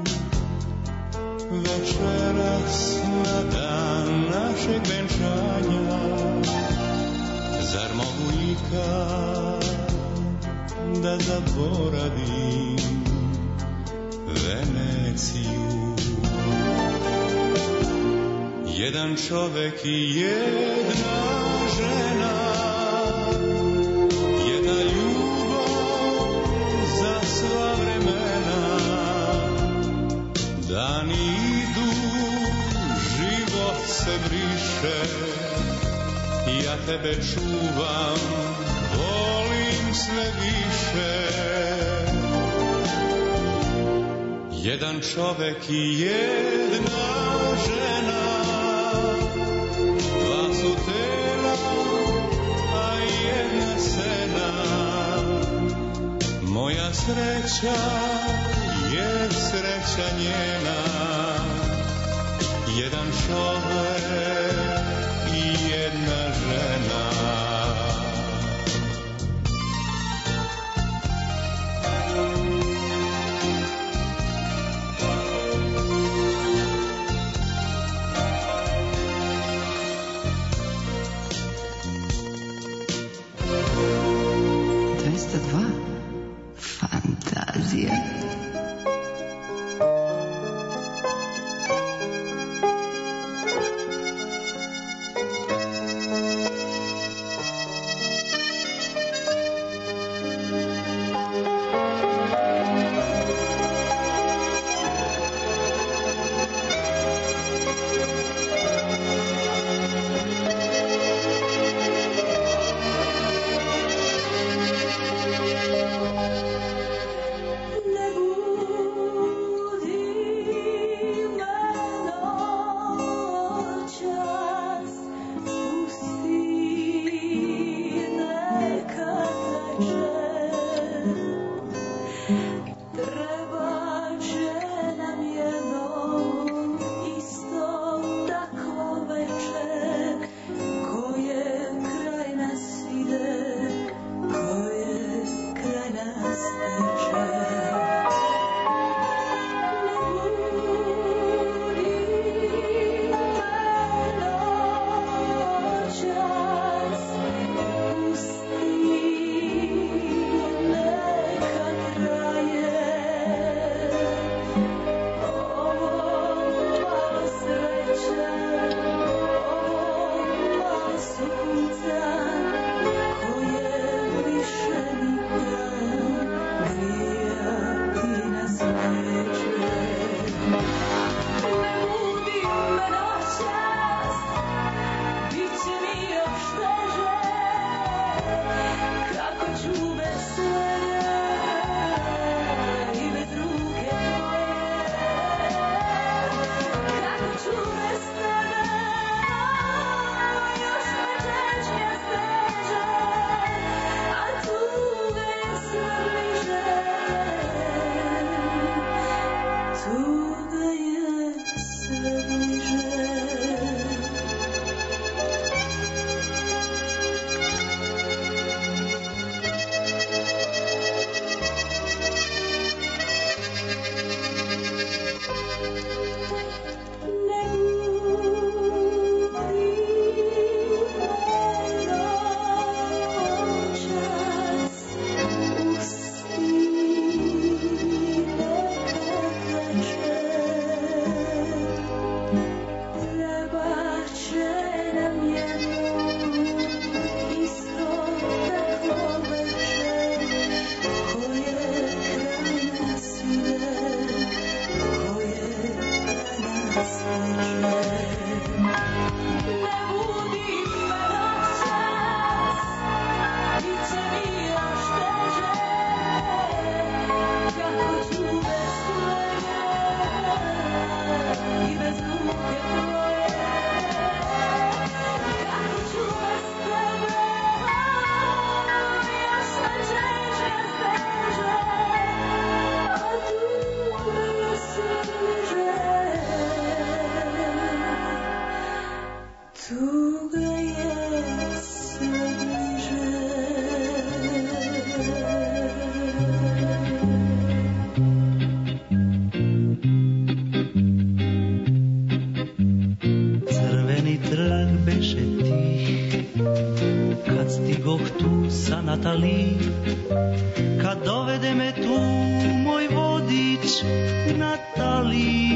večeras na dan našeg venčanja, zar mogu ikad da zaboravim Veneciju? Jedan čovek i jedna žena, jedna ljubav za sva vremena. Dani idu, život se briše, ja tebe čuvam, volim sve više. Jedan čovek i jedna žena, dva su tela, a jedna sena. Moja sreća je sreća njena, jedan čovek i jedna žena. dvesta dva Fantazija. Nebu Natali, kad dovede me tu moj vodič Natali.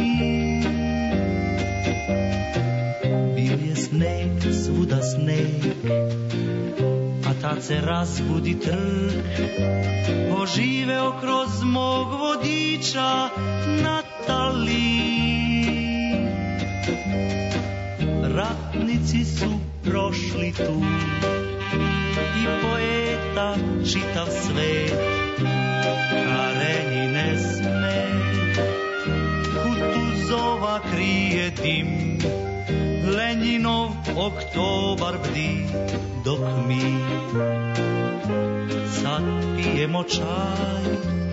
Bil je sneg, svuda sneg, a tad se razbudi trg, oživeo kroz mog vodiča Natali. Ratnici su prošli tu i poeta čitav svet, Karenjine sme, Kutuzova krije dim, Lenjinov oktobar bdi, dok mi sad pijemo čaj.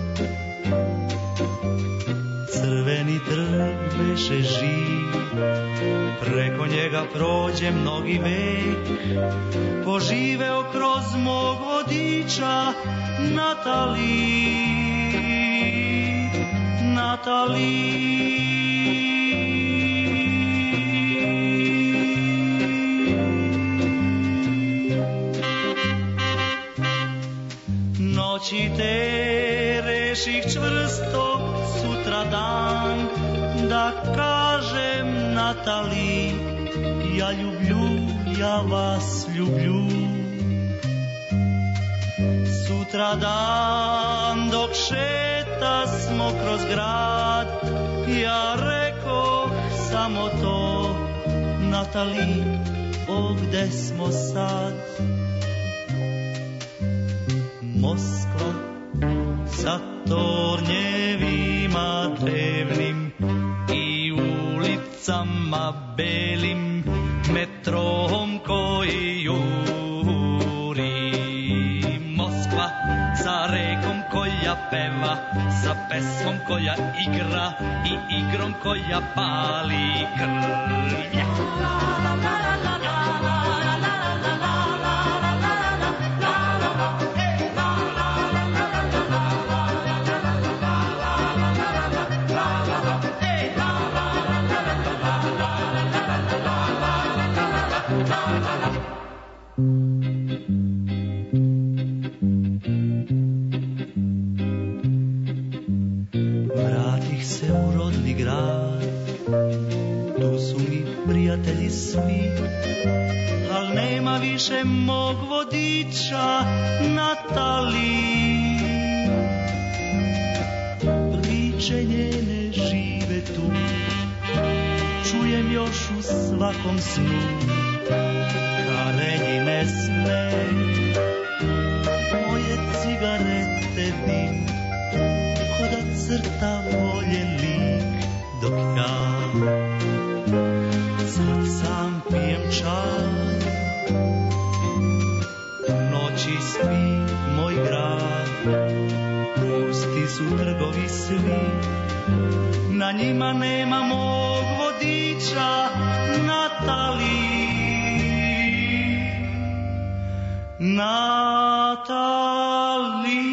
Crveni trg beše živ, preko njega prođe mnogi vek, poživeo kroz mog vodiča Natali, Natali. Noći te reših čvrsto sutra dan, da kažem Natali, ja ljublju, ja vas ljublju. Sutra dan dok šeta smo kroz grad, ja rekoh samo to, Natali, o gde smo sad? Moskva sa tornjevima drevnim i ulicama belim, metrom koji juri. Moskva sa rekom koja peva, sa pesmom koja igra i igrom koja pali krv. Vratih se u rodni grad, tu su mi prijatelji svi, al nema više mog vodiča Natali. Priče njene žive tu, čujem još u svakom snu, Karenjine sme, moje cigarete dim, ko da crta voljen lik, dok ja sad sam pijem čaj. U noći spi moj grad, pusti su trgovi svi, na njima nema mog vodiča Natali, Natali.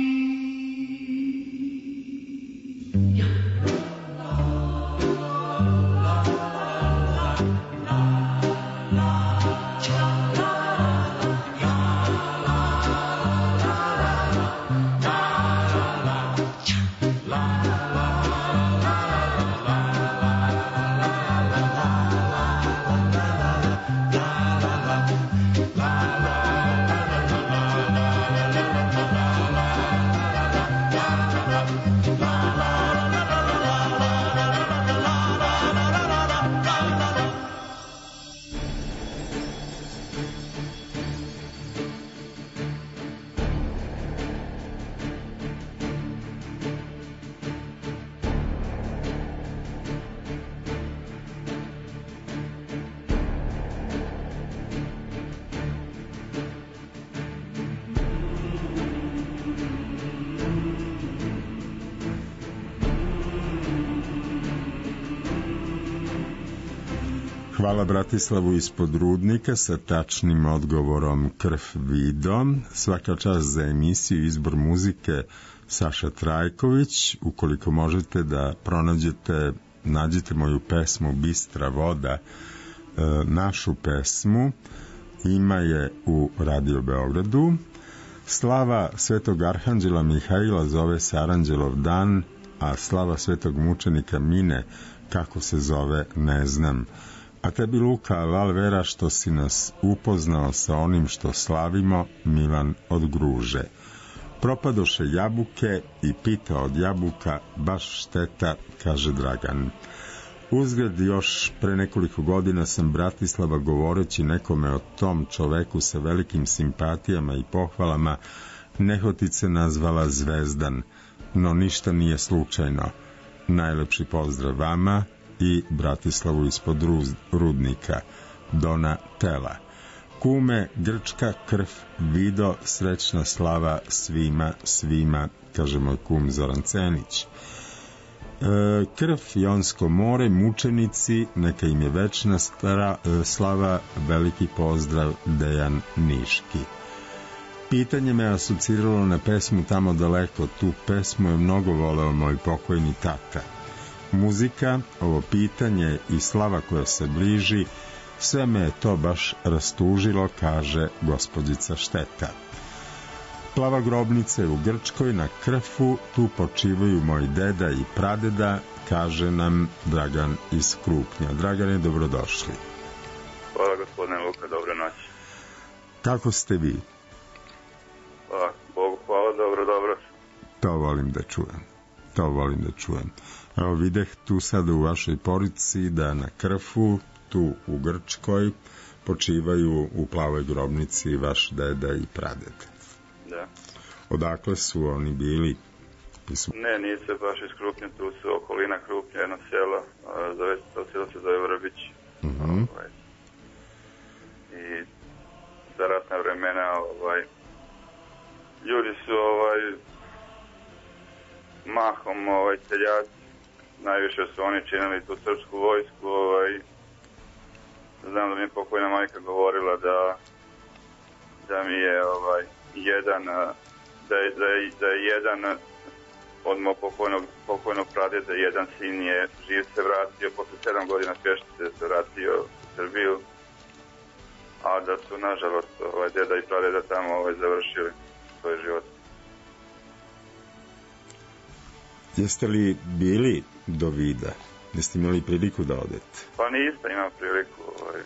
Hvala Bratislavu ispod Rudnika sa tačnim odgovorom Krv vidom. Svaka čast za emisiju Izbor muzike Saša Trajković. Ukoliko možete da pronađete, nađete moju pesmu Bistra voda, našu pesmu, ima je u Radio Beogradu. Slava svetog arhanđela Mihaila zove se Aranđelov dan, a slava svetog mučenika Mine, kako se zove, ne znam. A tebi, Luka Valvera, što si nas upoznao sa onim što slavimo, Milan od Gruže. Propadoše jabuke i pita od jabuka, baš šteta, kaže Dragan. Uzgled, još pre nekoliko godina sam Bratislava, govoreći nekome o tom čoveku sa velikim simpatijama i pohvalama, nehotice nazvala Zvezdan, no ništa nije slučajno. Najlepši pozdrav vama i Bratislavu ispod Rudnika, Dona Tela. Kume, grčka krv, Vido, srećna slava svima, svima, kaže moj kum Zoran Cenić. E, krv, Jonsko more, mučenici, neka im je večna stara, e, slava, veliki pozdrav, Dejan Niški. Pitanje me asociralo na pesmu Tamo daleko, tu pesmu je mnogo voleo moj pokojni tata. Muzika, ovo pitanje i slava koja se bliži, sve me je to baš rastužilo, kaže gospođica Šteta. Plava grobnica je u Grčkoj na Krfu, tu počivaju moj deda i pradeda, kaže nam Dragan iz Krupnja. Dragane, dobrodošli. Hvala gospodine Luka, dobre noći. Kako ste vi? Pa, Bogu hvala, dobro, dobro. To volim da čujem. To volim da čujem. Evo videh tu sada u vašoj porodici da na Krfu, tu u Grčkoj, počivaju u plavoj grobnici vaš deda i praded. Da. Odakle su oni bili? Su... Ne, nije se baš iz Krupnja, tu su okolina Krupnja, jedno selo, zove se, to selo se zove Vrbić. Uh-huh. Ovaj. I za ratna vremena, ovaj, ljudi su, ovaj, mahom, ovaj, seljaci, najviše su oni činili tu srpsku vojsku, ovaj, znam da mi je pokojna majka govorila da da mi je, ovaj, jedan, da je, da je, da je jedan od mojeg pokojnog, pokojnog pradeda, jedan sin je živ se vratio, posle sedam godina pješice se vratio u Srbiju, a da su, nažalost, ovaj, deda i pradeda tamo, ovaj, završili svoj život. Jeste li bili do Vida? Jeste imali priliku da odete? Pa nisam imao priliku, ovaj.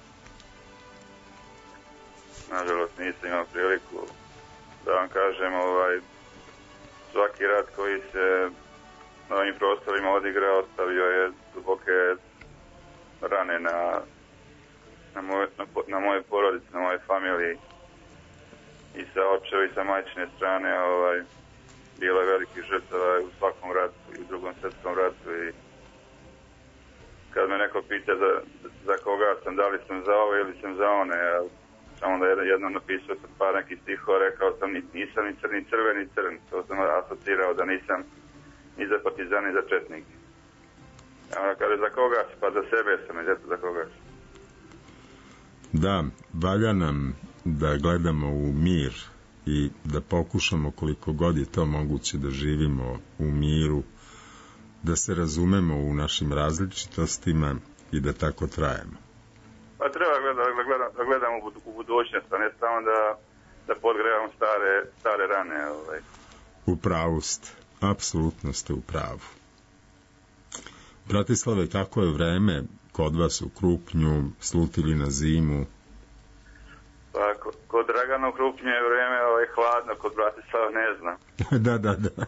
Nažalost nisam imao priliku da vam kažem, ovaj, svaki rat koji se na ovim prostorima odigrao ostavio je duboke rane na na moje, na, na moje porodice, na moje familiji i sa očeva i sa majčine strane, ovaj, bilo je velikih žrtava u svakom ratu i u drugom svjetskom ratu i kad me neko pita za, za koga sam, da li sam za ovo ili sam za one, ja samo da jednom napisao sam par nekih stihova, rekao sam nisam ni crni crveni crn, to sam asocirao da nisam ni za partizan ni za četnik. Ja onda kaže za koga si, pa za sebe sam, i zato za koga si. Da, valja nam da gledamo u mir i da pokušamo koliko god je to moguće da živimo u miru, da se razumemo u našim različitostima i da tako trajemo. Pa treba gleda, da gledam, da gledam u budućnost, a ne samo da, da podgrevamo stare, stare rane. Ovaj. U pravu ste, apsolutno ste u pravu. Bratislave, kako je vreme kod vas u Krupnju, slutili na zimu? Pa kod Dragana u Krupnju je vreme ovaj, hladno, kod Bratislava ne znam. Da, da, da.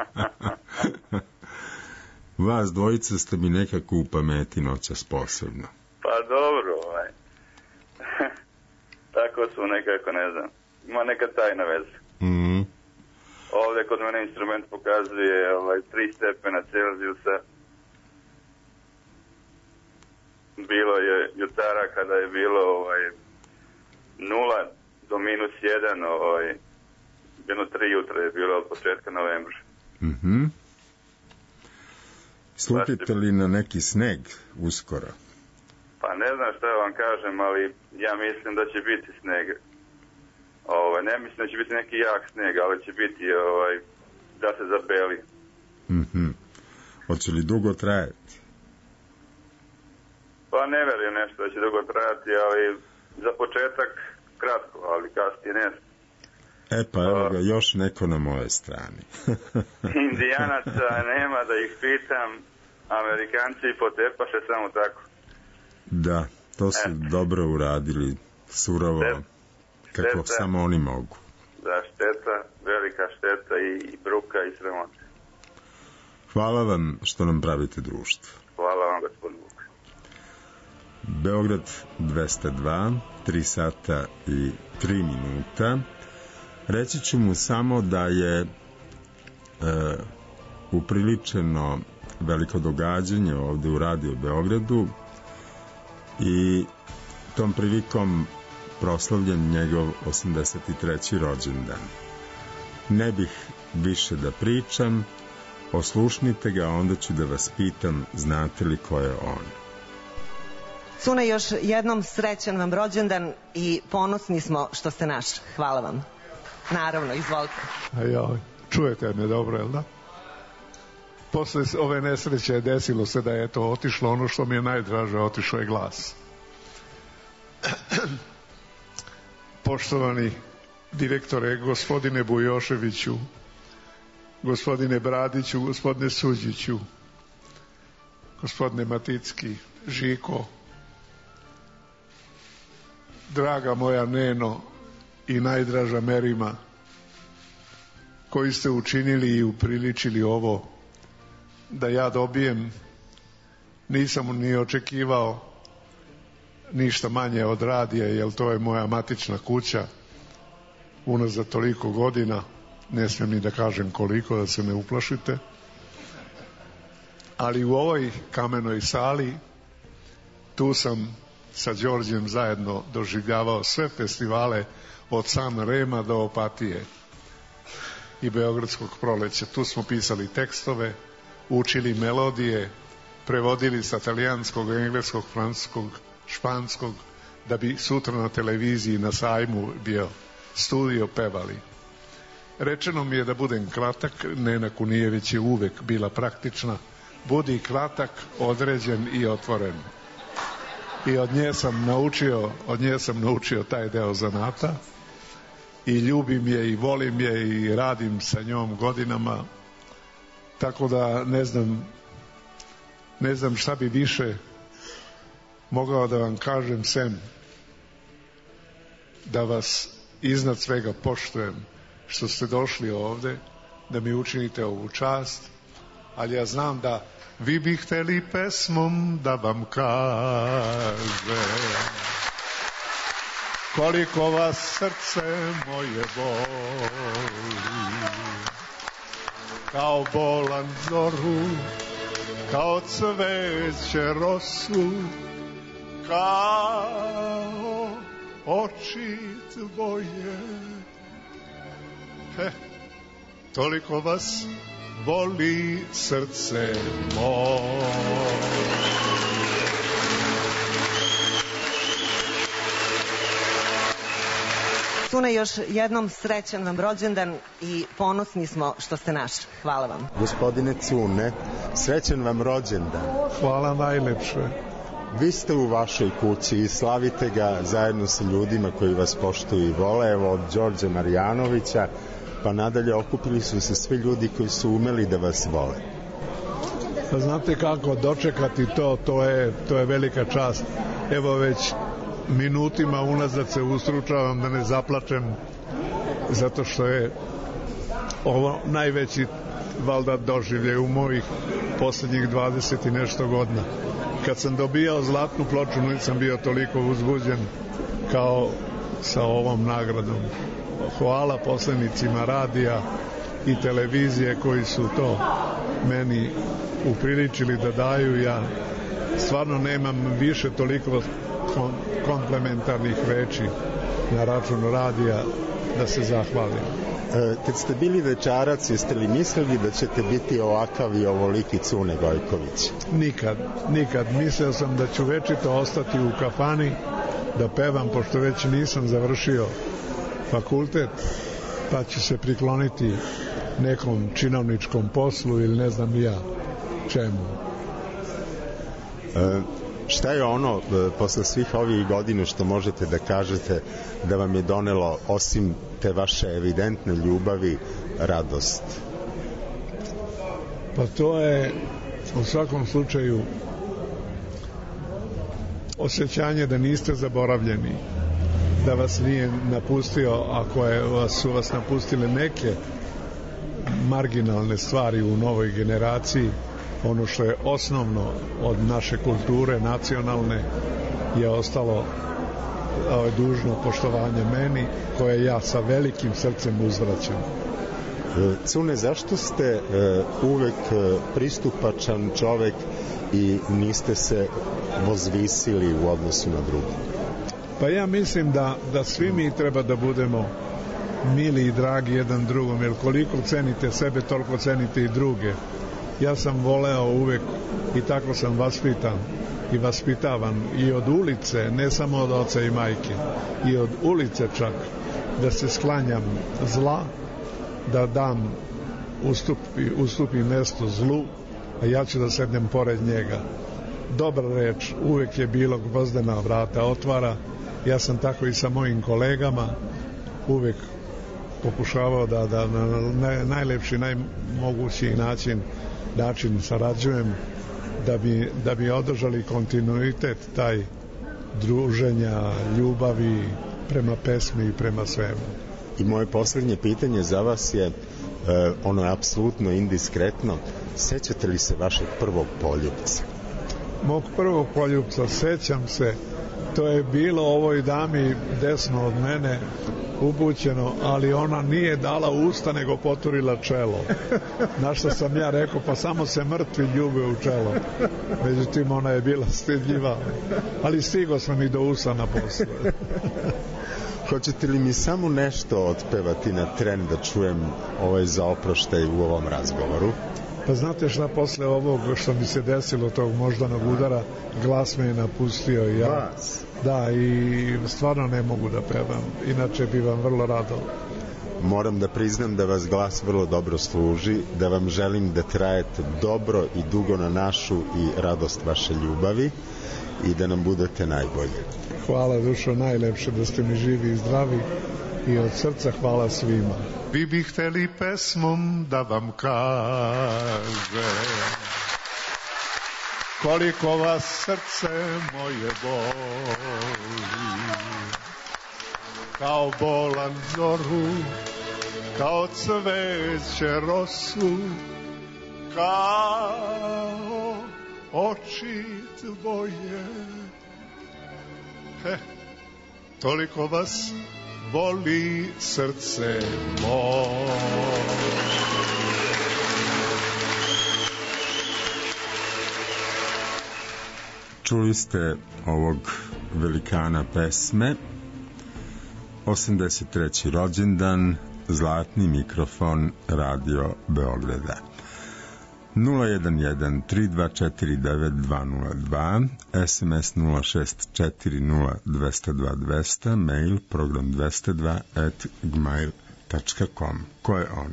Vas dvojica ste mi nekako u pameti noćas posebno. Pa dobro, ovaj. Tako su nekako, ne znam. Ima neka tajna veza. Mm-hmm. Ovdje kod mene instrument pokazuje ovaj, tri stepena Celzijusa. Bilo je jutara kada je bilo ovaj, nula do minus jedan, ovaj, jedno tri jutra je bilo od početka novembra. Mhm. Slutite li na neki sneg uskoro? Pa ne znam šta vam kažem, ali ja mislim da će biti sneg. Ovaj, ne mislim da će biti neki jak sneg, ali će biti ovaj, da se zabeli. Mhm. Hoće li dugo trajati? Pa ne verujem nešto da će dugo trajati, ali za početak kratko, ali kasnije ne. E pa evo ga, još neko na moje strani. Indijanaca nema da ih pitam, Amerikanci potepaše samo tako. Da, to su e. dobro uradili, surovo, Štet, kako šteta, samo oni mogu. Da, šteta, velika šteta i, i bruka i sramota. Hvala vam što nam pravite društvo. Hvala vam, gospodin Vuk. Beograd dvesta dva, tri sata i tri minuta. Reći ću mu samo da je e, upriličeno veliko događanje ovde u Radio Beogradu i tom prilikom proslavljen njegov osamdeset treći rođendan. Ne bih više da pričam, oslušnite ga, onda ću da vas pitam, znate li ko je on? Sune, još jednom srećan vam rođendan i ponosni smo što ste naš. Hvala vam. Naravno, izvolite. A ja, čujete me dobro, jel da? Posle ove nesreće desilo se da je to otišlo, ono što mi je najdraže, otišao je glas. Poštovani direktore, gospodine Bujoševiću, gospodine Bradiću, gospodine Suđiću, gospodine Maticki, Žiko, draga moja Neno i najdraža Merima, koji ste učinili i upriličili ovo da ja dobijem, nisam ni očekivao ništa manje od radija, jer to je moja matična kuća unazad toliko godina, ne smijem ni da kažem koliko, da se ne uplašite, ali u ovoj kamenoj sali tu sam sa Đorđem zajedno doživljavao sve festivale od San Rema do Opatije i Beogradskog proleća. Tu smo pisali tekstove, učili melodije, prevodili sa talijanskog, engleskog, francuskog, španskog, da bi sutra na televiziji na sajmu bio studio, pevali. Rečeno mi je da budem kratak, Nena Kunijević je uvek bila praktična, budi kratak, određen i otvoren. I od nje sam naučio, od nje sam naučio taj deo zanata i ljubim je i volim je i radim sa njom godinama, tako da ne znam ne znam šta bi više mogao da vam kažem sem da vas iznad svega poštujem što ste došli ovde, da mi učinite ovu čast, ali ja znam da vi bi hteli pesmom da vam kaže koliko vas srce moje boli, kao bolan zoru, kao cveće rosu, kao oči tvoje. He, toliko vas boli srce moje. Sune, još jednom srećan vam rođendan i ponosni smo što ste naš. Hvala vam. Gospodine Cune, srećan vam rođendan. Hvala najlepše. Vi ste u vašoj kući i slavite ga zajedno sa ljudima koji vas poštuju i vole, evo od Đorđa Marjanovića, pa nadalje okupili su se svi ljudi koji su umeli da vas vole. Pa znate kako, dočekati to, to je, to je velika čast. Evo već minutima unazad se ustručavam da ne zaplačem, zato što je ovo najveći valjda doživljaj u mojih poslednjih dvadeset i nešto godina. Kad sam dobijao zlatnu ploču, nisam bio toliko uzbuđen kao sa ovom nagradom. Hvala poslanicima radija i televizije koji su to meni upriličili da daju. Ja stvarno nemam više toliko komplementarnih reči na račun radija da se zahvalim. E, kad ste bili večarac, jeste li mislili da ćete biti ovakav i ovoliki Cune Gojković? Nikad, nikad. Mislio sam da ću večito ostati u kafani da pevam, pošto već nisam završio fakultet, pa ću se prikloniti nekom činovničkom poslu ili ne znam ja čemu. E, Šta je ono, posle svih ovih godina, što možete da kažete da vam je donelo, osim te vaše evidentne ljubavi, radost? Pa to je u svakom slučaju osjećanje da niste zaboravljeni, da vas nije napustio, ako je, su vas napustile neke marginalne stvari u novoj generaciji. Ono što je osnovno od naše kulture nacionalne je ostalo ovaj, dužno poštovanje meni, koje ja sa velikim srcem uzvraćam. Cune, zašto ste uh, uvek uh, pristupačan čovek i niste se vozvisili u odnosu na druge? Pa ja mislim da, da svi mi treba da budemo mili i dragi jedan drugom, jer koliko cenite sebe, toliko cenite i druge. Ja sam voleo uvek i tako sam vaspitan i vaspitavan i od ulice, ne samo od oca i majke, i od ulice čak, da se sklanjam zla, da dam ustupi, ustupi mesto zlu, a ja ću da sednem pored njega. Dobra reč uvek je bilo gvozdena vrata otvara. Ja sam tako i sa mojim kolegama uvek pokušavao da, da na najlepši, najmogući način način sarađujem, da bi, da bi održali kontinuitet taj druženja, ljubavi prema pesmi i prema svemu. I moje poslednje pitanje za vas je, eh, ono je apsolutno indiskretno, sećate li se vašeg prvog poljubca? Mog prvog poljubca sećam se, to je bilo ovoj dami desno od mene upućeno, ali ona nije dala usta nego poturila čelo. Na što sam ja rekao, pa samo se mrtvi ljube u čelo. Međutim, ona je bila stidljiva, ali stigo sam i do usana posle. Hoćete li mi samo nešto otpevati na tren da čujem ovaj za oproštaj u ovom razgovoru? Pa znate šta, posle ovog što mi se desilo, tog moždanog udara, glas me je napustio i ja... Glas? Da, i stvarno ne mogu da pevam, inače bi vam vrlo rado. Moram da priznam da vas glas vrlo dobro služi, da vam želim da trajete dobro i dugo na našu i radost vaše ljubavi i da nam budete najbolje. Hvala, dušo, najlepše da ste mi živi i zdravi i od srca hvala svima. Vi bi hteli pesmom da vam kaže koliko vas srce moje boli, kao bolan zoru, kao cveće rosu, kao oči tvoje. He, toliko vas boli srce moje. Čuli ste ovog velikana pesme, osamdeset treći rođendan, zlatni mikrofon Radio Beograda. nula jedan jedan tri dva četiri devet dva nula dva, es em es nula šest četiri nula dva zero dva dva zero zero, mail program dvesta dva at gmail tačka com. Ko je on?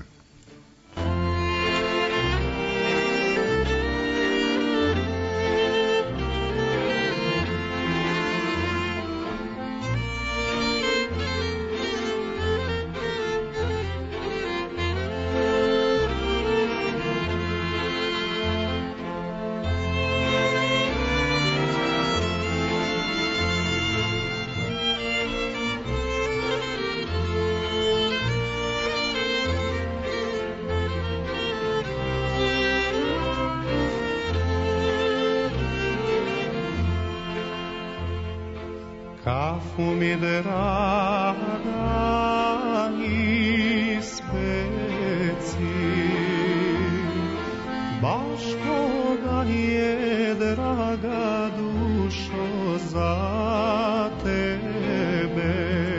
Kafu mi draga ispeci, baš koga je draga dušo za tebe.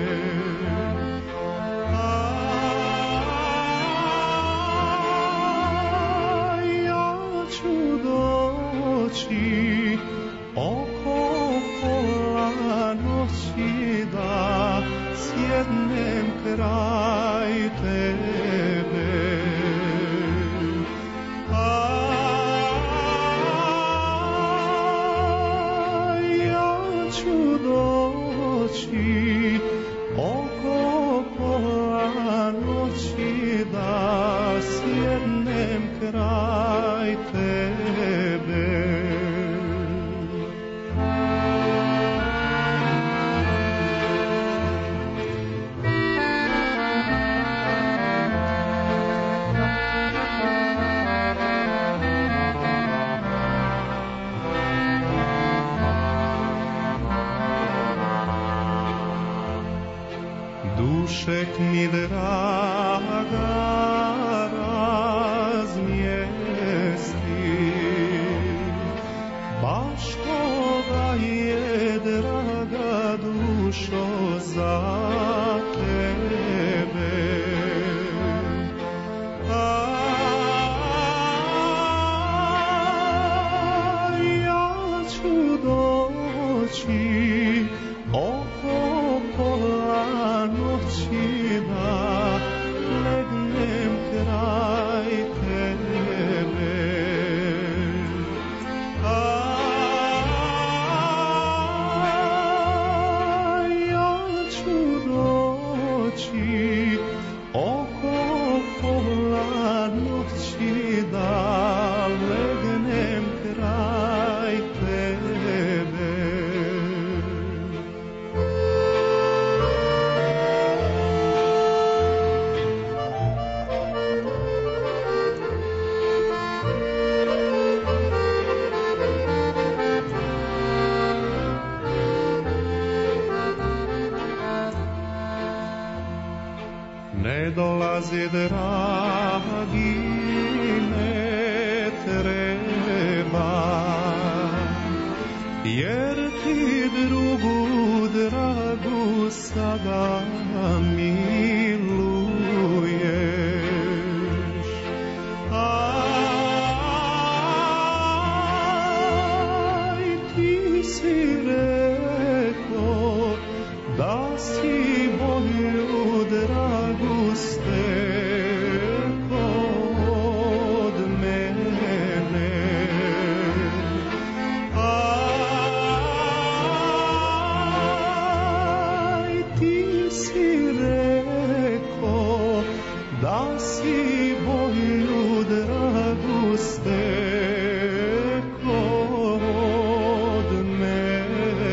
A ja ću doći oko pola noći da sjednem kraj tebe. A doći oko pola noći da sjednem kraj tebe. Dušek mi draga razmjesti, baš koga je draga dušo za tebe. A ja ću doći oko pola noći da legnem kraj tebe. A ja ću doći oko pola noći da legnem kraj tebe. Ne dolazi dragi, ne treba, jer ti drugu dragu sada miluješ. Aj, ti si rekao da si bolju dragu steko od mene. Aj, ti si rekao da si bolju dragu steko od mene.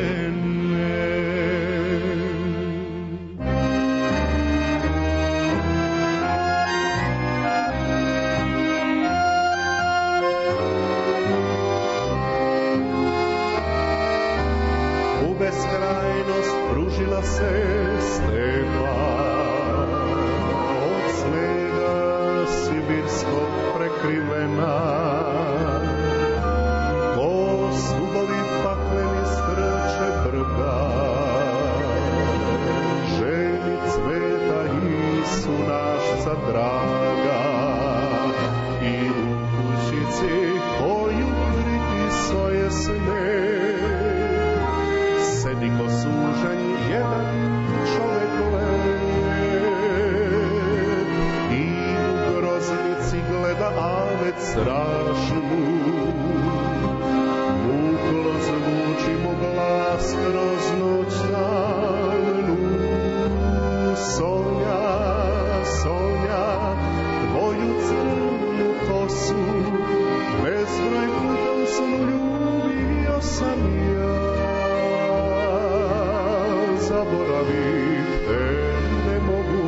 Beskrajnost pružila se stepa, od snega sibirskog prekrivena, ko stubovi pakleni strče brda, ženi cveta Isu našca draga, i u kućici koju pripisao je sneg. Sedi ko sužanj jedan čovek led i u groznici gleda avet strašnu. Muklo zvuči mu glas kroz noć tamnu. Sonja, Sonja, tvoju crnu kosu bezbroj puta u snu ljubio sam ja. Zaboravit te ne mogu,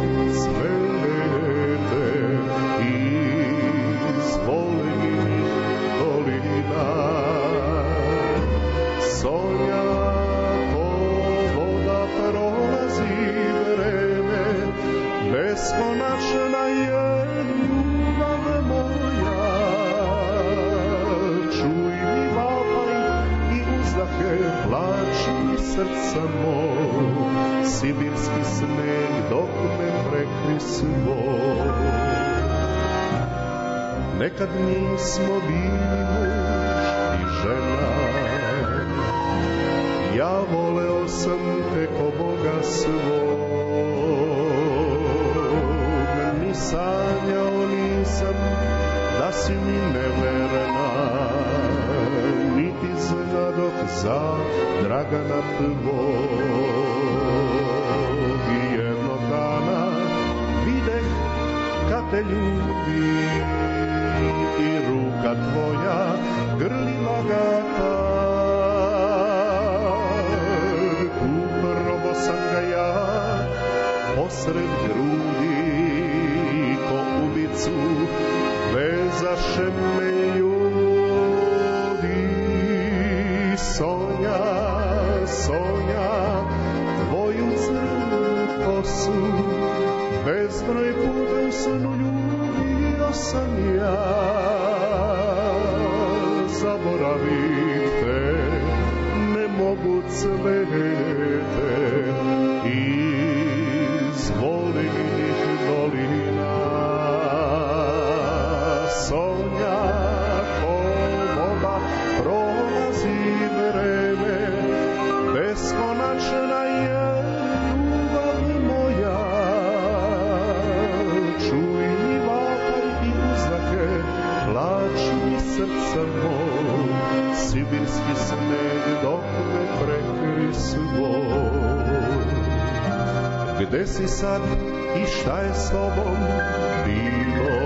svete iz volenih dolina. Sonja, ko voda prolazi vreme, beskonačna je ljubav moja. Čuj mi vapaj i uzdahe, plač mi srca moj, sibirski sneg dok me prekri svoj. Nekad nismo bili muž i žena, ja voleo sam te ko Boga svog. Ni sanjao nisam da si mi neverna, niti znadok za Dragana tvog. I jednog dana videh kad te ljubi i ruka tvoja grlila ga tad. Upravo sam ga ja posred grudi ko ubicu vezaše me ljudi. Sonja, Sonja, tvoju crnu kosu bezbroj puta u snu ljubio sam ja. Zaboravim te, ne mogu cvete iz volenih dolina. Sonja, ko voda prolazi vreme, beskonačna je ljubav moja. Čuj mi vapaj i uzake, plač mi srca moj, sibirski sneg dok me prekri svoj. Gde si sad i šta je s tobom bilo?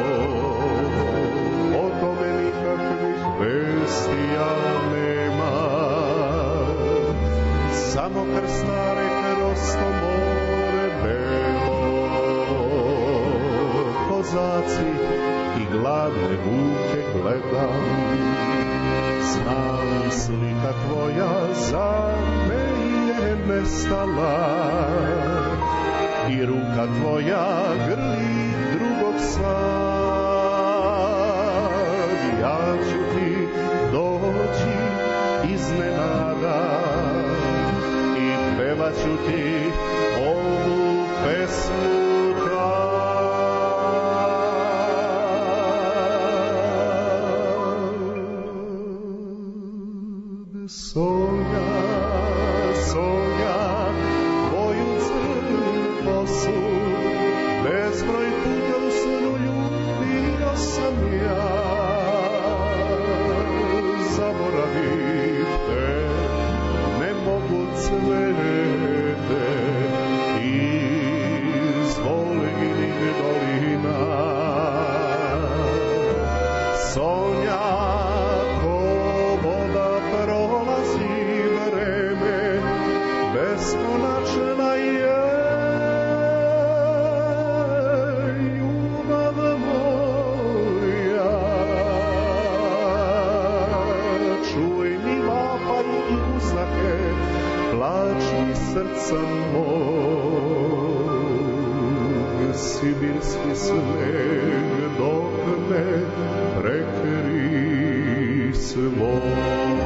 O tome nikakvih vesti ja nema. Samo krsnare kroz to more belo, kozaci i gladne buke gledam. Znam slika tvoja za me je nestala i ruka tvoja grli drugog sad. Ja ću ti doći iznenada i pevat ću ti ovu pesmu tad. Sonja, Sonja, tvoju crnu kosu bezbroj puta u snu ljubio sam ja. Zaboravim te, ne mogu cvete iz volenih dolina. Sonja, ko voda prolazi vreme, beskonačna je ljubav moja. Čuj mi vapaj i uzake, plač mi srca mog, sibirski sneg dok me prekri svoj.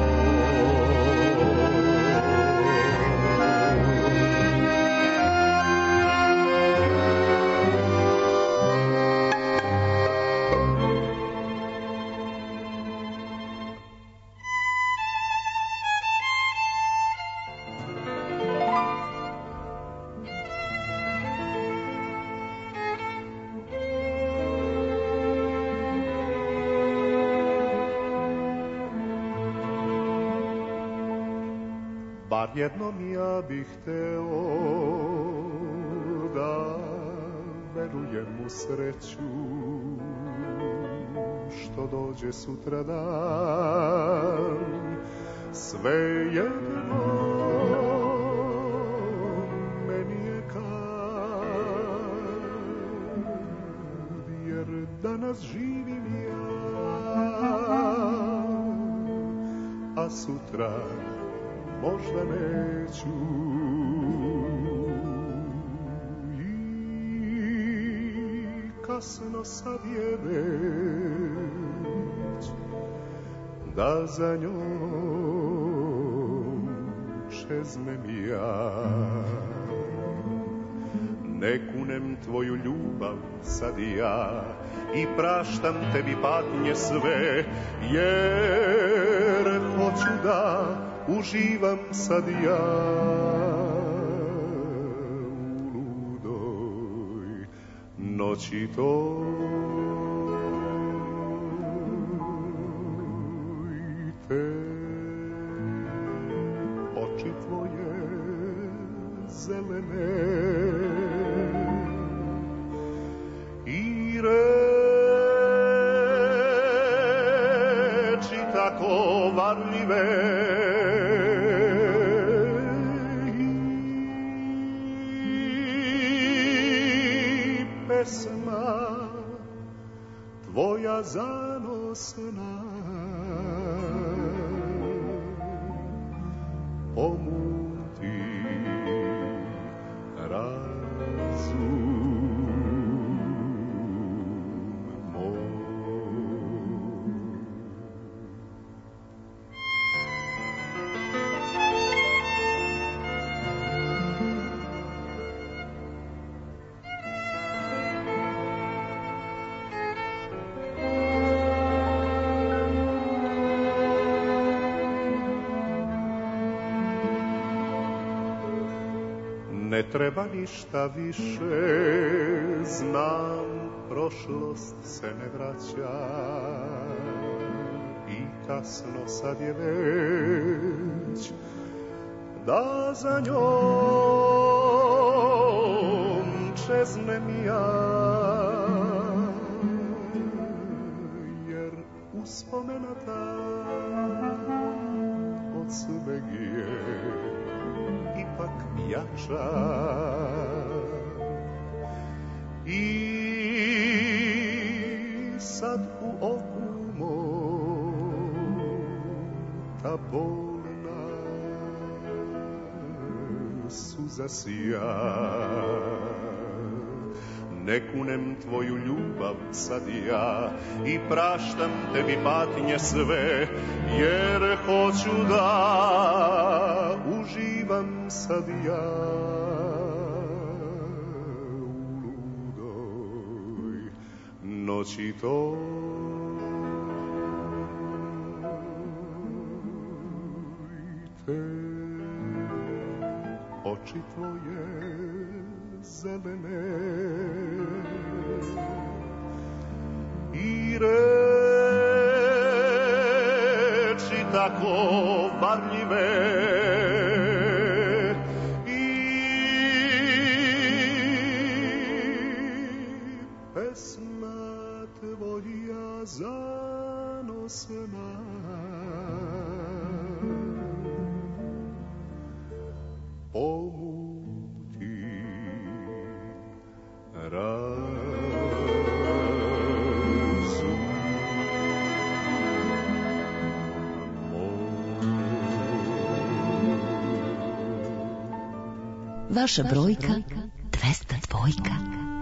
Bar jednom ja bih hteo da verujem u sreću što dođe sutra dan. Sve jedno meni je kad, jer danas živim ja, a sutra možda neću. I kasno sad je već da za njom čeznem ja. Ne kunem tvoju ljubav sad ja i praštam tebi patnje sve, jer hoću da uživam sad ja u ludoj noći toj te. oči tvoje zelene i reči tako varljive i pesma tvoja zanosna pomuti razum moj. Ne treba ništa više, znam, prošlost se ne vraća i kasno sad je već da za njom čeznem ja, jer uspomena ta od sveg je ipak jača i sad u oku mom ta bolna suza sija. Ne kunem tvoju ljubav sad ja i praštam tebi patnje sve, jer hoću da uživam sad ja u ludoj noći toj. Te oči tvoje zelene i reči tako varljive i pesma tvoja zanosna pomuti razum. Vaša brojka dvesta dvojka.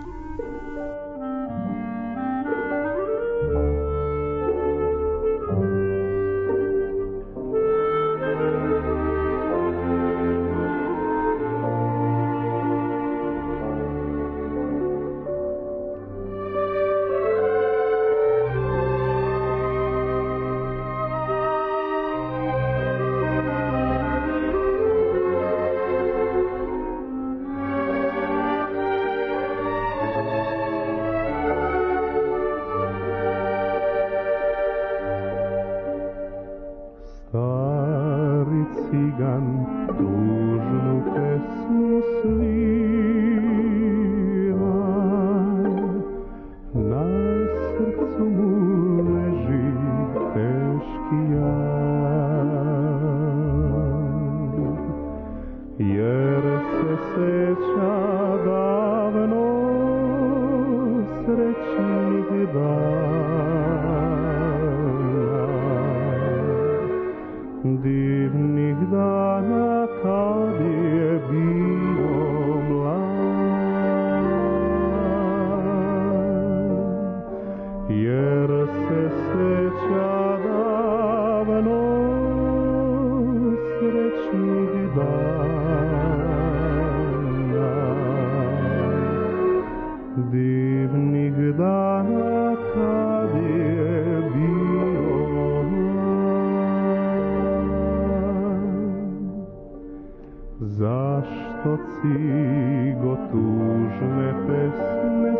Zašto cigo tužne pesme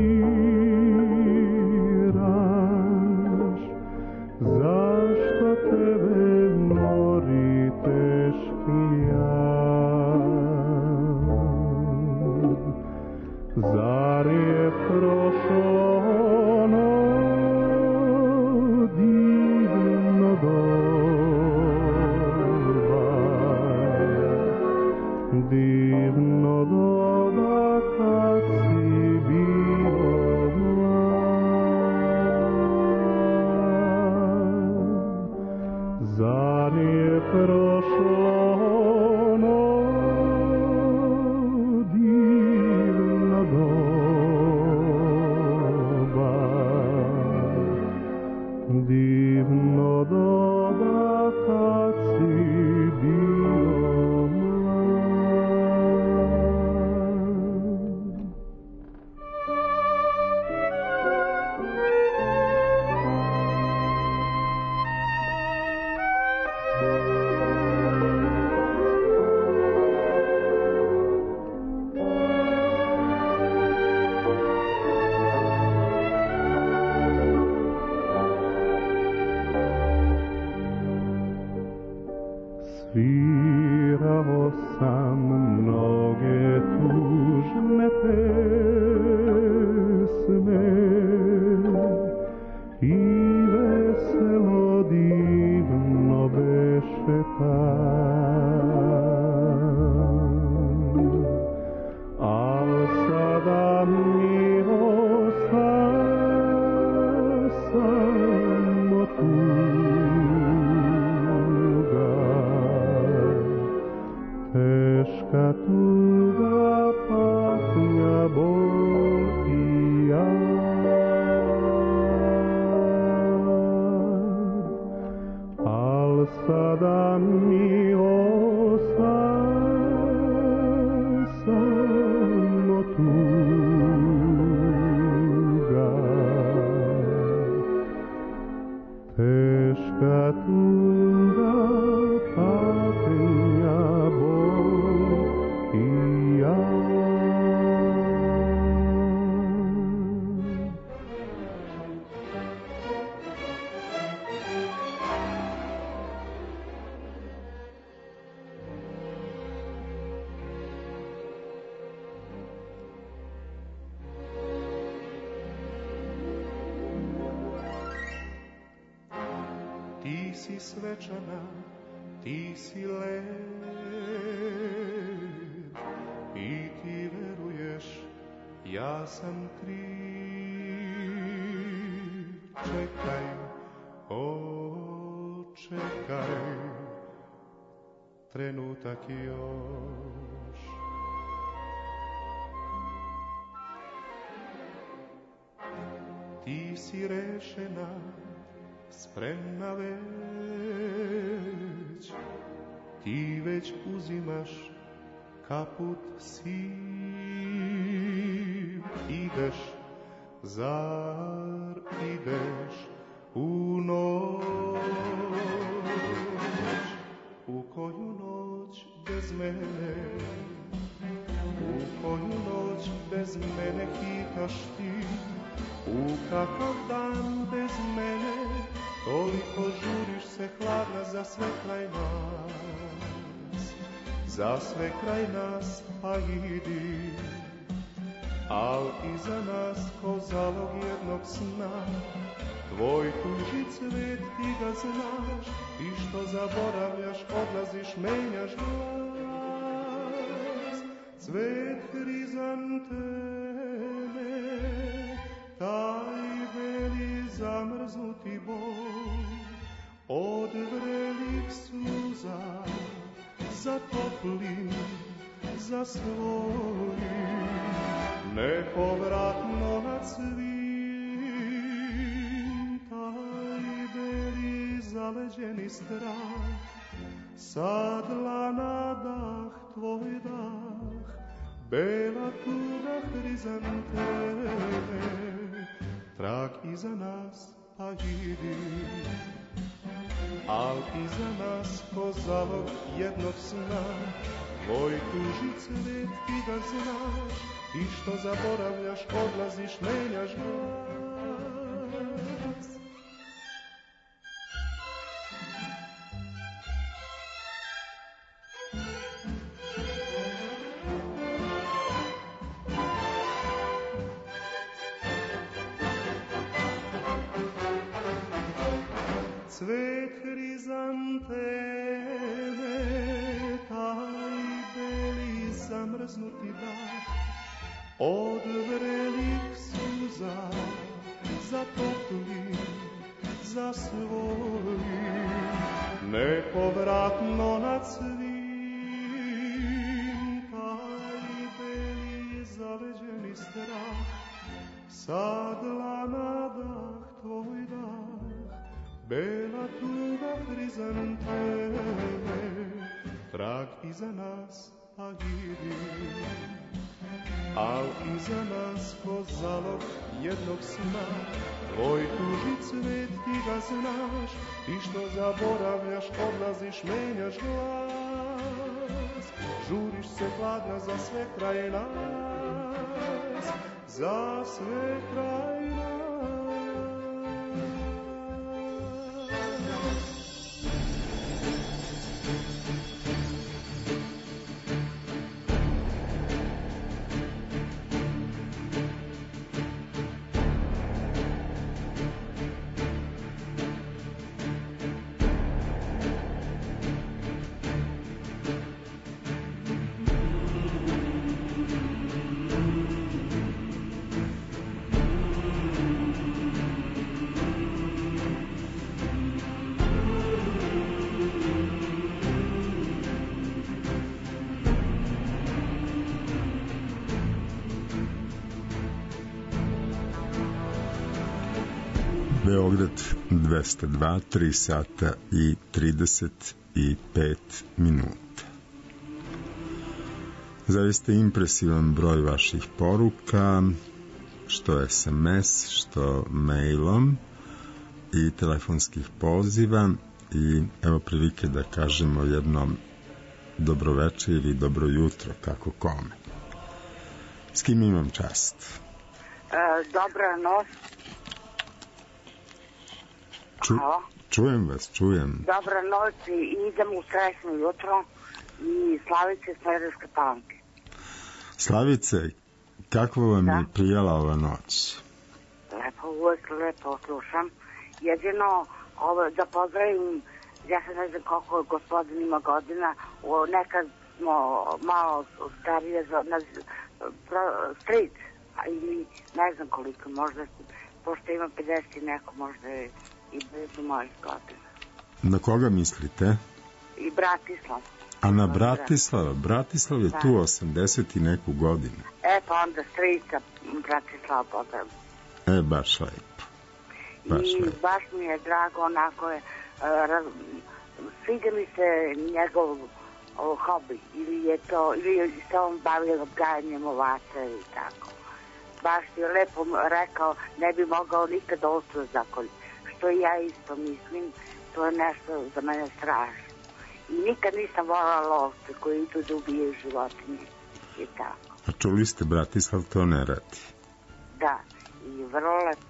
sviraš? Zašto tebe mori teški ja? divno doba kad si bio mlad. Zar je prošlo ono divno doba, divno doba kad si bio svirao sam mnoge tužne pesme i veselo divno beše tam, al sada mi osta samo teška tuga, patnja, bol i jad. Al sada mi osta samo tuga, teška tuga, patnja, bol i jad. Ti si svečana, ti si lep i ti veruješ, ja sam kriv. Čekaj, o čekaj, trenutak još. Ti si rešena, spremna već, ti već uzimaš kaput siv. Ideš, zar ideš u noć, u koju noć bez mene, u koju noć bez mene hitaš ti, u kakav dan bez mene, toliko žuriš se hladna za sve kraj nas, za sve kraj nas, pa idi. Al iza nas ko zalog jednog sna, tvoj tuđi cvet ti ga znaš, i što zaboravljaš, odlaziš, menjaš glas. Cvet hrizanteme, taj beli zamrznuti boj, od vrelih suza, za toplim, za svojim, nepovratno na svim, taj beli zaleđeni strah, sadla na dah, tvoj dah, bela tuga hrizanteme, trag iza nas, pa idi. Al iza nas ko zalog jednog sna, tvoj tuži cvet ti ga znaš, i što zaboravljaš, odlaziš, menjaš glas. Cvet hrizanteme, taj beli zamrznuti dah od vrelih suza za toplim, za svojim, nepovratno nad svim, taj beli zaleđeni strah, sadla nadah tvoj dah, bela tuga hrizanteme, trag iza nas, a idi, al iza nas ko zalog jednog sna, tvoj tuži cvet ti ga znaš, ti što zaboravljaš, odlaziš, menjaš glas, žuriš se hladna, za sve kraj nas, za sve kraj nas. Beograd dvesta dva, tri sata i trideset pet minuta. Zaista impresivan broj vaših poruka, što es em es, što mailom i telefonskih poziva, i evo prilike da kažemo jednom dobroveče ili dobro jutro, kako kome. S kim imam čast? E, dobra noć. Ču, čujem vas, čujem. Dobra noć i idem u srećno jutro i Slavice Smederevske Palanke. Slavice, kako vam da. je prijela ova noć? Lepo, uvek lepo slušam. Jedino ovo, da pozdravim, ja se ne znam koliko gospodin ima godina, o, nekad smo malo starije za na street, ili ne znam koliko, možda, pošto ima pedeset i neko, možda je i blizu mojih godina. Na koga mislite? I Bratislav. A na Bratislava? Bratislav je da. Tu osamdeset i neku godinu. E, pa onda strica Bratislava pozdravim. E, baš lepo. Baš I lepo. baš mi je drago, onako je, uh, raz, sviđa mi se njegov uh, hobi, ili je to, ili se on bavio odgajanjem ovaca i tako. Baš je lepo rekao, ne bi mogao nikad ovcu zakoljiti. Što i ja isto mislim, to je nešto za mene strašno. I nikad nisam volala lovce koji idu da ubijaju životinje i tako. A čuli ste, Bratislav to ne radi. Da, i vrlo lepo.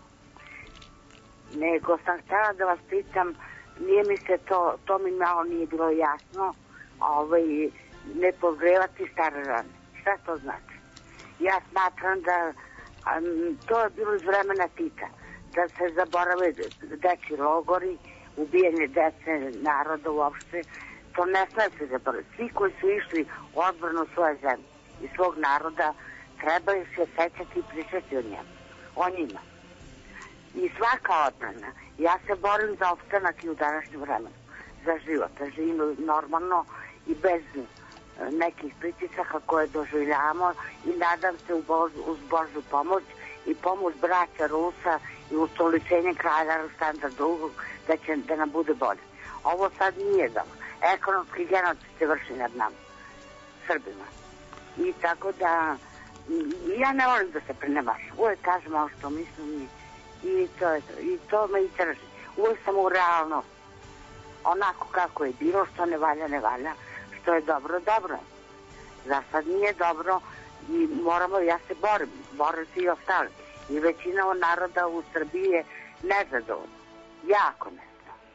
Nego sam htjela da vas pitam, nije mi se to, to mi malo nije bilo jasno, ovaj, ne pogrevati stare rane. Šta to znači? Ja smatram da a, to je bilo iz vremena Tita, da se zaborave dečji logori, ubijanje dece, naroda uopšte, to ne sme se zaboraviti. Svi koji su išli u odbranu svoje zemlje i svog naroda trebaju se sećati i pričati o njemu, o njima. I svaka odbrana, ja se borim za opstanak i u današnjem vremenu, za život, da živimo normalno i bez nekih pritisaka koje doživljamo i nadam se u Bož, uz Božju pomoć i pomoć braća Rusa i ustoličenje kralja Aleksandra drugog da će da nam bude bolje. Ovo sad nije dobro. Ekonomski genocid se vrši nad nama, Srbima. I tako da ja ne volim da se prenemašam. Uvijek kažem ono što mislim i to, je, i to me interesuje. Uvijek sam u realnost. Onako kako je bilo, što ne valja, ne valja. Što je dobro, dobro. Za sad nije dobro i moramo, ja se borim, borim se i ostali. I većina naroda u Srbiji je nezadovoljna. Jako nezadovoljna.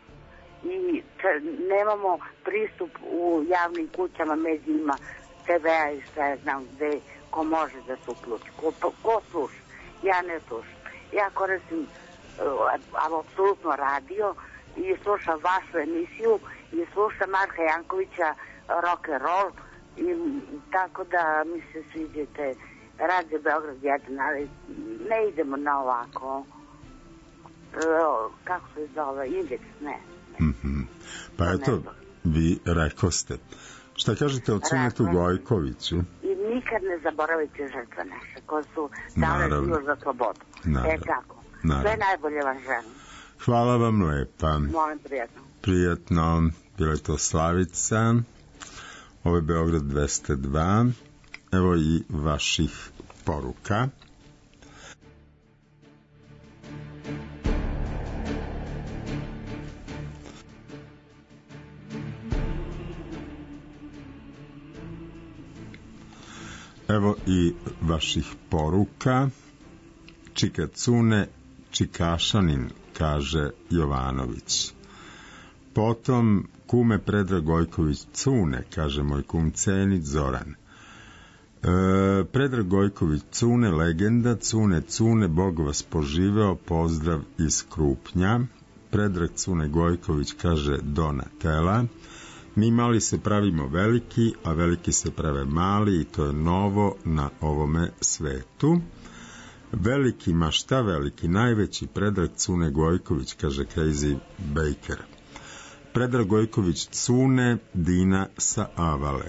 I t- nemamo pristup u javnim kućama, medijima, te ve a i šta ja znam gde, ko može da se uključi. Ko, ko sluša? Ja ne slušam. Ja koristim uh, apsolutno radio i slušam vašu emisiju i slušam Marka Jankovića rock and roll I, tako da mi se sviđate Radio Beograd jedan, ali ne idemo na ovako, kako se zove, indeks, ne. Mm-hmm. Pa eto, vi rekoste. Šta kažete o Cunetu Gojkoviću? I nikad ne zaboravite žrtve naše, koje su dale život za slobodu. Naravno. E tako. Naravno. Sve najbolje vam želim. Hvala vam lepa. Molim, prijatno. Prijatno. Bila je to Slavica. Ovo je Beograd dvesta dva. Evo i vaših poruka. Evo i vaših poruka. Čika Cune, čikašanin, kaže Jovanović. Potom, kume Predrag Gojković Cune, kaže moj kum Cenić Zoran. E, Predrag Gojković Cune, legenda, Cune, Cune, Bog vas poživeo, pozdrav iz Krupnja. Predrag Cune Gojković kaže Donatela. Mi mali se pravimo veliki, a veliki se prave mali i to je novo na ovome svetu. Veliki, ma šta veliki, najveći Predrag Cune Gojković, kaže Crazy Baker. Predrag Gojković Cune, Dina sa Avale.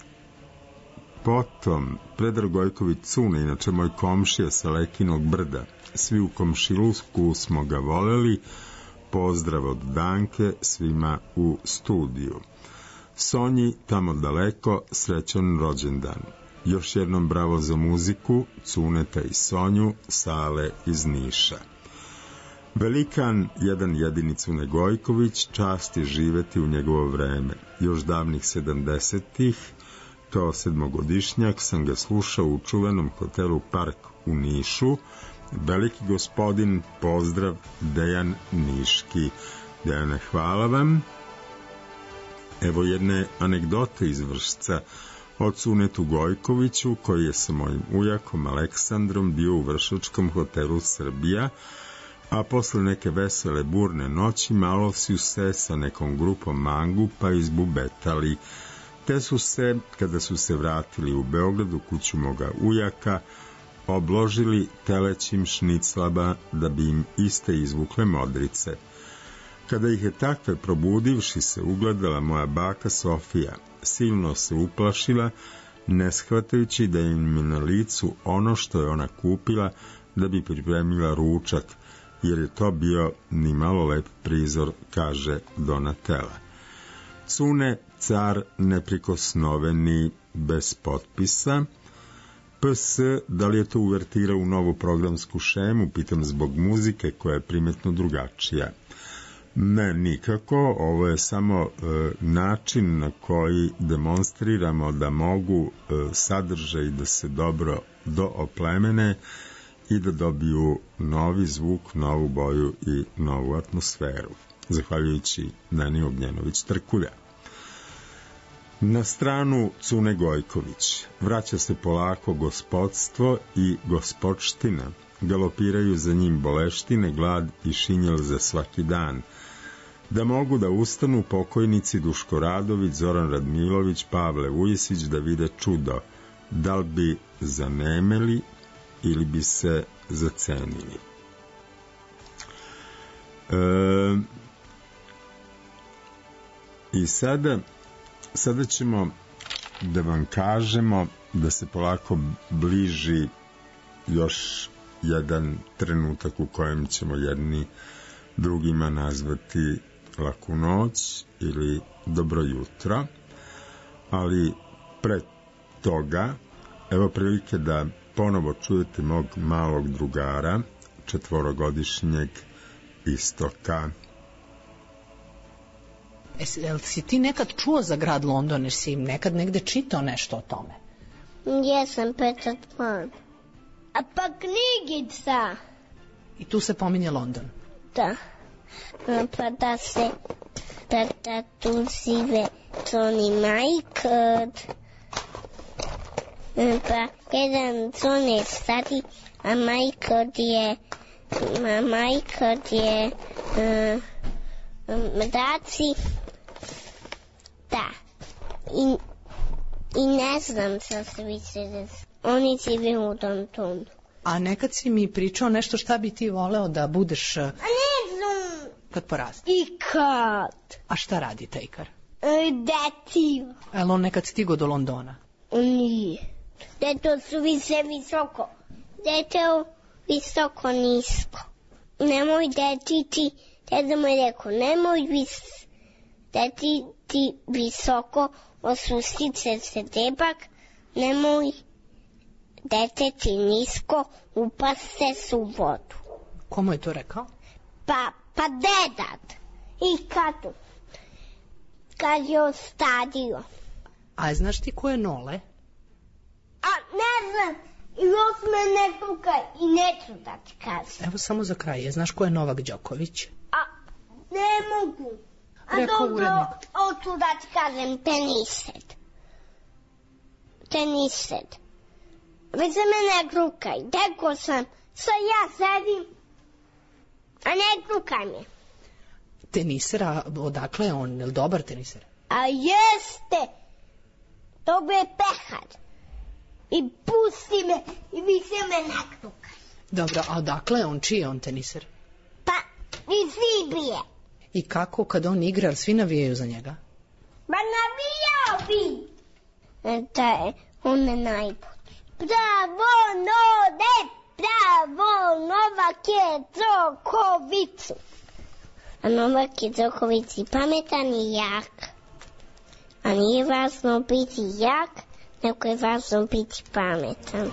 Potom, Predrag Gojković Cune, inače moj komšija sa Lekinog brda. Svi u komšilusku smo ga voleli. Pozdrav od Danke svima u studiju. Sonji, tamo daleko, srećan rođendan. Još jednom bravo za muziku, Cuneta i Sonju, Sale iz Niša. Velikan, jedan jedini Cune Gojković, časti živeti u njegovo vreme. Još davnih sedamdesetih, kao sedmogodišnjak, sam ga slušao u čuvenom hotelu Park u Nišu. Veliki gospodin, pozdrav, Dejan Niški. Dejane, hvala vam. Evo jedne anegdote iz Vršca o Cunetu Gojkoviću, koji je sa mojim ujakom Aleksandrom bio u vršačkom hotelu Srbija, a posle neke vesele burne noći malo su se sa nekom grupom mangupa izbubetali, te su se, kada su se vratili u Beograd u kuću moga ujaka, obložili telećim šniclaba da bi im iste izvukle modrice. Kada ih je takve probudivši se ugledala moja baka Sofija, silno se uplašila, ne shvatajući da im je na licu ono što je ona kupila da bi pripremila ručak, jer je to bio ni malo lep prizor, kaže Donatela. Cune, car neprikosnoveni, bez potpisa. P S, da li je to uvertira u novu programsku šemu, pitam zbog muzike koja je primetno drugačija. Ne, nikako, ovo je samo e, način na koji demonstriramo da mogu e, sadržaj da se dobro dooplemene i da dobiju novi zvuk, novu boju i novu atmosferu, zahvaljujući Dani Ognjenović-Trkulja. Na stranu Cune Gojković vraća se polako gospodstvo i gospodština, galopiraju za njim boleštine, glad i šinjel za svaki dan. Da mogu da ustanu pokojnici Duško Radović, Zoran Radmilović, Pavle Vujesić da vide čudo, da li bi zanemeli ili bi se zacenili. E, I sada sada ćemo da vam kažemo da se polako bliži još jedan trenutak u kojem ćemo jedni drugima nazvati laku noć ili dobro jutro, ali pre toga evo prilike da ponovo čujete mog malog drugara, četvorogodišnjeg Istoka. Es, jel si ti nekad čuo za grad London, jer si nekad negde čitao nešto o tome? Jesam, Peter Pan. A pa knjigica. I tu se pominje London? Da. Pa da se, da, da tu žive Tony Michael. Pa jedan Tony je stari, a Michael je, a Michael je uh, mrdaci. Da. I, I ne znam sa Svičerec. Oni žive u Dantonu. A nekad si mi pričao nešto šta bi ti voleo da budeš... A ne znam. Kad poraste. Ikad. A šta radi Tejkar? Detektiv. Jel on nekad stigo do Londona? Nije. Deto su više visoko. Deto visoko nisko. Nemoj detiti, deda mu je rekao, nemoj vis, detiti visoko, osustit se se debak, nemoj deteti nisko, upaste se u vodu. Komu je to rekao? Pa, pa dedat. I kad, kad je ostadio. A znaš ti ko je Nole? A ne znam, i još me ne tukaj i neću da ti kažem. Evo samo za kraj, je znaš ko je Novak Đoković? A ne mogu. A Rekao dobro, urednik. hoću da ti kažem tenised. Tenised. Već se me ne krukaj, deko sam, sa ja sedim, a ne krukaj me. Teniser, a odakle je on? Je li dobar teniser? A jeste, dobro je pehar. I pusti me i više me ne krukaj. Dobro, a odakle je on? Čiji je on teniser? Pa, iz Libije. I kako kad on igra, svi navijaju za njega? Ma navijao bi. E, da je, on je najbolji. Bravo, Node, bravo, Novak je Đoković. A Novak je Đoković i pametan i jak. A nije važno biti jak, nego je važno biti pametan.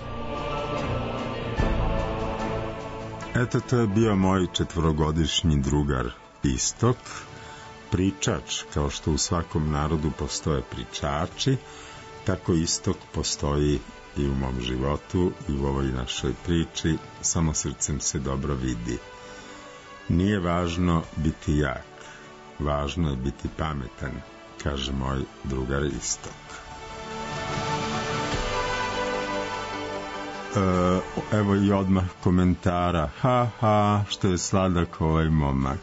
Eto, to je bio moj četvorogodišnji drugar Istok, pričač, kao što u svakom narodu postoje pričači, tako Istok postoji i u mom životu i u ovoj našoj priči, samo srcem se dobro vidi. Nije važno biti jak, važno je biti pametan, kaže moj drugar Istok. E, evo i odmah komentara. Ha, ha, što je sladak ovaj momak.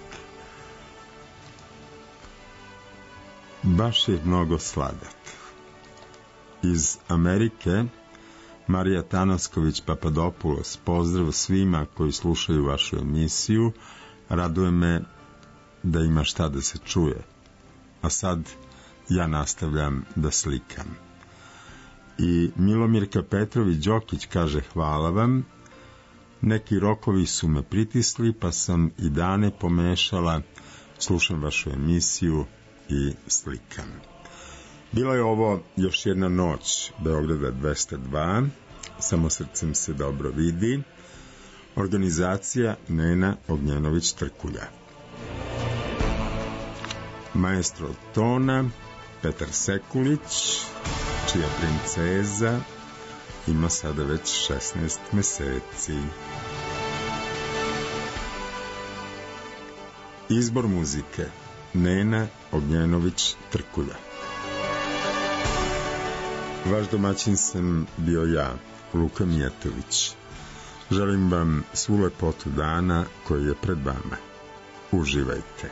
Baš je mnogo sladak. Iz Amerike Marija Tanasković Papadopoulos, pozdrav svima koji slušaju vašu emisiju, raduje me da ima šta da se čuje. A sad ja nastavljam da slikam. I Milomirka Petrović Đokić kaže hvala vam, neki rokovi su me pritisli pa sam i dane pomešala, slušam vašu emisiju i slikam. Bila je ovo još jedna noć Beograda dvesta dva, samo srcem se dobro vidi, organizacija Nena Ognjenović-Trkulja. Maestro tona Petar Sekulić, čija princeza ima sada već šesnaest meseci. Izbor muzike Nena Ognjenović-Trkulja. Vaš domaćin sam bio ja, Luka Mijetović. Želim vam svu lepotu dana koji je pred vama. Uživajte.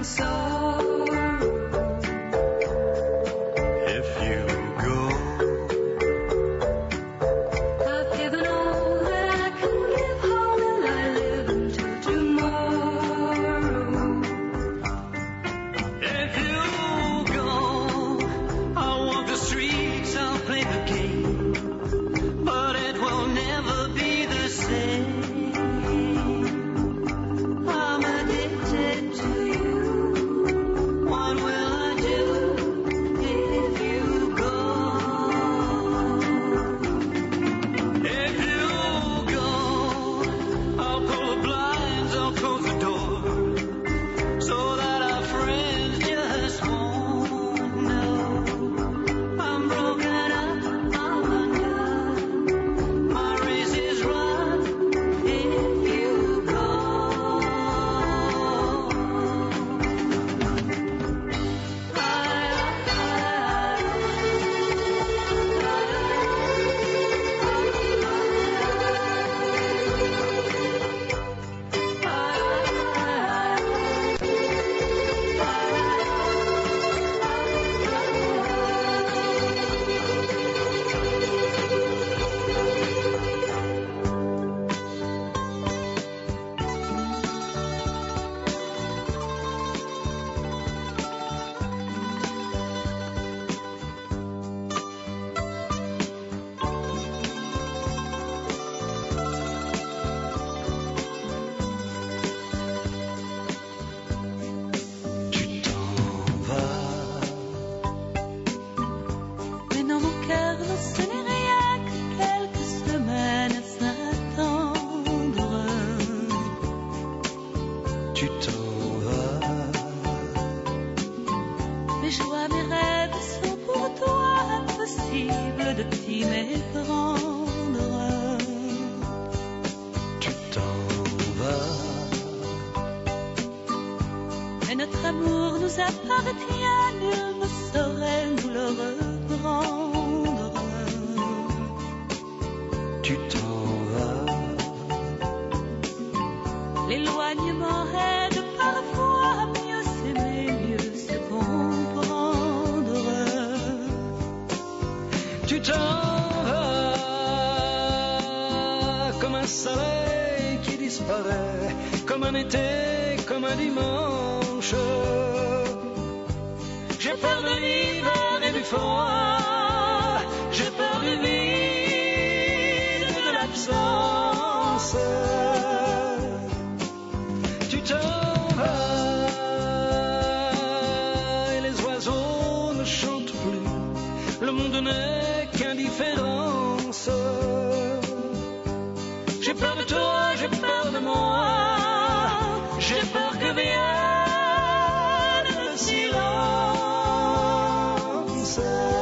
on sorrow. If you go, I've given all that I can give. How will I live until tomorrow? if you go, I'll walk the streets, I'll play the game, but it will never be the same. I'm addicted to you. What will I do if you go? If you go, I'll pull the blinds, I'll close the door, so that our friends just won't know. I'm broken up, I'm undone. My race is run if you go. Mais dans mon cœur, non, ce n'est rien que quelques semaines à s'attendre. Tu t'en vas, Mes joies, mes rêves sont pour toi impossible de t'y méprendre. tu t'en vas, Mais notre amour nous appartient, nul ne saurait nous le reprendre. tu t'en vas, L'éloignement aide parfois à mieux s'aimer, mieux se comprendre. tu t'en vas, comme un soleil qui disparaît, comme un été, comme un dimanche. J'ai peur de l'hiver et du froid, j'ai peur du vide et de l'absence. Tu t'en vas et les oiseaux ne chantent plus, le monde n'est qu'indifférence. J'ai peur de toi, j'ai peur de moi, j'ai peur que vienne le silence.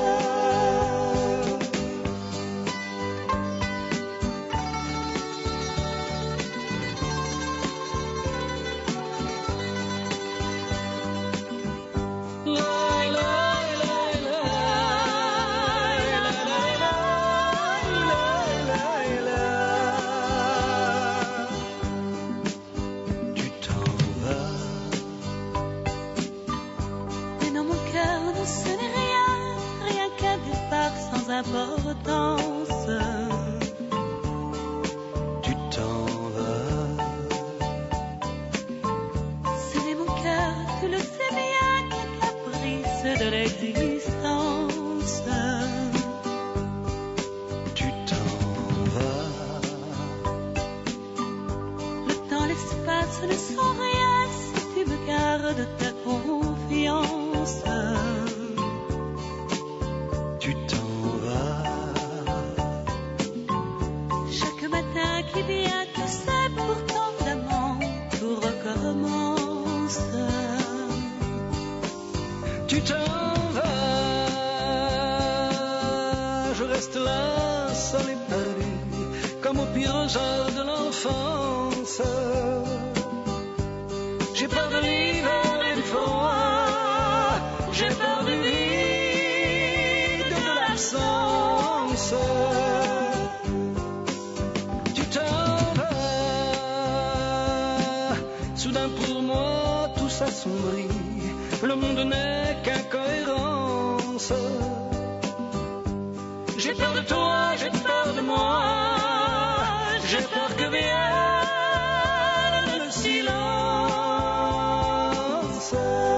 importance. Tu t'en vas. Ce n'est mon cœur, tu le sais bien, qui est caprice de l'existence. Tu t'en vas. Le temps, l'espace ne sont rien si tu me gardes ta confiance. Tu t'en vas. Chaque matin qui vient, tu sais, pourtant vraiment tout recommence. Tu t'en vas. Je reste là, seul et perdu, comme au pire jour de l'enfance. J'ai peur de l'hiver et du froid, j'ai peur du vide, de l'absence. Tu t'en vas. Soudain pour moi tout s'assombrit, le monde n'est qu'incohérence. J'ai peur de toi, j'ai peur de moi, j'ai peur que vienne le silence.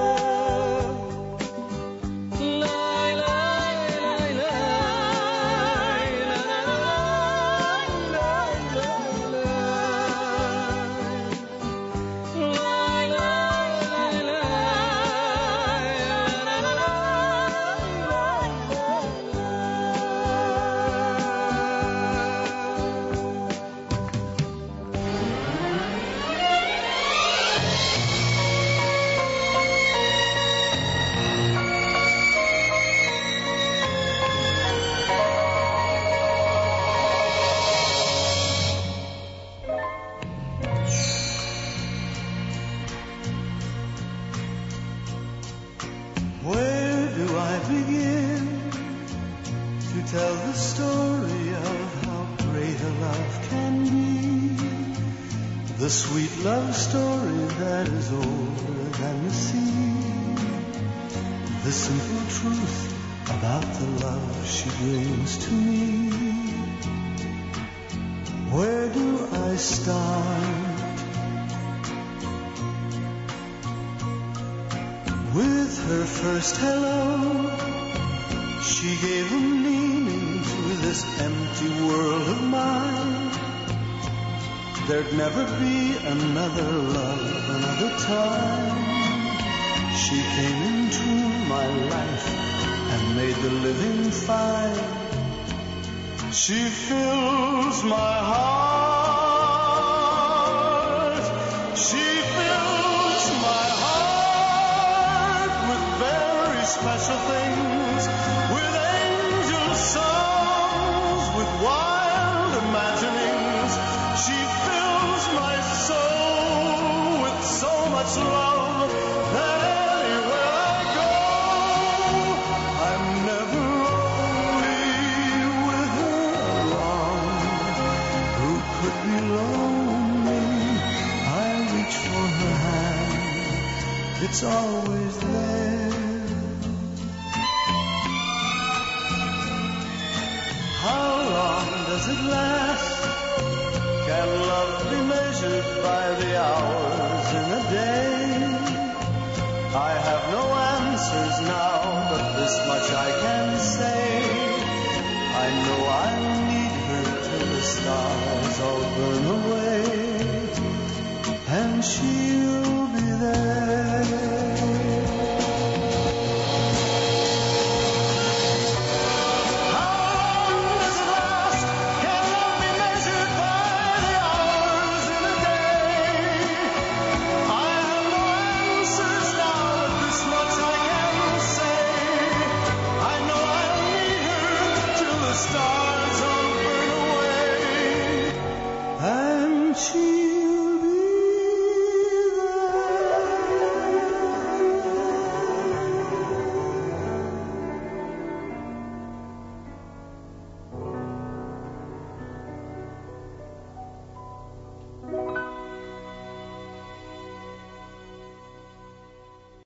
Tell the story of how great a love can be, the sweet love story that is older than the sea, the simple truth about the love she brings to me. Where do I start? With her first hello, she gave a meaning to this empty world of mine. There'd never be another love, another time. She came into my life and made the living fine. She fills my heart. She fills my heart with very special things, with angel songs, with wild imaginings. She fills my soul with so much love that anywhere I go, I'm never lonely with her around. Who could be lonely? I reach for her hand, it's always there. How long does it last? Can love be measured by the hours in a day? I have no answers now, but this much